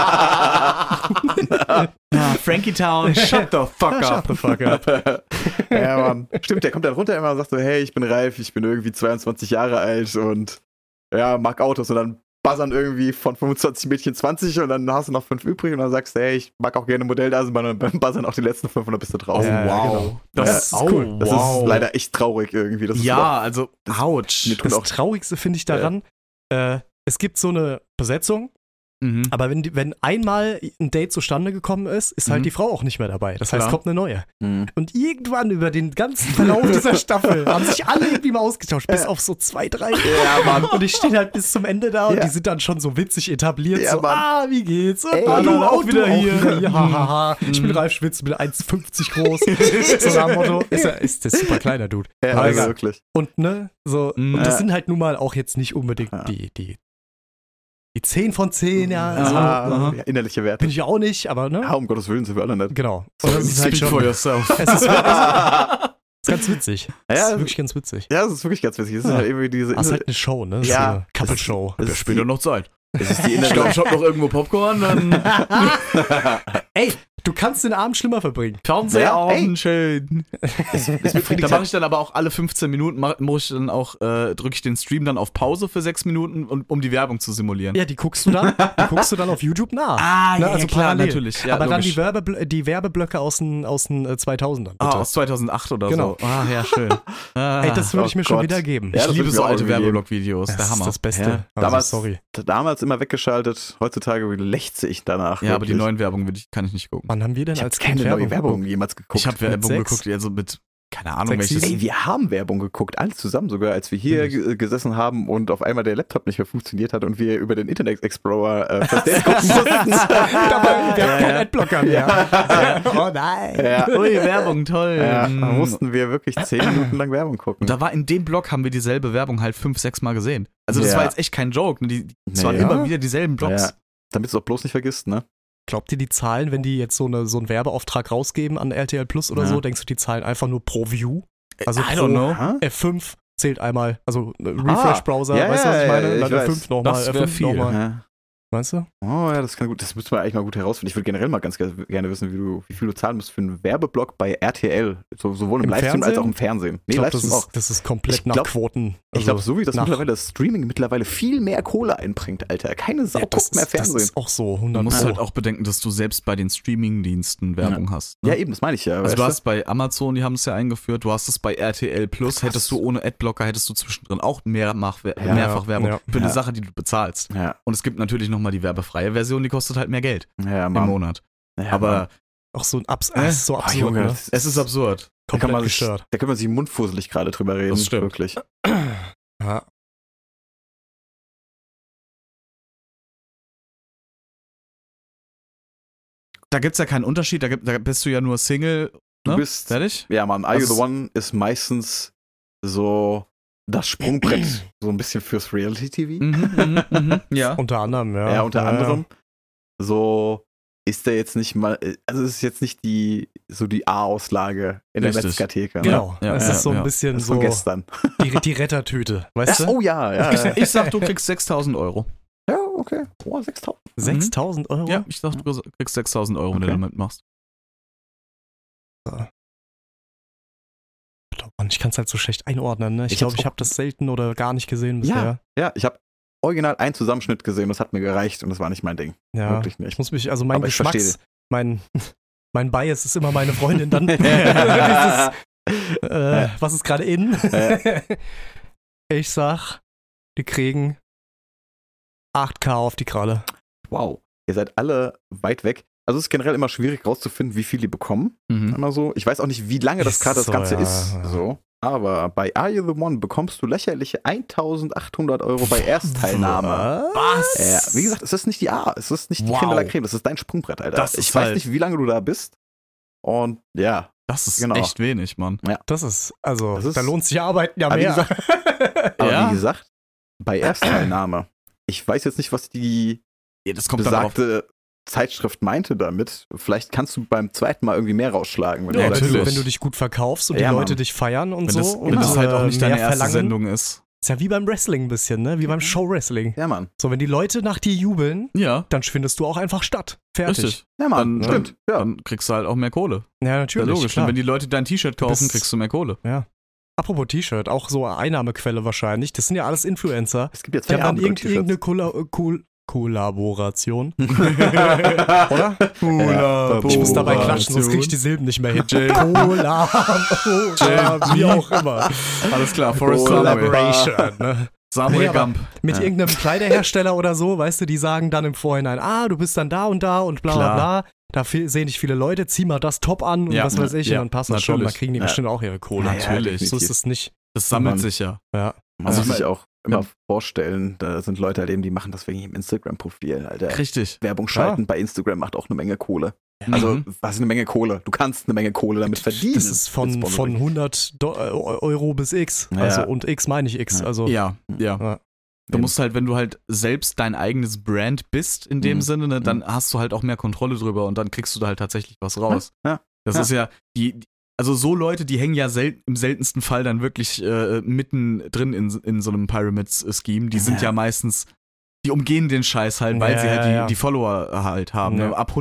Frankie Town, shut the fuck Shut the fuck up. Ja, Mann. Stimmt, der kommt dann runter immer und sagt so, hey, ich bin Ralf, ich bin irgendwie 22 Jahre alt und ja, mag Autos und dann buzzern irgendwie von 25 Mädchen 20 und dann hast du noch 5 übrig und dann sagst du, hey, ich mag auch gerne Modelleisenbahn und dann buzzern auch die letzten 5 und dann bist du draußen. Ja, wow. genau. Das Ja. ist cool. Das wow. ist leider echt traurig irgendwie. Das ist Ja, also, mir ouch. tut Das auch Traurigste finde ich daran, es gibt so eine Besetzung, Mhm. aber wenn einmal ein Date zustande gekommen ist, ist halt Mhm. die Frau auch nicht mehr dabei. Das heißt, Klar. kommt eine neue. Mhm. Und irgendwann über den ganzen Verlauf dieser Staffel haben sich alle irgendwie mal ausgetauscht, bis auf so 2, 3. Ja, Mann. Und ich stehe halt bis zum Ende da und Ja. die sind dann schon so witzig etabliert. Ja, so, Mann. wie geht's? Ey, du du auch wieder hier. hier. Hahaha. Ich bin Ralf Schmitz, bin 1,50 groß. So nach dem Motto, ist der super kleiner Dude. Ja, Aber also egal. wirklich. Und ne, so, Mhm. und das Ja. sind halt nun mal auch jetzt nicht unbedingt Ja. die 10 von 10, ja. Also, Ja, innerliche Werte. bin ich auch nicht, aber ne? Ja, um Gottes Willen sind wir alle nicht. Genau. Und das ist halt Speak schon, for yourself. es ist ganz witzig. Es Ja, ist wirklich ganz witzig. Ja, das ist wirklich ganz witzig. Es ist Ja. halt irgendwie diese. Das ist halt eine Show, ne? Das Ja. ist eine Couple-Show. das Ja, ist später noch Zeit. Das ist die Ich glaube, innere. ich hab noch irgendwo Popcorn, dann Ey, du kannst den Abend schlimmer verbringen. Fernsehabend schön. Es Da befriedigt mache ich dann aber auch alle 15 Minuten, drücke ich den Stream dann auf Pause für 6 Minuten, um die Werbung zu simulieren. Ja, die guckst du dann auf YouTube nach. Ah, Ne, ja, also klar, parallel. natürlich. Ja, aber dann logisch. die Werbeblöcke aus den 2000ern. Ah, Bitte. aus 2008 oder Genau. so. Ah, ja, schön. Ah, Ey, das würde oh ich mir schon Gott. wieder geben. Ja, ich das liebe würd ich so mir auch alte irgendwie geben. Werbeblock-Videos. Das Der ist Hammer. das Beste. Ja, Also, sorry. Damals immer weggeschaltet, heutzutage lechze ich danach. Ja, aber die wirklich. neuen Werbungen kann ich nicht gucken. Wann haben wir denn Ich habe als keine Kind neue Werbung geguckt? jemals geguckt. Ich habe Werbung 6? geguckt, also mit, keine Ahnung, 6, welches. 7? Ey, wir haben Werbung geguckt, alles zusammen sogar, als wir hier gesessen haben und auf einmal der Laptop nicht mehr funktioniert hat und wir über den Internet Explorer First Dates gucken mussten. Dabei, wir haben keinen Adblocker mehr. Oh nein. Ja. Ui, Werbung, toll. Ja, da Mm. mussten wir wirklich 10 Minuten lang Werbung gucken. Und da war in dem Blog, haben wir dieselbe Werbung halt 5, 6 Mal gesehen. Also das Ja. war jetzt echt kein Joke. Ne? Es waren Ja. immer wieder dieselben Blogs. Ja. Damit du es auch bloß nicht vergisst, ne? Glaubt ihr, die Zahlen, wenn die jetzt so einen Werbeauftrag rausgeben an RTL Plus oder Ja. so, denkst du, die zahlen einfach nur pro View? Also I don't know. Aha. F5 zählt einmal, also Refresh-Browser, ja, weißt du, was ich ja, meine? ich Dann weiß. F5 nochmal, Das wär F5 viel. nochmal. Ja. Weißt du? Oh ja, das müsste man eigentlich mal gut herausfinden. Ich würde generell mal ganz gerne wissen, wie viel du zahlen musst für einen Werbeblock bei RTL. Sowohl im Im Livestream als Fernsehen? auch im Fernsehen. Nee, Ich glaube, Livestream auch. das ist komplett Ich glaub- nach Quoten. Ich glaube, so wie das nach- mittlerweile das Streaming mittlerweile viel mehr Kohle einbringt, Alter. Keine Sau Ja, guckt mehr das Fernsehen. ist auch so, Du 100 musst Pro. halt auch bedenken, dass du selbst bei den Streaming-Diensten Werbung hast. Ne? Ja, eben, das meine ich ja. Also weißt du hast bei Amazon, die haben es ja eingeführt, du hast es bei RTL Plus, Krass. hättest du ohne Adblocker, hättest du zwischendrin auch mehrfach Ja, Werbung ja. für eine Ja. Sache, die du bezahlst. Ja, Und es gibt natürlich nochmal die werbefreie Version, die kostet halt mehr Geld ja, im Mann. Monat. Ja, Aber Mann. Auch so ein Oh, absurd, Junge, ne? das es ist absurd. da kann Komplett man sich, gestört. da kann man sich mundfusselig gerade drüber reden. Das stimmt. Wirklich. Ja. Da gibt es ja keinen Unterschied, da bist du ja nur Single. Du Ne? bist, Fertig? ja, Mann, Are You Das the ist- One ist meistens so das Sprungbrett, so ein bisschen fürs Reality-TV. Ja. Unter anderem, ja. Ja, unter anderem. So ist der jetzt nicht mal, also es ist jetzt nicht die A-Auslage in der Richtig. Metzgertheke. Ne? Genau. Ja, es ja, ist so ein ja. bisschen Das ist so von gestern. die Rettertüte, weißt du? Oh ja, ja. ja. Ich sag, du kriegst 6.000 Euro. Ja, okay. Oh, 6.000. 6.000 Euro? Ja, ich dachte, du kriegst 6.000 Euro, wenn du Okay. damit machst. Mann, ich kann es halt so schlecht einordnen. Ne? Ich Ich glaube, hab's ich auch- habe das selten oder gar nicht gesehen bisher. Ja, ich habe original einen Zusammenschnitt gesehen, das hat mir gereicht und das war nicht mein Ding. Ja. Wirklich Ich nicht. muss mich, also mein Aber ich Geschmacks, mein Bias ist immer meine Freundin dann. Dieses, was ist gerade in? Ich sag, die kriegen 8K auf die Kralle. Wow. Ihr seid alle weit weg. Also es ist generell immer schwierig rauszufinden, wie viel die bekommen. Mhm. Immer so. Ich weiß auch nicht, wie lange das Ist gerade das so, Ganze ja, ist. ja. So. Aber bei Are You the One bekommst du lächerliche 1.800 Euro bei Erstteilnahme. Was? Ja, wie gesagt, es ist nicht die A, es ist nicht die Wow. Creme de la Creme, das ist dein Sprungbrett, Alter. Das ist ich weiß halt- nicht, wie lange du da bist. Und ja, Das ist Genau. echt wenig, Mann. Das ist, also, Das ist- da lohnt sich Arbeiten ja Aber wie mehr. aber Ja. wie gesagt, bei Erstteilnahme, ich weiß jetzt nicht, was die Ja, das kommt dann drauf. besagte Zeitschrift meinte damit. Vielleicht kannst du beim zweiten Mal irgendwie mehr rausschlagen. Wenn Ja, du wenn, natürlich. du, wenn du dich gut verkaufst und Ja, die Leute Mann. dich feiern und Wenn so. das, und wenn das halt auch nicht deine mehr erste verlangen. Sendung ist. Ist ja wie beim Wrestling ein bisschen, ne? Wie beim Show-Wrestling. Ja, Mann. So, wenn die Leute nach dir jubeln, Ja, dann findest du auch einfach statt. Fertig. richtig. Ja, Mann. Dann- Stimmt. Ja. Dann kriegst du halt auch mehr Kohle. Ja, Ja, natürlich. logisch. Klar. Und wenn die Leute dein T-Shirt kaufen, bist- kriegst du mehr Kohle. Apropos T-Shirt, auch so eine Einnahmequelle wahrscheinlich. Das sind ja alles Influencer. Es gibt jetzt Die haben dann Feierabend-T-Shirts. irgendeine Kollaboration. Oder? Ich muss dabei klatschen, sonst kriege ich die Silben nicht mehr hin. Wie auch immer. Alles klar, Forrest Samuel. Collaboration. Ne? Samuel Nee, aber- Gump. Mit Ja. irgendeinem Kleiderhersteller oder so, weißt du, die sagen dann im Vorhinein, du bist dann da und bla bla Klar. bla. Da sehen dich viele Leute, zieh mal das Top an und Ja. was weiß ich, Ja, und dann passt das schon. Da natürlich. kriegen die Ja. bestimmt auch ihre Kohle. Ja, Natürlich. So ist definitiv. es nicht. Das sammelt Mann. sich ja. Ja. Man Also muss ich sich mein- auch immer vorstellen, da sind Leute halt eben, die machen das wegen ihrem Instagram-Profil, Alter. Richtig. Werbung schalten bei Instagram macht auch eine Menge Kohle. Mhm. Also, was ist eine Menge Kohle? Du kannst eine Menge Kohle damit verdienen. Das ist von 100 Euro bis X. Ja. Also, und X meine ich X. Ja. Also, Ja, ja. Ja. Du musst halt, wenn du halt selbst dein eigenes Brand bist, in dem Mhm. Sinne, ne, dann hast du halt auch mehr Kontrolle drüber und dann kriegst du da halt tatsächlich was raus. Ja. Das Ja. ist ja, also so Leute, die hängen ja im seltensten Fall dann wirklich mittendrin in so einem Pyramid-Scheme. Die sind Ja. ja meistens, die umgehen den Scheiß halt, weil Ja, sie halt ja. die Follower halt haben. Ja. Ne? Ab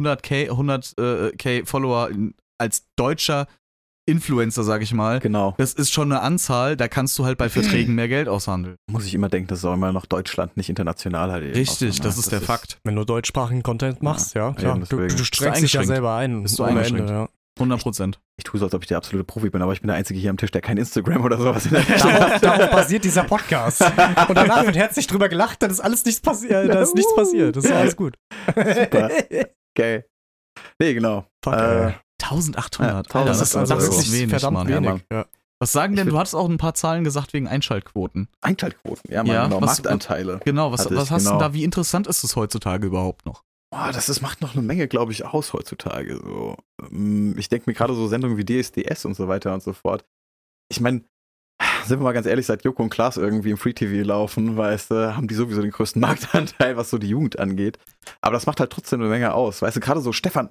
100k Follower als deutscher Influencer, sag ich mal. Genau. Das ist schon eine Anzahl, da kannst du halt bei Verträgen mehr Geld aushandeln. Muss ich immer denken, das ist auch immer noch Deutschland, nicht international halt eben. Richtig, auch so, ne? das ist der Fakt. wenn du deutschsprachigen Content machst, ja, klar. eben Du deswegen. strengst dich ja eingeschränkt. selber ein. Bist du ohne eingeschränkt. Ende, ja. 100%. Ich tue so, als ob ich der absolute Profi bin, aber ich bin der Einzige hier am Tisch, der kein Instagram oder sowas in der Darauf basiert dieser Podcast. Und danach wird herzlich drüber gelacht, dann ist alles nichts passiert. Da ist nichts passiert. Das ist alles gut. Super. Okay. Nee, genau. Fuck, ey. 1800. Ja, Alter, das ist, 1800 das Euro. ist wenig, verdammt Mann. wenig. Ja, Mann. Ja. Was sagen Ich denn, du würd- hattest auch ein paar Zahlen gesagt wegen Einschaltquoten. Einschaltquoten, ja, Ja, genau. was- Marktanteile. Genau, was Hatte ich, hast du genau. da, wie interessant ist es heutzutage überhaupt noch? Boah, das macht noch eine Menge, glaube ich, aus heutzutage. So. Ich denke mir gerade so Sendungen wie DSDS und so weiter und so fort. Ich meine, sind wir mal ganz ehrlich, seit Joko und Klaas irgendwie im Free-TV laufen, weißt du, haben die sowieso den größten Marktanteil, was so die Jugend angeht. Aber das macht halt trotzdem eine Menge aus. Weißt du, gerade so Stefan,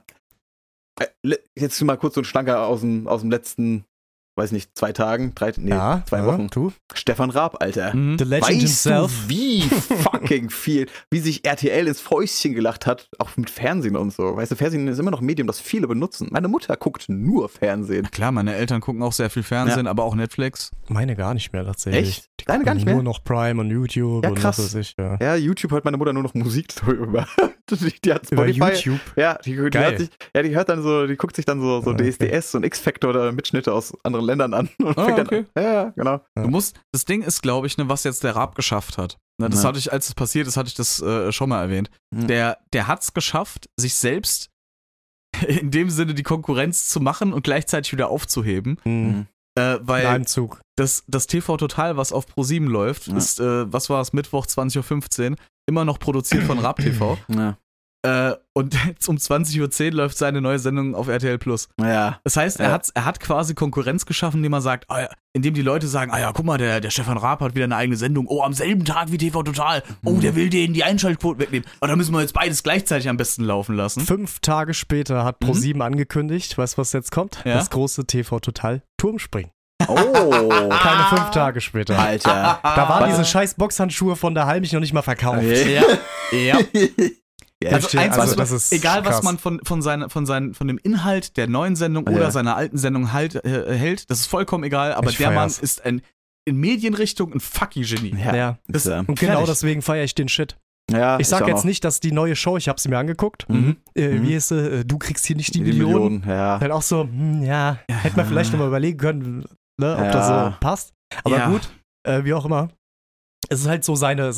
jetzt mal kurz so ein Schlanker aus dem letzten, weiß nicht, 2 Tagen, 2 Wochen. Du? Stefan Raab, Alter. Mhm. The Legend Weißt himself. du, wie fucking viel, wie sich RTL ins Fäustchen gelacht hat, auch mit Fernsehen und so. Weißt du, Fernsehen ist immer noch ein Medium, das viele benutzen. Meine Mutter guckt nur Fernsehen. Klar, meine Eltern gucken auch sehr viel Fernsehen, aber auch Netflix. Meine gar nicht mehr tatsächlich. Echt? Deine gar nicht mehr? Nur noch Prime und YouTube Ja, und krass. was weiß ich. Ja. Ja, YouTube hört meine Mutter nur noch Musik drüber. Die hat Über Spotify. YouTube. Ja, die Geil. hört dann so, die guckt sich dann so Okay. DSDS und X-Factor oder Mitschnitte aus anderen Ländern an. Und Ah, fängt dann okay. an. Ja, genau. Ja. Das Ding ist, glaube ich, ne, was jetzt der Raab geschafft hat. Ne, das Ja. hatte ich, als es passiert ist, hatte ich das schon mal erwähnt. Mhm. Der hat es geschafft, sich selbst in dem Sinne die Konkurrenz zu machen und gleichzeitig wieder aufzuheben. Mhm. Weil In einem Zug. das TV Total, was auf Pro7 läuft, Ja. ist, was war es, Mittwoch 20.15 Uhr, immer noch produziert von Raab TV. Ja. Und jetzt um 20.10 Uhr läuft seine neue Sendung auf RTL Plus. Ja. Das heißt, Ja. er hat quasi Konkurrenz geschaffen, indem er sagt, indem die Leute sagen, guck mal, der Stefan Raab hat wieder eine eigene Sendung. Oh, am selben Tag wie TV Total. Oh, der will denen die Einschaltquoten wegnehmen. Oh, da müssen wir jetzt beides gleichzeitig am besten laufen lassen. 5 Tage später hat Pro7 angekündigt, weißt du, was jetzt kommt? Ja? Das große TV Total Turmspringen. Oh. Keine 5 Tage später. Alter. Da waren Was? diese scheiß Boxhandschuhe von der Heimlich noch nicht mal verkauft. Ja. Ja. Also, eins, also was das ist egal, was krass. man von dem Inhalt der neuen Sendung oder seiner alten Sendung hält, das ist vollkommen egal, aber Ich der Mann feier's. ist in Medienrichtung ein fucking Genie. Ja. Das, Und genau deswegen feiere ich den Shit. ja, Ich sag auch jetzt noch. nicht, dass die neue Show, ich habe sie mir angeguckt, wie ist sie, du kriegst hier nicht die Millionen. Ja. Halt auch so, hätte man vielleicht nochmal überlegen können, ne, ob das so passt. Aber Ja. gut, wie auch immer. Es ist halt so seine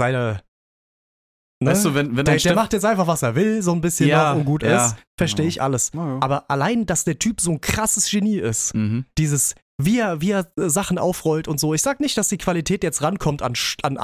ne? Weißt du, wenn der macht jetzt einfach, was er will, so ein bisschen Ja, noch und gut ja. ist, verstehe ich alles. Ja. Aber allein, dass der Typ so ein krasses Genie ist, Mhm. dieses, wie er Sachen aufrollt und so. Ich sag nicht, dass die Qualität jetzt rankommt an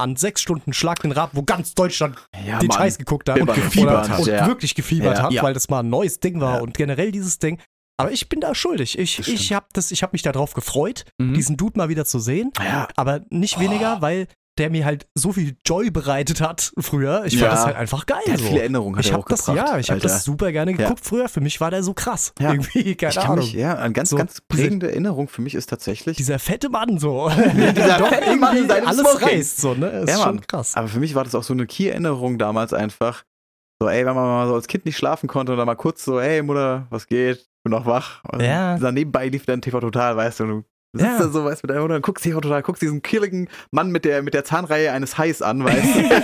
6 Stunden Schlag den Rab, wo ganz Deutschland Ja, den Mann. Scheiß geguckt hat Und gefiebert hat, und ja. wirklich gefiebert Ja. hat, Ja. weil das mal ein neues Ding war Ja. und generell dieses Ding. Aber ich bin da schuldig. Ich hab mich darauf gefreut, Mhm. diesen Dude mal wieder zu sehen, Ja. aber nicht weniger, weil der mir halt so viel Joy bereitet hat früher. Ich Ja. fand das halt einfach geil. Der hat so. viele Erinnerungen hat Ich er hab auch das, gebracht, ich habe Alter. das super gerne geguckt früher. Für mich war der so krass. Ja. Irgendwie, keine Ich kann Ahnung. mich, eine ganz, So, ganz prägende Erinnerung für mich ist tatsächlich. Dieser fette Mann so. Dieser Doch fette Mann in irgendwie seinem alles Smoking. reißt so, ne? Ist Ja, schon Mann. krass. Aber für mich war das auch so eine Key-Erinnerung damals einfach. So, ey, wenn man mal so als Kind nicht schlafen konnte und dann mal kurz so, hey Mutter, was geht? Ich bin noch wach. Und Ja. dann nebenbei lief dann TV Total, weißt du, und du sitzt Ja. da so, weißt du, mit deiner Mutter und guckst TV Total, guckst diesen killigen Mann mit der Zahnreihe eines Hais an, weißt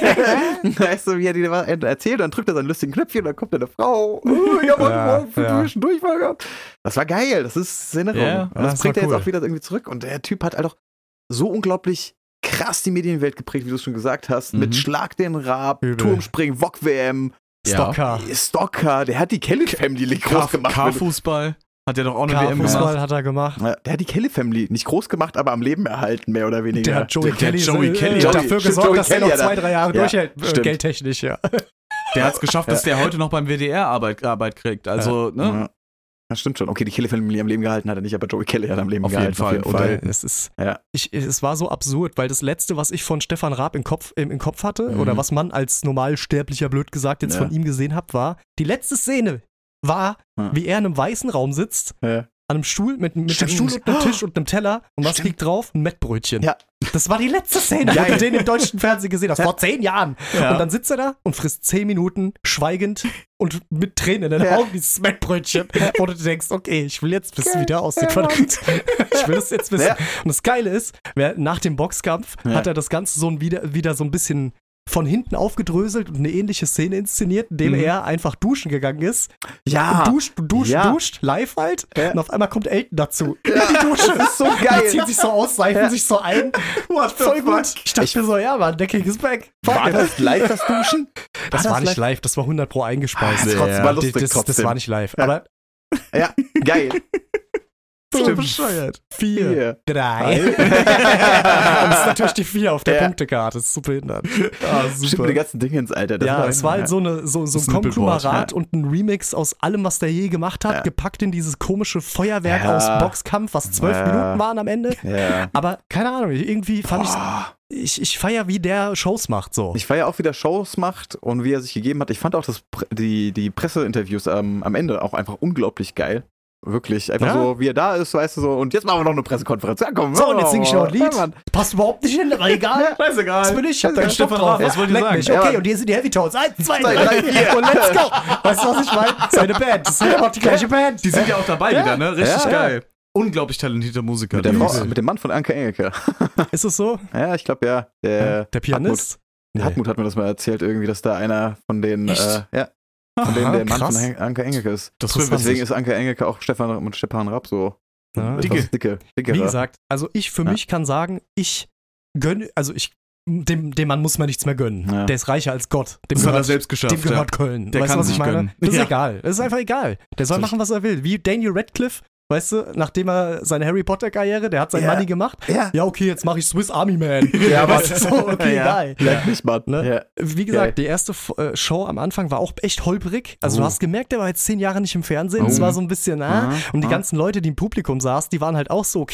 du? Weißt du, wie er dir was erzählt, dann drückt er sein lustigen Knöpfchen und dann kommt eine Frau. Ich hab heute Ja, Morgen für ja. einen Durchfall gehabt. Das war geil, das ist Erinnerung. Ja, und das das bringt war er cool. jetzt auch wieder irgendwie zurück. Und der Typ hat halt auch so unglaublich krass die Medienwelt geprägt, wie du es schon gesagt hast. Mhm. Mit Schlag den Rab, Übel. Turmspringen, VOG-WM, Stocker. Stocker, der hat die Kelly Family groß gemacht. K-Fußball hat ja doch auch eine WM gemacht. Fußball hat er gemacht. Ja, der hat die Kelly Family nicht groß gemacht, aber am Leben erhalten, mehr oder weniger. Der hat Joey Der Kelly, Joey Kelly. dafür Stimmt, gesorgt, Joey dass er Kelly noch hat 2-3 Jahre ja, durchhält, stimmt. geldtechnisch, ja. Der hat es geschafft, dass der heute noch beim WDR Arbeit kriegt. Also, ne? Ja. Das stimmt schon. Okay, die Kelly Family am Leben gehalten hat er nicht, aber Joey Kelly hat am Leben Auf jeden gehalten. Fall. Und es ist, Ja. es war so absurd, weil das Letzte, was ich von Stefan Raab im Kopf hatte, Mhm. oder was man als Normalsterblicher, blöd gesagt, jetzt Ja. von ihm gesehen hat, war, die letzte Szene war, Ja. wie er in einem weißen Raum sitzt, Ja. an einem Stuhl, mit einem Stimmt. Stuhl und einem Tisch und einem Teller. Und was Stimmt. liegt drauf? Ein Mettbrötchen. Ja. Das war die letzte Szene, wo du den im deutschen Fernsehen gesehen hast, vor 10 Jahren. Ja. Und dann sitzt er da und frisst 10 Minuten schweigend und mit Tränen in den Ja. Augen dieses Mettbrötchen, wo du denkst, okay, ich will jetzt wissen, wie der aussieht. Verdammt. Ich will das jetzt wissen. Ja. Und das Geile ist, nach dem Boxkampf Ja. hat er das Ganze so wieder so ein bisschen von hinten aufgedröselt und eine ähnliche Szene inszeniert, indem er einfach duschen gegangen ist. Ja. Duscht, live halt. Ja. Und auf einmal kommt Elton dazu. Ja. Die Dusche. Das ist so Die geil. ziehen sich so aus, seifen sich so ein. Voll gut. Ich dachte mir so, ja, Mann, der King ist back. War das live, das Duschen? Das war nicht live, das war 100 Pro eingespeist. Ah, trotzdem war lustig, das trotzdem. war nicht live. Ja. Aber Ja, geil. so Stimmt. bescheuert. 4, Vier. 3. Und das ist natürlich die 4 auf der Ja. Punktekarte. Das ist super behindert. Ah, Stimmt, die ganzen Dinge ins Alter. Das Ja, es war halt so ein Snippelboard, Konglomerat ja. und ein Remix aus allem, was der je gemacht hat, Ja. gepackt in dieses komische Feuerwerk Ja. aus Boxkampf, was 12 Ja. Minuten waren am Ende. Ja. Aber keine Ahnung, irgendwie fand ich feier, wie der Shows macht so. Ich feiere auch, wie der Shows macht und wie er sich gegeben hat. Ich fand auch die Presseinterviews am Ende auch einfach unglaublich geil. Wirklich. Einfach Ja. so, wie er da ist, weißt du so. Und jetzt machen wir noch eine Pressekonferenz. Ja, komm. So, und jetzt singe ich noch ein Lied. Ja, Mann. Passt überhaupt nicht hin, aber egal. Scheißegal. Das bin ich hab da keinen Bock Stefan drauf. Raab, was wollt ihr Leck sagen? mich. Ja, Okay, Mann. und hier sind die Heavy Tones. 1, 2, 2, 3, 3, 4. und let's go. Weißt du, was ich meine? Seine Band. Das ist ja auch die gleiche Band. Die sind ja auch dabei wieder, ne? Richtig Ja. geil. Unglaublich talentierter Musiker. Mit, der der Frau, Junge. mit dem Mann von Anke Engelke. Ist es so? Ja, ich glaube ja. Der Pianist? Hartmut hat mir das mal erzählt, irgendwie, dass da einer von den, Echt? von denen Aha, der Mann krass. von Anke Engelke ist. Das Interessant. wusste Deswegen ich. ist Anke Engelke auch Stefan Raab so. Ja. etwas dicke. Wie gesagt, also ich für mich kann sagen, ich gönne, also dem Mann muss man nichts mehr gönnen. Ja. Der ist reicher als Gott. Dem Das hat er gehört, selbst geschafft. dem gehört Köln. Der Weißt du, kann was ich sich meine? gönnen. Das ist Ja. egal. Das ist einfach egal. Der soll machen, was er will. Wie Daniel Radcliffe, weißt du, nachdem er seine Harry Potter-Karriere, der hat sein Ja. Money gemacht. Ja. Ja, okay, jetzt mache ich Swiss Army Man. Ja, weißt du, so, okay, Ja. geil. Leck mich, Mann. Ne? Ja. Wie gesagt, Geil. die erste Show am Anfang war auch echt holprig. Also Oh. du hast gemerkt, der war jetzt 10 Jahre nicht im Fernsehen. Es Oh. war so ein bisschen, und die ganzen Leute, die im Publikum saßen, die waren halt auch so, okay,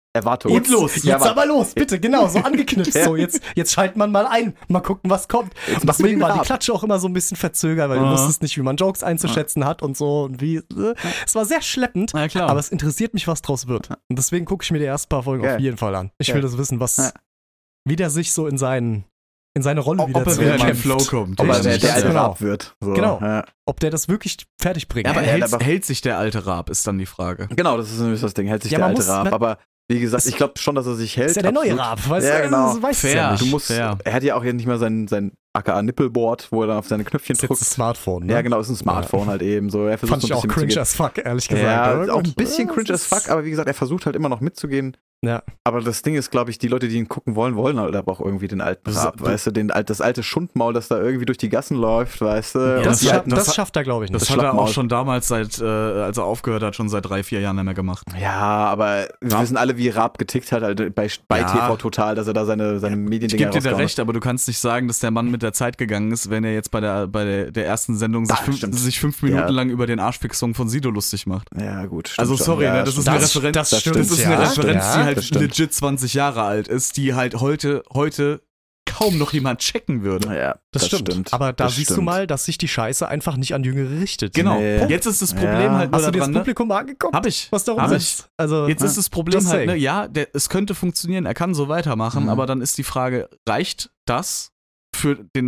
Erwartung. Jetzt los, jetzt Ja, aber los, bitte, genau, so angeknipst. So, jetzt schaltet man mal ein, mal gucken, was kommt. Jetzt Und machen wir deswegen den war die Rab. Klatsche auch immer so ein bisschen verzögert, weil du wusstest nicht, wie man Jokes einzuschätzen hat und so. Und wie. Es war sehr schleppend, Na klar. aber es interessiert mich, was draus wird. Und deswegen gucke ich mir die ersten paar Folgen Geil. auf jeden Fall an. Ich Geil. will das wissen, Ja. wie der sich so in seine Rolle Ob wieder er wieder in den zurückkämpft. Flow kommt. Ob er Richtig, der alte genau. Rab wird. So. Genau. Ja. Ob der das wirklich fertig bringt. Ja, aber Ja, hält sich der alte Rab, ist dann die Frage. Genau, das ist nämlich das Ding. Hält sich Ja, der man alte muss- Rab. man- Aber wie gesagt, ich glaube schon, dass er sich hält. ist ja der neue absolut. Rab, weißt Ja, du? genau. Das weißt du Fair. ja nicht. Du musst, Fair. er hat ja auch jetzt nicht mehr sein aka Nippelboard, wo er dann auf seine Knöpfchen Das ist jetzt drückt. ein Smartphone, ne? Ja, genau, ist ein Smartphone halt eben. So, er versucht Fand so ich ein auch bisschen cringe mitzugehen. as fuck, ehrlich gesagt. Ja, aber auch ein gut. bisschen Ja, cringe das as fuck, aber wie gesagt, er versucht halt immer noch mitzugehen. Ja. Aber das Ding ist, glaube ich, die Leute, die ihn gucken wollen halt aber auch irgendwie den alten Das- Rab, weißt du, das alte Schundmaul, das da irgendwie durch die Gassen läuft, weißt du. Ja, Und Das, die das- alten, das schafft er, glaube ich, nicht. Das Das hat er auch Schlappmaul. schon damals, als er aufgehört hat, schon seit 3-4 Jahren nicht mehr gemacht. ja, aber wir wissen alle, wie Rab getickt hat halt bei Ja. TV Total, dass er da seine Ich Mediendinger gebe dir da rausgehauen recht, aber du kannst nicht sagen, dass der Mann mit der Zeit gegangen ist, wenn er jetzt bei der ersten Sendung Ah, stimmt. sich 5 Minuten Ja. lang über den Arschfixung von Sido lustig macht. hat. Ja, gut. stimmt Also schon. sorry, Ja, ne, das ist stimmt. eine Das- Referenz, das das stimmt, ist eine ja, Referenz, stimmt. die halt das stimmt. legit 20 Jahre alt ist, die halt heute kaum noch jemand checken würde. Ja, Das stimmt. Aber da Das siehst du stimmt. mal, dass sich die Scheiße einfach nicht an Jüngere richtet. Genau. Nee. Jetzt ist das Problem Ja. halt nur Hast du dir das daran, ne? Publikum mal angeguckt? Hab ich. Was darum Hab ist? Also, Jetzt ist das Problem Just halt, ne, saying. ja, es könnte funktionieren, er kann so weitermachen, Mhm. aber dann ist die Frage, reicht das für den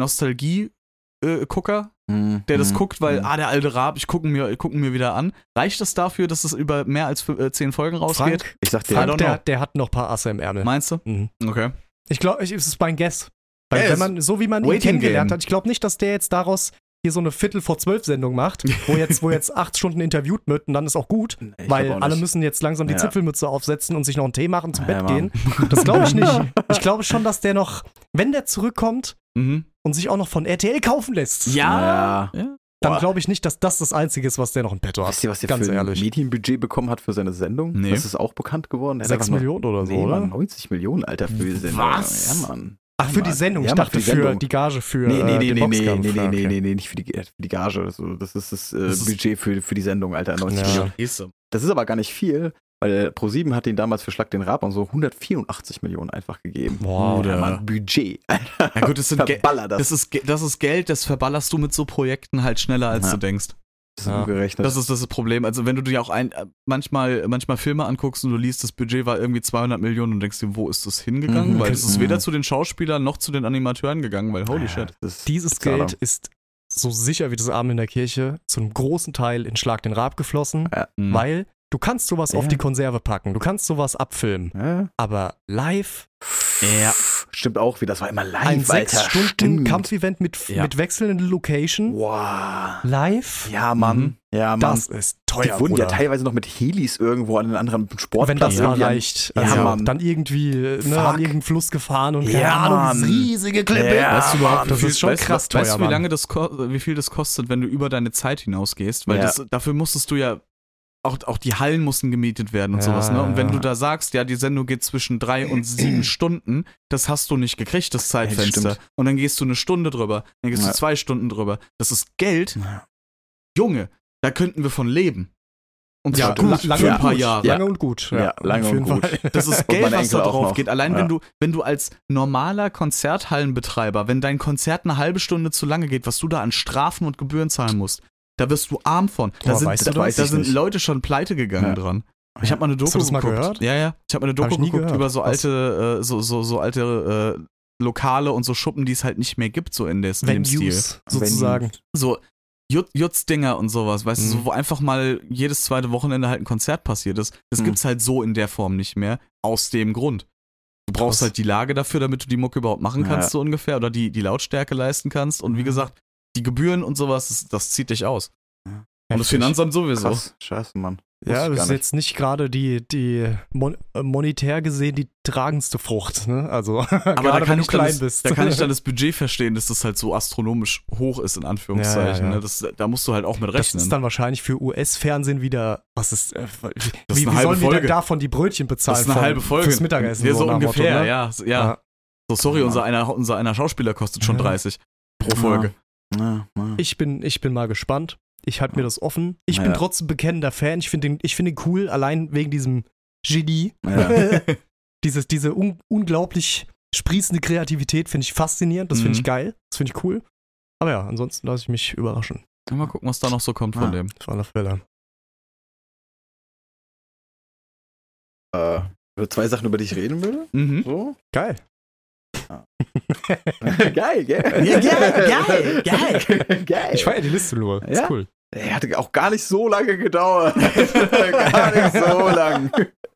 Nostalgie-Gucker, der das guckt, weil, der alte Rab, ich gucke mir wieder an. Reicht das dafür, dass es über mehr als 10 Folgen rausgeht? Frank, Ich sag dir, I don't know. der hat noch ein paar Asse im Ärmel. Meinst du? Mhm. Okay. Ich glaube, es ist mein Guess. Weil Ja, wenn man, so wie man ihn Waiting kennengelernt Game. hat, ich glaube nicht, dass der jetzt daraus hier so eine Viertel vor 12 Sendung macht, wo jetzt 8 Stunden interviewt wird und dann ist auch gut, Ich weil glaub auch alle nicht. müssen jetzt langsam die Ja. Zipfelmütze aufsetzen und sich noch einen Tee machen, zum Ja, Bett Mann. gehen. Das glaube ich nicht. Ich glaube schon, dass der noch, wenn der zurückkommt Mhm. und sich auch noch von RTL kaufen lässt, Ja. Ja. dann Boah. glaube ich nicht, dass das Einzige ist, was der noch in petto hat. Wisst ihr, was der Ganz für ehrlich. ein Medienbudget bekommen hat für seine Sendung? Nee. Das ist auch bekannt geworden. Der hat 6 einfach nur- Millionen oder so, Nee, oder? Mann, 90 Millionen, Alter, für die Sendung. Was? Ja, Mann. Ach, für die Mann. Sendung. Ja, Ich Mann, dachte für die für Sendung. die Gage für Nee, den Boxkampf. Ah, okay. nee, nicht für die Gage. Also, das ist das, ist- Budget für die Sendung, Alter, 90 Ja. Millionen. Ist so. Das ist aber gar nicht viel, weil ProSieben hat ihn damals für Schlag den Rab und so 184 Millionen einfach gegeben. Wow. Bruder. Ja, Mann, Budget. Alter. Ja gut, das sind Verballer das. das ist Geld, das verballerst du mit so Projekten halt schneller, als Ja. du denkst. Das ist Ja. umgerechnet. Das ist das Problem. Also wenn du dir auch manchmal Filme anguckst und du liest, das Budget war irgendwie 200 Millionen und denkst dir, wo ist das hingegangen? Mhm. Weil es ist Mhm. weder zu den Schauspielern noch zu den Animateuren gegangen, weil holy shit. Das ist Dieses Zahlung. Geld ist so sicher wie das Abend in der Kirche zu einem großen Teil in Schlag den Rab geflossen, Mhm. weil du kannst sowas Ja. auf die Konserve packen, du kannst sowas abfilmen, Ja. aber live Ja. Stimmt auch, wie das war immer live, ein Alter. 6-Stunden-Kampfevent mit Ja. wechselnden Location, Wow. live, Ja, Mann. Mhm. Ja, Mann. das ist teuer, Die wurden ja Bruder. teilweise noch mit Helis irgendwo an einen anderen Sportplatz. Wenn das mal irgendwie an- reicht. Ja, Also Mann. dann irgendwie an Fuck. irgendeinen Fluss gefahren und Ja, keine Ahnung, Mann. riesige Klippe. Ja, Weißt du überhaupt, Mann. das ist schon weißt, krass teuer, weißt du, wie Mann. lange wie viel das kostet, wenn du über deine Zeit hinausgehst? Weil Ja. dafür musstest du ja auch die Hallen mussten gemietet werden und Ja, sowas, ne? Und wenn ja. du da sagst, ja, die Sendung geht zwischen 3 und 7 Stunden, das hast du nicht gekriegt, das Zeitfenster. stimmt. Und dann gehst du eine Stunde drüber, dann gehst Ja. du 2 Stunden drüber. Das ist Geld, Ja. Junge, da könnten wir von leben. Und Ja, zwar gut lange für und ein paar gut. Jahre. Lange und gut. Ja, lange auf und jeden gut. Fall. Das ist Und Geld, meine was da Enkel auch drauf noch. geht. Allein Ja. wenn du als normaler Konzerthallenbetreiber, wenn dein Konzert eine halbe Stunde zu lange geht, was du da an Strafen und Gebühren zahlen musst, da wirst du arm von. Da Boah, weißt du das? da Weiß ich sind nicht. Leute schon pleite gegangen Ja. dran. Ich habe mal eine Doku Hast du das mal geguckt. gehört? Ja. Ich habe mal eine Hab Doku ich nie geguckt gehört. über so Was? alte, so alte Lokale und so Schuppen, die es halt nicht mehr gibt, so in dem Stil. Venues, sozusagen. So Jutz-Dinger und sowas, weißt du, Mhm. so, wo einfach mal jedes zweite Wochenende halt ein Konzert passiert ist. Das Mhm. gibt's halt so in der Form nicht mehr, aus dem Grund. Du brauchst Krass. halt die Lage dafür, damit du die Mucke überhaupt machen kannst, Ja. so ungefähr, oder die Lautstärke leisten kannst. Und wie gesagt, die Gebühren und sowas, das zieht dich aus. Und das Heftig. Finanzamt sowieso. Krass, scheiße, Mann. Ja, Wusste ich das gar ist nicht. jetzt nicht gerade die monetär gesehen die tragendste Frucht, ne? Also, Aber da gerade kann, wenn du ich dann klein das, bist. da kann ich dann das Budget verstehen, dass das halt so astronomisch hoch ist, in Anführungszeichen. Ja, ja. Ne? Da musst du halt auch mit Das rechnen. ist dann wahrscheinlich für US-Fernsehen wieder, was ist, Das ist wie eine halbe sollen wir Folge. denn davon die Brötchen bezahlen? Das ist eine von- halbe Folge. Fürs Mittagessen. Ja, so nach dem ungefähr, Motto, ne? ja. So, sorry, Ja. unser einer Schauspieler kostet schon Ja. 30 pro Folge. Ja, ja. Ich bin mal gespannt. Ich halte mir das offen. Ich bin Ja. trotzdem bekennender Fan. Ich finde ihn cool, allein wegen diesem Genie. Ja. Diese unglaublich sprießende Kreativität finde ich faszinierend. Das finde ich geil. Das finde ich cool. Aber ja, ansonsten lasse ich mich überraschen. Mal gucken, was da noch so kommt von dem. Auf alle Fälle. Zwei Sachen, über die ich reden würde. Mhm. So. Geil. Geil, gell? Ja, geil, geil. Geil. Ich feiere die Liste nur. Ja? Ist cool. Er hatte auch gar nicht so lange gedauert. Gar nicht so lang.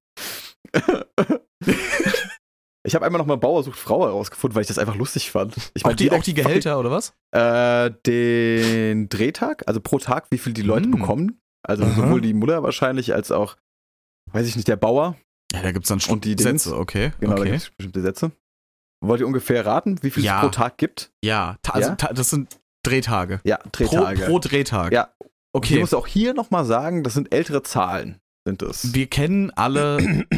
Ich habe einmal noch mal Bauer sucht Frau herausgefunden, weil ich das einfach lustig fand. Ich Auch die Gehälter, oder was? Den Drehtag, also pro Tag, wie viel die Leute bekommen. Also sowohl die Mutter wahrscheinlich als auch, weiß ich nicht, der Bauer. Ja, da gibt's dann Und die Sätze, Dings. okay. Genau, da okay. gibt es bestimmte Sätze. Wollt ihr ungefähr raten, wie viel Ja. es pro Tag gibt? Ja, das sind Drehtage. Ja, Drehtage. Pro Drehtag. Ja. Ich Okay. muss auch hier nochmal sagen, das sind ältere Zahlen, sind es. Wir kennen alle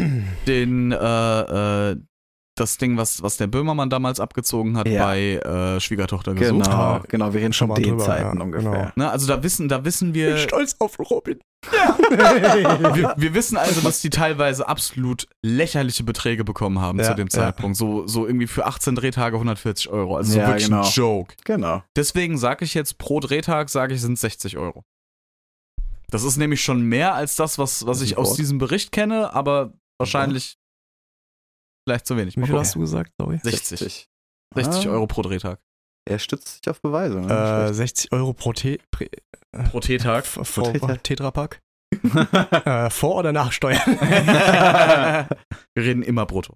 das Ding, was der Böhmermann damals abgezogen hat Ja. bei Schwiegertochter gesucht. Genau, wir reden Schon schon mal von den drüber, Zeiten ja, ungefähr. genau. Ne, also da wissen wir, Stolz auf Robin. wir wissen also, dass die teilweise absolut lächerliche Beträge bekommen haben Ja, zu dem ja. Zeitpunkt. So irgendwie für 18 Drehtage 140 €. Also so Ja, wirklich genau. ein Joke. Genau. Deswegen sage ich jetzt pro Drehtag, sind 60 €. Das ist nämlich schon mehr als das, was ich aus Wort. diesem Bericht kenne, aber wahrscheinlich vielleicht zu wenig. Wie Mal viel gucken. hast du gesagt, sorry? 60 Ah, € pro Drehtag. Er stützt sich auf Beweise. Ne? 60 € pro Pro T-Tag. Tetrapack. Vor- oder nach Steuern? Wir reden immer brutto.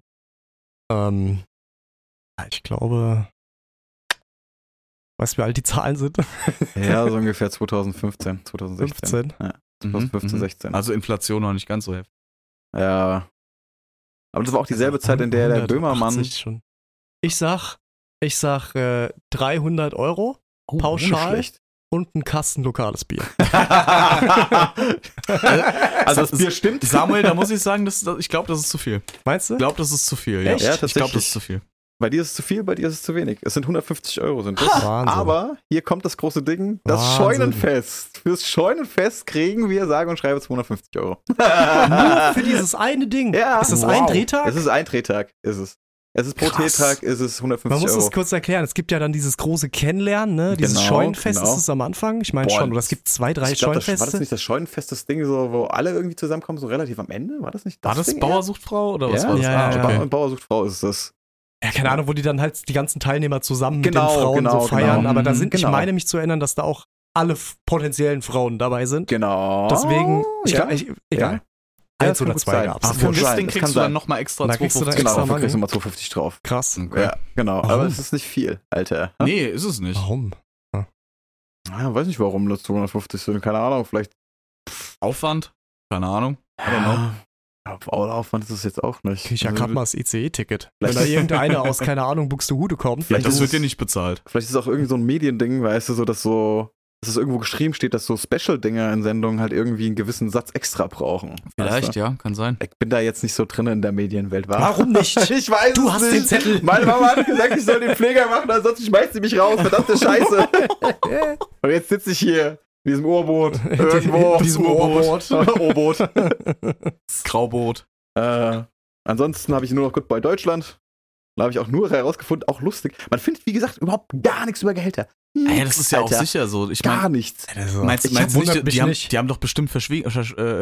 Ich glaube, weißt du, wie alt die Zahlen sind? Ja, so ungefähr 2015, 2016. 15. Ja, 2015, 16. Also Inflation noch nicht ganz so heftig. Ja. Aber das war auch dieselbe Zeit, in der der 180 Böhmermann. schon. Ich sag 300 € Oh, pauschal nicht schlecht. und ein Kasten lokales Bier. Also das Bier stimmt. Samuel, da muss ich sagen, ich glaube, das ist zu viel. Meinst du? Ich glaube, das ist zu viel. Ja, Echt? Ja, ich glaube, tatsächlich. das ist zu viel. Bei dir ist es zu viel, bei dir ist es zu wenig. Es sind 150 € sind das. Wahnsinn. Aber hier kommt das große Ding, das Wahnsinn. Scheunenfest. Fürs Scheunenfest kriegen wir, sage und schreibe, 250 €. Nur für dieses eine Ding. Ja. Ist das Wow. ein Drehtag? Es ist ein Drehtag, ist es. Es ist pro Krass. Drehtag, ist es 150 Man muss €. es kurz erklären. Es gibt ja dann dieses große Kennenlernen, ne? Dieses Genau, Scheunenfest genau. ist es am Anfang. Ich meine Boah, schon. Oder es gibt 2, 3 Ich glaub, war das Scheunenfeste. nicht das Scheunenfest, das Ding, so, wo alle irgendwie zusammenkommen, so relativ am Ende? War das nicht das War das Ding Bauer sucht Frau oder was Ja, war das? ja, ja. okay. Bauer sucht Frau ist das. Ja, keine Ahnung, wo die dann halt die ganzen Teilnehmer zusammen Genau, mit den Frauen genau, so feiern. genau. Aber da sind, ich Genau. meine mich zu erinnern, dass da auch alle potenziellen Frauen dabei sind. Genau. Deswegen, ja. egal. Ja. Eins das oder kann gut 2 sein. gab's. Ach, Für kann das sein, Ding das kriegst kann du dann sein. nochmal extra Da kriegst du dann 250 Genau, extra dafür Money. kriegst du mal 250 drauf. Krass. Okay. Ja, genau. Warum? Aber es ist nicht viel, Alter. Nee, ist es nicht. Warum? Ja, weiß nicht, warum das 250 sind. Keine Ahnung, vielleicht. Aufwand? Keine Ahnung. I don't know. Ja, Aufwand ist es jetzt auch nicht. Krieg ich ja Also, gerade mal das ICE-Ticket. Wenn Vielleicht- da irgendeiner aus, keine Ahnung, Buxtehude kommt. Vielleicht Das ist wird es- dir nicht bezahlt. Vielleicht ist es auch irgendwie so ein Mediending, weißt du, dass es irgendwo geschrieben steht, dass so Special-Dinger in Sendungen halt irgendwie einen gewissen Satz extra brauchen. Vielleicht, weißt du? ja, kann sein. Ich bin da jetzt nicht so drin in der Medienwelt, wa? Warum nicht? Ich weiß Du es hast nicht. den Zettel. Meine Mama hat gesagt, ich soll den Pfleger machen, ansonsten schmeißt sie mich raus. Verdammte Scheiße. Und jetzt sitze ich hier in diesem Urboot. Irgendwo. In diesem U-Boot. U-Boot. Das Grauboot. Ansonsten habe ich nur noch Goodbye Deutschland. Da habe ich auch nur herausgefunden, auch lustig. Man findet, wie gesagt, überhaupt gar nichts über Gehälter. Ja, das ist ja auch Alter. sicher so. Ich Gar meine, nichts. meinst du nicht, wundert mich die haben, nicht. die haben doch bestimmt verschwiegen.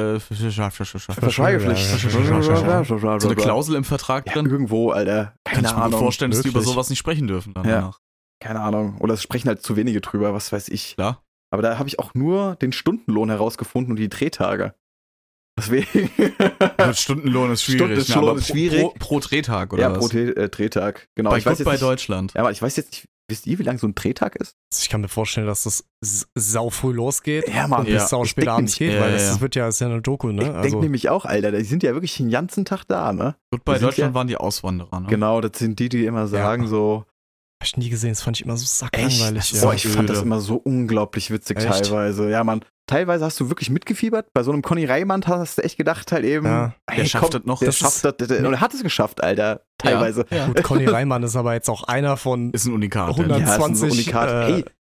Verschweigepflicht. So eine Klausel im Vertrag Ja, drin? irgendwo, Alter. Kann Keine ich mir gut Ahnung. vorstellen, dass die über Wirklich. sowas nicht sprechen dürfen dann Ja. danach. Keine Ahnung. Oder es sprechen halt zu wenige drüber, was weiß ich. Klar. Aber da habe ich auch nur den Stundenlohn herausgefunden und die Drehtage. Deswegen. Stundenlohn ist schwierig. Stundenlohn ne, aber ist schwierig. Pro Drehtag oder Ja, was? pro Drehtag. Genau. Bei Ich weiß Goodbye jetzt nicht, Deutschland. ja, aber ich weiß jetzt nicht, wisst ihr, wie lang so ein Drehtag ist? Ich kann mir vorstellen, dass das sau früh losgeht Ja, Mann. und bis Ja. sau Ich spät denk abends nämlich- geht, weil Ja, das ja. ist ja eine Doku, ne? Ich denke nämlich auch, Alter, die sind ja wirklich den ganzen Tag da, ne? Goodbye Wir sind Deutschland ja- waren die Auswanderer, ne? Genau, das sind die immer sagen so, hab ich nie gesehen, das fand ich immer so echt? sacklangweilig. Boah, Ja. ich fand das öde. immer so unglaublich witzig Echt? teilweise. Ja, Mann. Teilweise hast du wirklich mitgefiebert. Bei so einem Conny Reimann hast du echt gedacht halt eben, Ja. Der schafft das noch. Der Das schafft das. Und er hat es geschafft, Alter. Teilweise. Ja. Gut, Conny Reimann ist aber jetzt auch einer von Ist ein Unikat. 100. ja. Ja, ist ein 20, Unikat. Hey,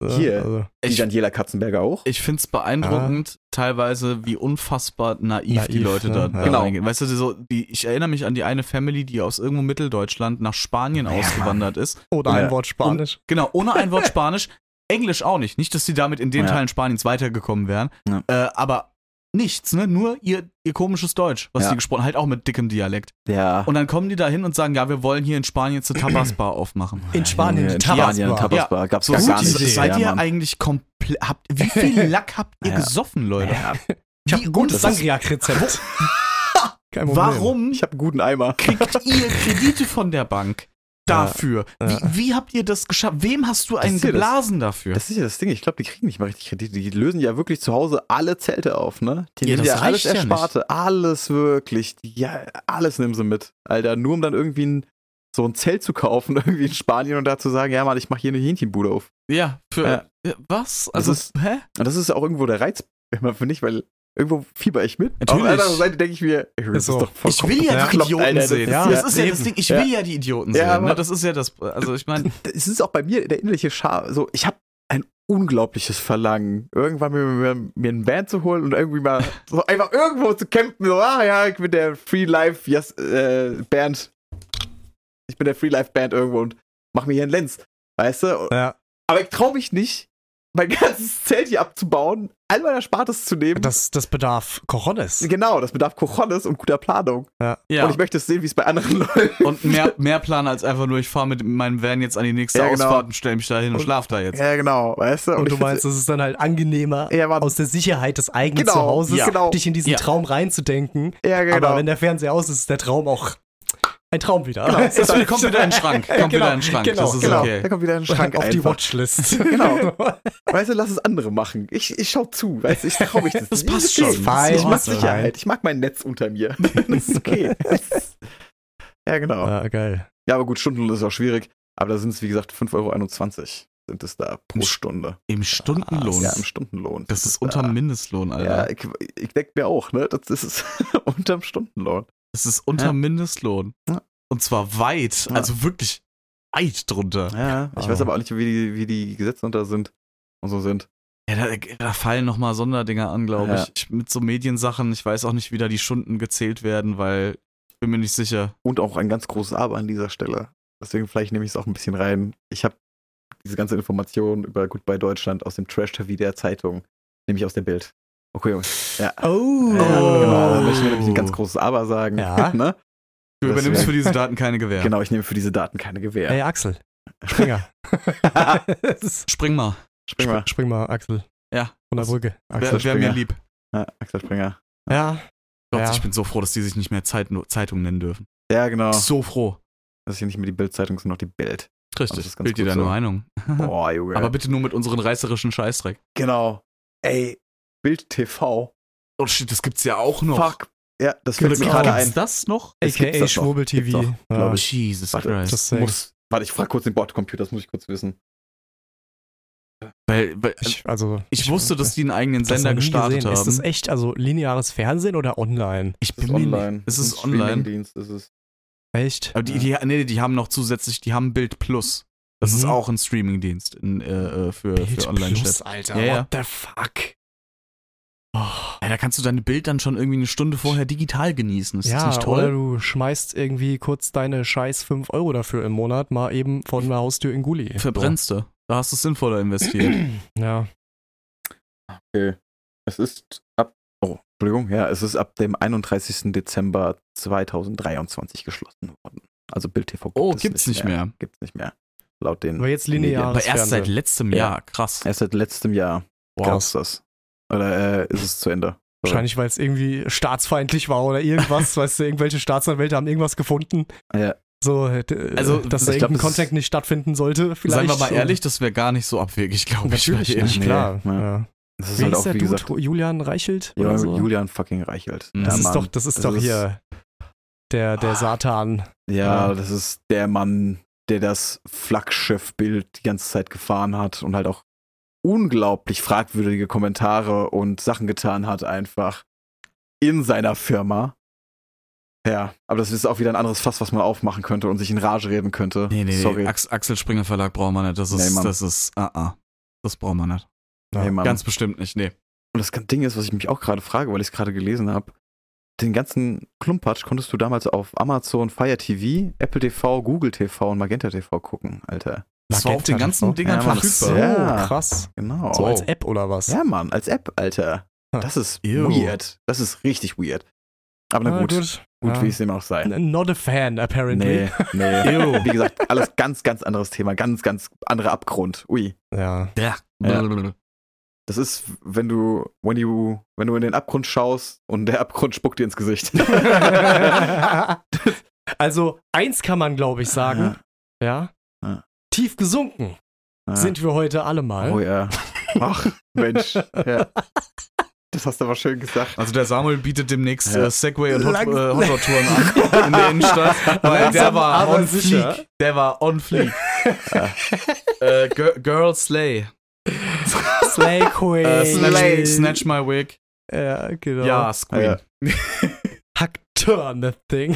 Hier. Also, Die Ich- Daniela Katzenberger auch. Ich find's beeindruckend, teilweise, wie unfassbar naiv die Naiv, Leute ne? da Ja. Genau. reingehen. Weißt du, ich erinnere mich an die eine Family, die aus irgendwo Mitteldeutschland nach Spanien ausgewandert ist. oder Ja. ein Wort Spanisch. Genau, ohne ein Wort Spanisch. Englisch auch nicht. Nicht, dass die damit in den Ja. Teilen Spaniens weitergekommen wären. Ja. Aber nichts, ne? Nur ihr komisches Deutsch, was Ja. die gesprochen halt auch mit dickem Dialekt. Ja. Und dann kommen die da hin und sagen, ja, wir wollen hier in Spanien jetzt eine Tabasbar aufmachen. In Spanien, die in Spanien, Tabasbar. Tabasbar. Gab's So gar gut, nicht. seid Ja, ihr Mann. eigentlich komplett. Wie viel Lack habt ihr Ja. gesoffen, Leute? Ja. Ich habe ein gutes Das ist- Sangriak-Rezept. Kein Problem. Warum Ich habe einen guten Eimer. kriegt ihr Kredite von der Bank dafür? Ja. Wie habt ihr das geschafft? Wem hast du einen ist ja das- geblasen dafür? Das ist ja das Ding. Ich glaube, die kriegen nicht mal richtig Kredite. Die lösen ja wirklich zu Hause alle Zelte auf, ne? Die Ja, nehmen das ja alles reicht ja Ersparte. Alles wirklich. Ja, alles nehmen sie mit. Alter, nur um dann irgendwie so ein Zelt zu kaufen, irgendwie in Spanien und da zu sagen, ja Mann, ich mache hier eine Hähnchenbude auf. Ja, für Ja. ja, was? Also, ist- hä? Und das ist auch irgendwo der Reiz, immer finde ich, weil irgendwo fieber ich mit. Natürlich. Auf der anderen Seite denke ich mir, ey, das Ist so. Ich will ja die bekloppt, Idioten Alter. Das sehen. ist Ja, das ist ja das eben. Ding. Ich Ja. will ja die Idioten Ja, sehen. aber- Ne? Das ist ja das. Also, ich meine, Es ist auch bei mir der innerliche Schar. So, ich habe ein unglaubliches Verlangen, irgendwann mir ein Band zu holen und irgendwie mal so einfach irgendwo zu campen. So, ja, ich bin der Free Life Band. Ich bin der Free Life Band irgendwo und mach mir hier einen Lenz. Weißt du? Ja, Aber ich traue mich nicht, mein ganzes Zelt hier abzubauen, all mein Erspartes zu nehmen. das bedarf Cojones. Genau, das bedarf Cojones und guter Planung. ja. Und ich möchte es sehen, wie es bei anderen Leuten Und mehr Plan als einfach nur, ich fahre mit meinem Van jetzt an die nächste Ja, genau. Ausfahrt und stelle mich da hin und Und- schlaf da jetzt. Ja, genau, weißt du? Und ich du find's- meinst, es ist dann halt angenehmer, Ja, Mann. aus der Sicherheit des eigenen Genau, Zuhauses, ja. genau. dich in diesen Ja. Traum reinzudenken. Ja, genau. Aber wenn der Fernseher aus ist, ist der Traum auch ein Traum wieder. Genau. Das kommt wieder in den Schrank. Kommt wieder in den Schrank. Genau, Das ist genau, okay. da kommt wieder ein Schrank auf die einfach. Watchlist. Genau. Weißt du, lass es andere machen. Ich schau zu, weißt du, ich trau mich das. Das nicht. passt Ist okay. schon. Fein. Ich mag Fein. Sicherheit. Ich mag mein Netz unter mir. Das ist okay. Ja, genau. Ja, geil. Ja, aber gut, Stundenlohn ist auch schwierig. Aber da sind es, wie gesagt, 5,21 € sind es da pro Stunde. Im Stundenlohn. Ja, im Stundenlohn. Das ist unterm Mindestlohn, Ja, Alter. ich denke mir auch, ne? Das ist unterm Stundenlohn. Das ist unterm Mindestlohn. Ja. Und zwar weit, Ja. also wirklich weit drunter. Ja, ich weiß aber auch nicht, wie die Gesetze unter sind und so sind. Ja, da fallen nochmal Sonderdinger an, glaube Ja. ich. Mit so Mediensachen, ich weiß auch nicht, wie da die Stunden gezählt werden, weil ich bin mir nicht sicher. Und auch ein ganz großes Aber an dieser Stelle. Deswegen vielleicht nehme ich es auch ein bisschen rein. Ich habe diese ganze Information über Goodbye Deutschland aus dem Trash-TV der Zeitung, nämlich aus der Bild. Okay, Jungs. Ja. Oh. Ja, genau, da möchte ich mir nämlich ein ganz großes Aber sagen. Ja. Ne? Du Das übernimmst wär- für diese Daten keine Gewähr. Genau, ich nehme für diese Daten keine Gewähr. Hey, Axel. Springer. Spring mal. Spring mal. Spring mal, Axel. Ja. Von der Brücke. Axel Wär mir Springer. lieb. Ja, Axel Springer. Ja. Gott, Ja. ich bin so froh, dass die sich nicht mehr Zeitung nennen dürfen. Ja, genau. So froh. Das ist hier nicht mehr die Bild-Zeitung, sondern noch die Bild. Das Richtig. ist ganz Bild dir gut deine so. Meinung. Boah, Junge. Aber bitte nur mit unseren reißerischen Scheißdreck. genau. Ey, Bild TV. Oh shit, das gibt's ja auch noch. Fuck. Ja, das fällt mir Gibt's gerade Gibt's ein. das noch? Es gibt's AKA das noch. Schwurbel Gibt's TV. noch, glaub ich. Jesus Warte, Christ. das Warte, ich frage kurz den Bordcomputer, das muss ich kurz wissen. Weil ich wusste, dass die einen eigenen Sender gestartet haben. Ist das echt, also lineares Fernsehen oder online? Ich Das bin ist mir online. nicht- Es Das ist ein online. Streamingdienst, ist es. Echt? Aber die haben noch zusätzlich, die haben Bild Plus. Das ist Mhm. auch ein Streamingdienst für Bild Online-Chat. Plus, Alter. Ja, ja. What the fuck? Oh. Ja, da kannst du deine Bild dann schon irgendwie eine Stunde vorher digital genießen. Ist das Ja, nicht oder toll? du schmeißt irgendwie kurz deine scheiß 5 € dafür im Monat mal eben von der Haustür in Gully. Verbrennst du. Da hast du es sinnvoller investiert. So. Ja. Okay. Es ist ab dem 31. Dezember 2023 geschlossen worden. Also Bild TV Gibt's nicht mehr. Gibt's nicht mehr. Laut den Aber jetzt Medien. lineares Aber erst seit Fernsehen. letztem Ja. Jahr. Krass. Erst seit letztem Jahr gab's das. Oder ist es zu Ende? Wahrscheinlich, weil es irgendwie staatsfeindlich war oder irgendwas. Weißt du, irgendwelche Staatsanwälte haben irgendwas gefunden. Ja. So, Also, dass da ich glaub, irgendein das Content nicht stattfinden sollte. Vielleicht. Seien wir mal so. ehrlich, das wäre gar nicht so abwegig, glaube ich. Natürlich bei denen. nicht, Nee, klar. ja. Ja. Das ist Wie halt ist auch, der wie Dude? gesagt, Julian Reichelt? ja, oder so? Julian fucking Reichelt. Mhm. Das Ja, ist Mann. doch, das ist doch hier der Satan. Ja, Ja. das ist der Mann, der das Flaggschiffbild die ganze Zeit gefahren hat und halt auch unglaublich fragwürdige Kommentare und Sachen getan hat, einfach in seiner Firma. Ja, aber das ist auch wieder ein anderes Fass, was man aufmachen könnte und sich in Rage reden könnte. Nee, Sorry. Axel Springer Verlag brauchen wir nicht. Das Nee, ist, Mann. Das braucht man nicht. Nee, Mann. Ganz bestimmt nicht, nee. Und das Ding ist, was ich mich auch gerade frage, weil ich es gerade gelesen habe, den ganzen Klumpatsch konntest du damals auf Amazon, Fire TV, Apple TV, Google TV und Magenta TV gucken, Alter. Das war auf den ganzen Magenta Dingern Ja, Mann, verfügbar. So, Ja. krass. Genau. So als App oder was? Ja, Mann, als App, Alter. Das ist Ew. weird. Das ist richtig weird. Aber na gut, gut, Ja. wie es dem auch sei. Not a fan, apparently. Nee. Ew. Wie gesagt, alles ganz, ganz anderes Thema. Ganz, ganz anderer Abgrund. Ui. Ja. Ja. Das ist, wenn du in den Abgrund schaust und der Abgrund spuckt dir ins Gesicht. Also, eins kann man, glaube ich, sagen. Ja. Ja. Tief gesunken Ja. sind wir heute alle mal. Oh ja. Ach, Mensch. Ja. Das hast du aber schön gesagt. Also der Samuel bietet demnächst Ja. Segway und Lang- Hotdog-Touren an in der Innenstadt, weil der Langsam, war aber on sicher. fleek. Der war on fleek. Girl Slay. Slay Queen. Snatch my wig. Ja, genau. Ja, Squeak. Hack turn that thing.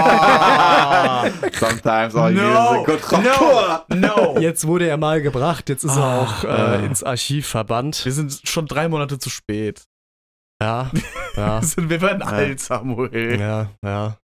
Sometimes all you No. need is a good rock. No. Jetzt wurde er mal gebracht, jetzt ist er auch Ah. ins Archiv verbannt. Wir sind schon 3 Monate zu spät. Ja, ja, Wir werden alt, Samuel. ja, ja.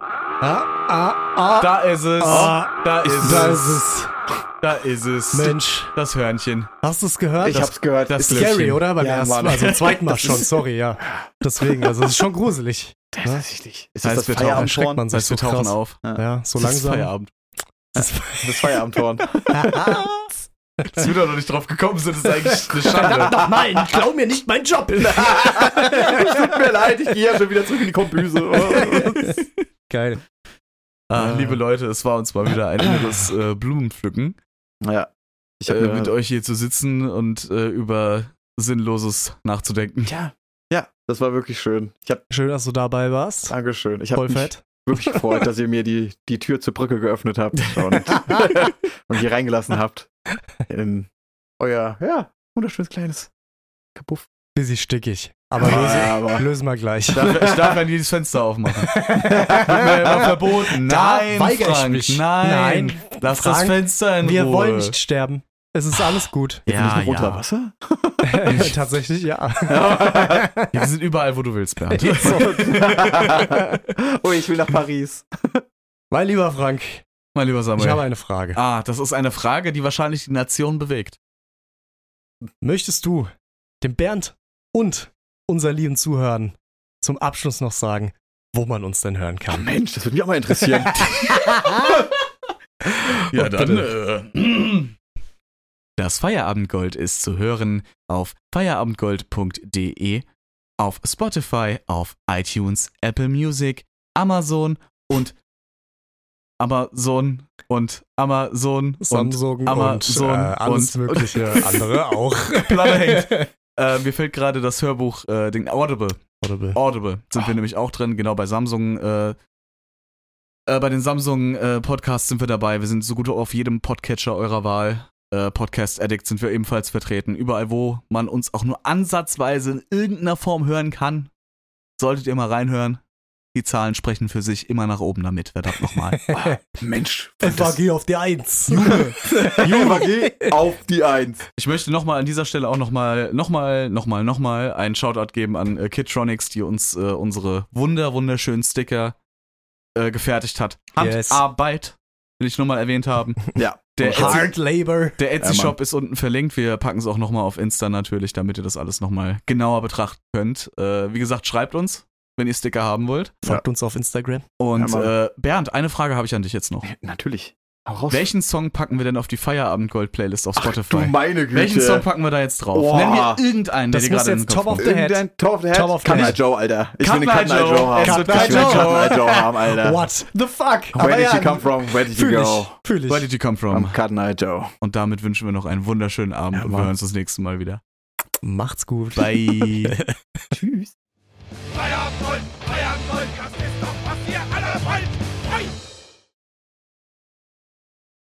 Da ist es. Da ist Da es. ist es. Da ist es. Mensch, Das Hörnchen. hast du es gehört? Ich hab's gehört. das Ist Scary, Glöckchen. oder? Beim Ja, ersten Mann. Mal, also zweiten Mal Das schon, ist- sorry, ja. Deswegen, also es ist schon gruselig. tatsächlich. Ist Heißt, das wir das tauchen- erschreckt Feierabendhorn? man Das heißt, wir so tauchen krass. auf. Ja, so Es ist langsam. Feierabend. Das Feierabendhorn. Dass wir da noch nicht drauf gekommen sind, ist eigentlich eine Schande. Nein, klau mir nicht meinen Job. Tut mir leid, ich gehe ja schon wieder zurück in die Kombüse. Geil. Liebe Leute, es war uns mal wieder ein inneres Blumenpflücken, Ja. Ich habe mit euch hier zu sitzen und über Sinnloses nachzudenken. Ja, das war wirklich schön. Schön, dass du dabei warst. Dankeschön. Ich habe Voll mich fett. wirklich gefreut, dass ihr mir die Tür zur Brücke geöffnet habt und hier reingelassen habt. In euer, wunderschönes kleines Kapuff. Bisschen stickig. Aber lösen wir gleich. Ich darf ja nie das Fenster aufmachen. Wird mir immer verboten. Da Nein, weigere ich Frank, mich. Nein. Lass das Frank, Fenster in Wir Ruhe. wollen nicht sterben. Es ist alles gut. Jetzt bin ich Ja, noch unter ja. Wasser? Tatsächlich, ja. Wir sind überall, wo du willst, Bernd. Oh, ich will nach Paris. Mein lieber Frank, Mein lieber ich Samuel. habe eine Frage. Das ist eine Frage, die wahrscheinlich die Nation bewegt. Möchtest du dem Bernd und unser lieben Zuhörern zum Abschluss noch sagen, wo man uns denn hören Oh kann? Mensch, das würde mich auch mal interessieren. Ja, Oh, dann. Das Feierabendgold ist zu hören auf feierabendgold.de, auf Spotify, auf iTunes, Apple Music, Amazon und Amazon Samsung und Amazon alles und- mögliche andere auch. Platte hängt. Mir fällt gerade das Hörbuch, den Audible sind wir nämlich auch drin, genau bei Samsung. Bei den Samsung Podcasts sind wir dabei. Wir sind so gut auf jedem Podcatcher eurer Wahl. Podcast Addict sind wir ebenfalls vertreten. Überall, wo man uns auch nur ansatzweise in irgendeiner Form hören kann, solltet ihr mal reinhören. Die Zahlen sprechen für sich, immer nach oben damit. Verdammt nochmal. Mensch. FAG auf die 1. FAG auf die 1. Ich möchte nochmal an dieser Stelle auch nochmal einen Shoutout geben an Kidtronics, die uns unsere wunderschönen Sticker gefertigt hat. Yes. Handarbeit, will ich nur mal erwähnt haben. Ja. Der Hard Labor. Der Etsy-Shop Mann. ist unten verlinkt. Wir packen es auch nochmal auf Insta natürlich, damit ihr das alles nochmal genauer betrachten könnt. Wie gesagt, schreibt uns, wenn ihr Sticker haben wollt. Folgt uns auf Instagram. Und Ja, Mann. Bernd, eine Frage habe ich an dich jetzt noch. Natürlich. Hau raus. Welchen Song packen wir denn auf die Feierabend-Gold-Playlist auf Du Spotify? meine Güte. Welchen Song packen wir da jetzt drauf? Boah. Nenn mir irgendeinen, der Das dir muss gerade in jetzt den Kopf Top of kommt. the Head. Irgendein Top of the Head? Top of the Cut Head. Night Joe, Alter. Ich Cut will einen Cut Night Night Joe. Joe haben. Es Ich wird will Cut einen Night Cut Joe. Night Joe haben, Alter. What the fuck? Where did you come from? Where did you Fühl go? ich. Fühl Where ich. did you come from? I'm Cut Night Joe. Und damit wünschen wir noch einen wunderschönen Abend Ja, und wir Mann. hören uns das nächste Mal wieder. Macht's gut. Bye. Tschüss.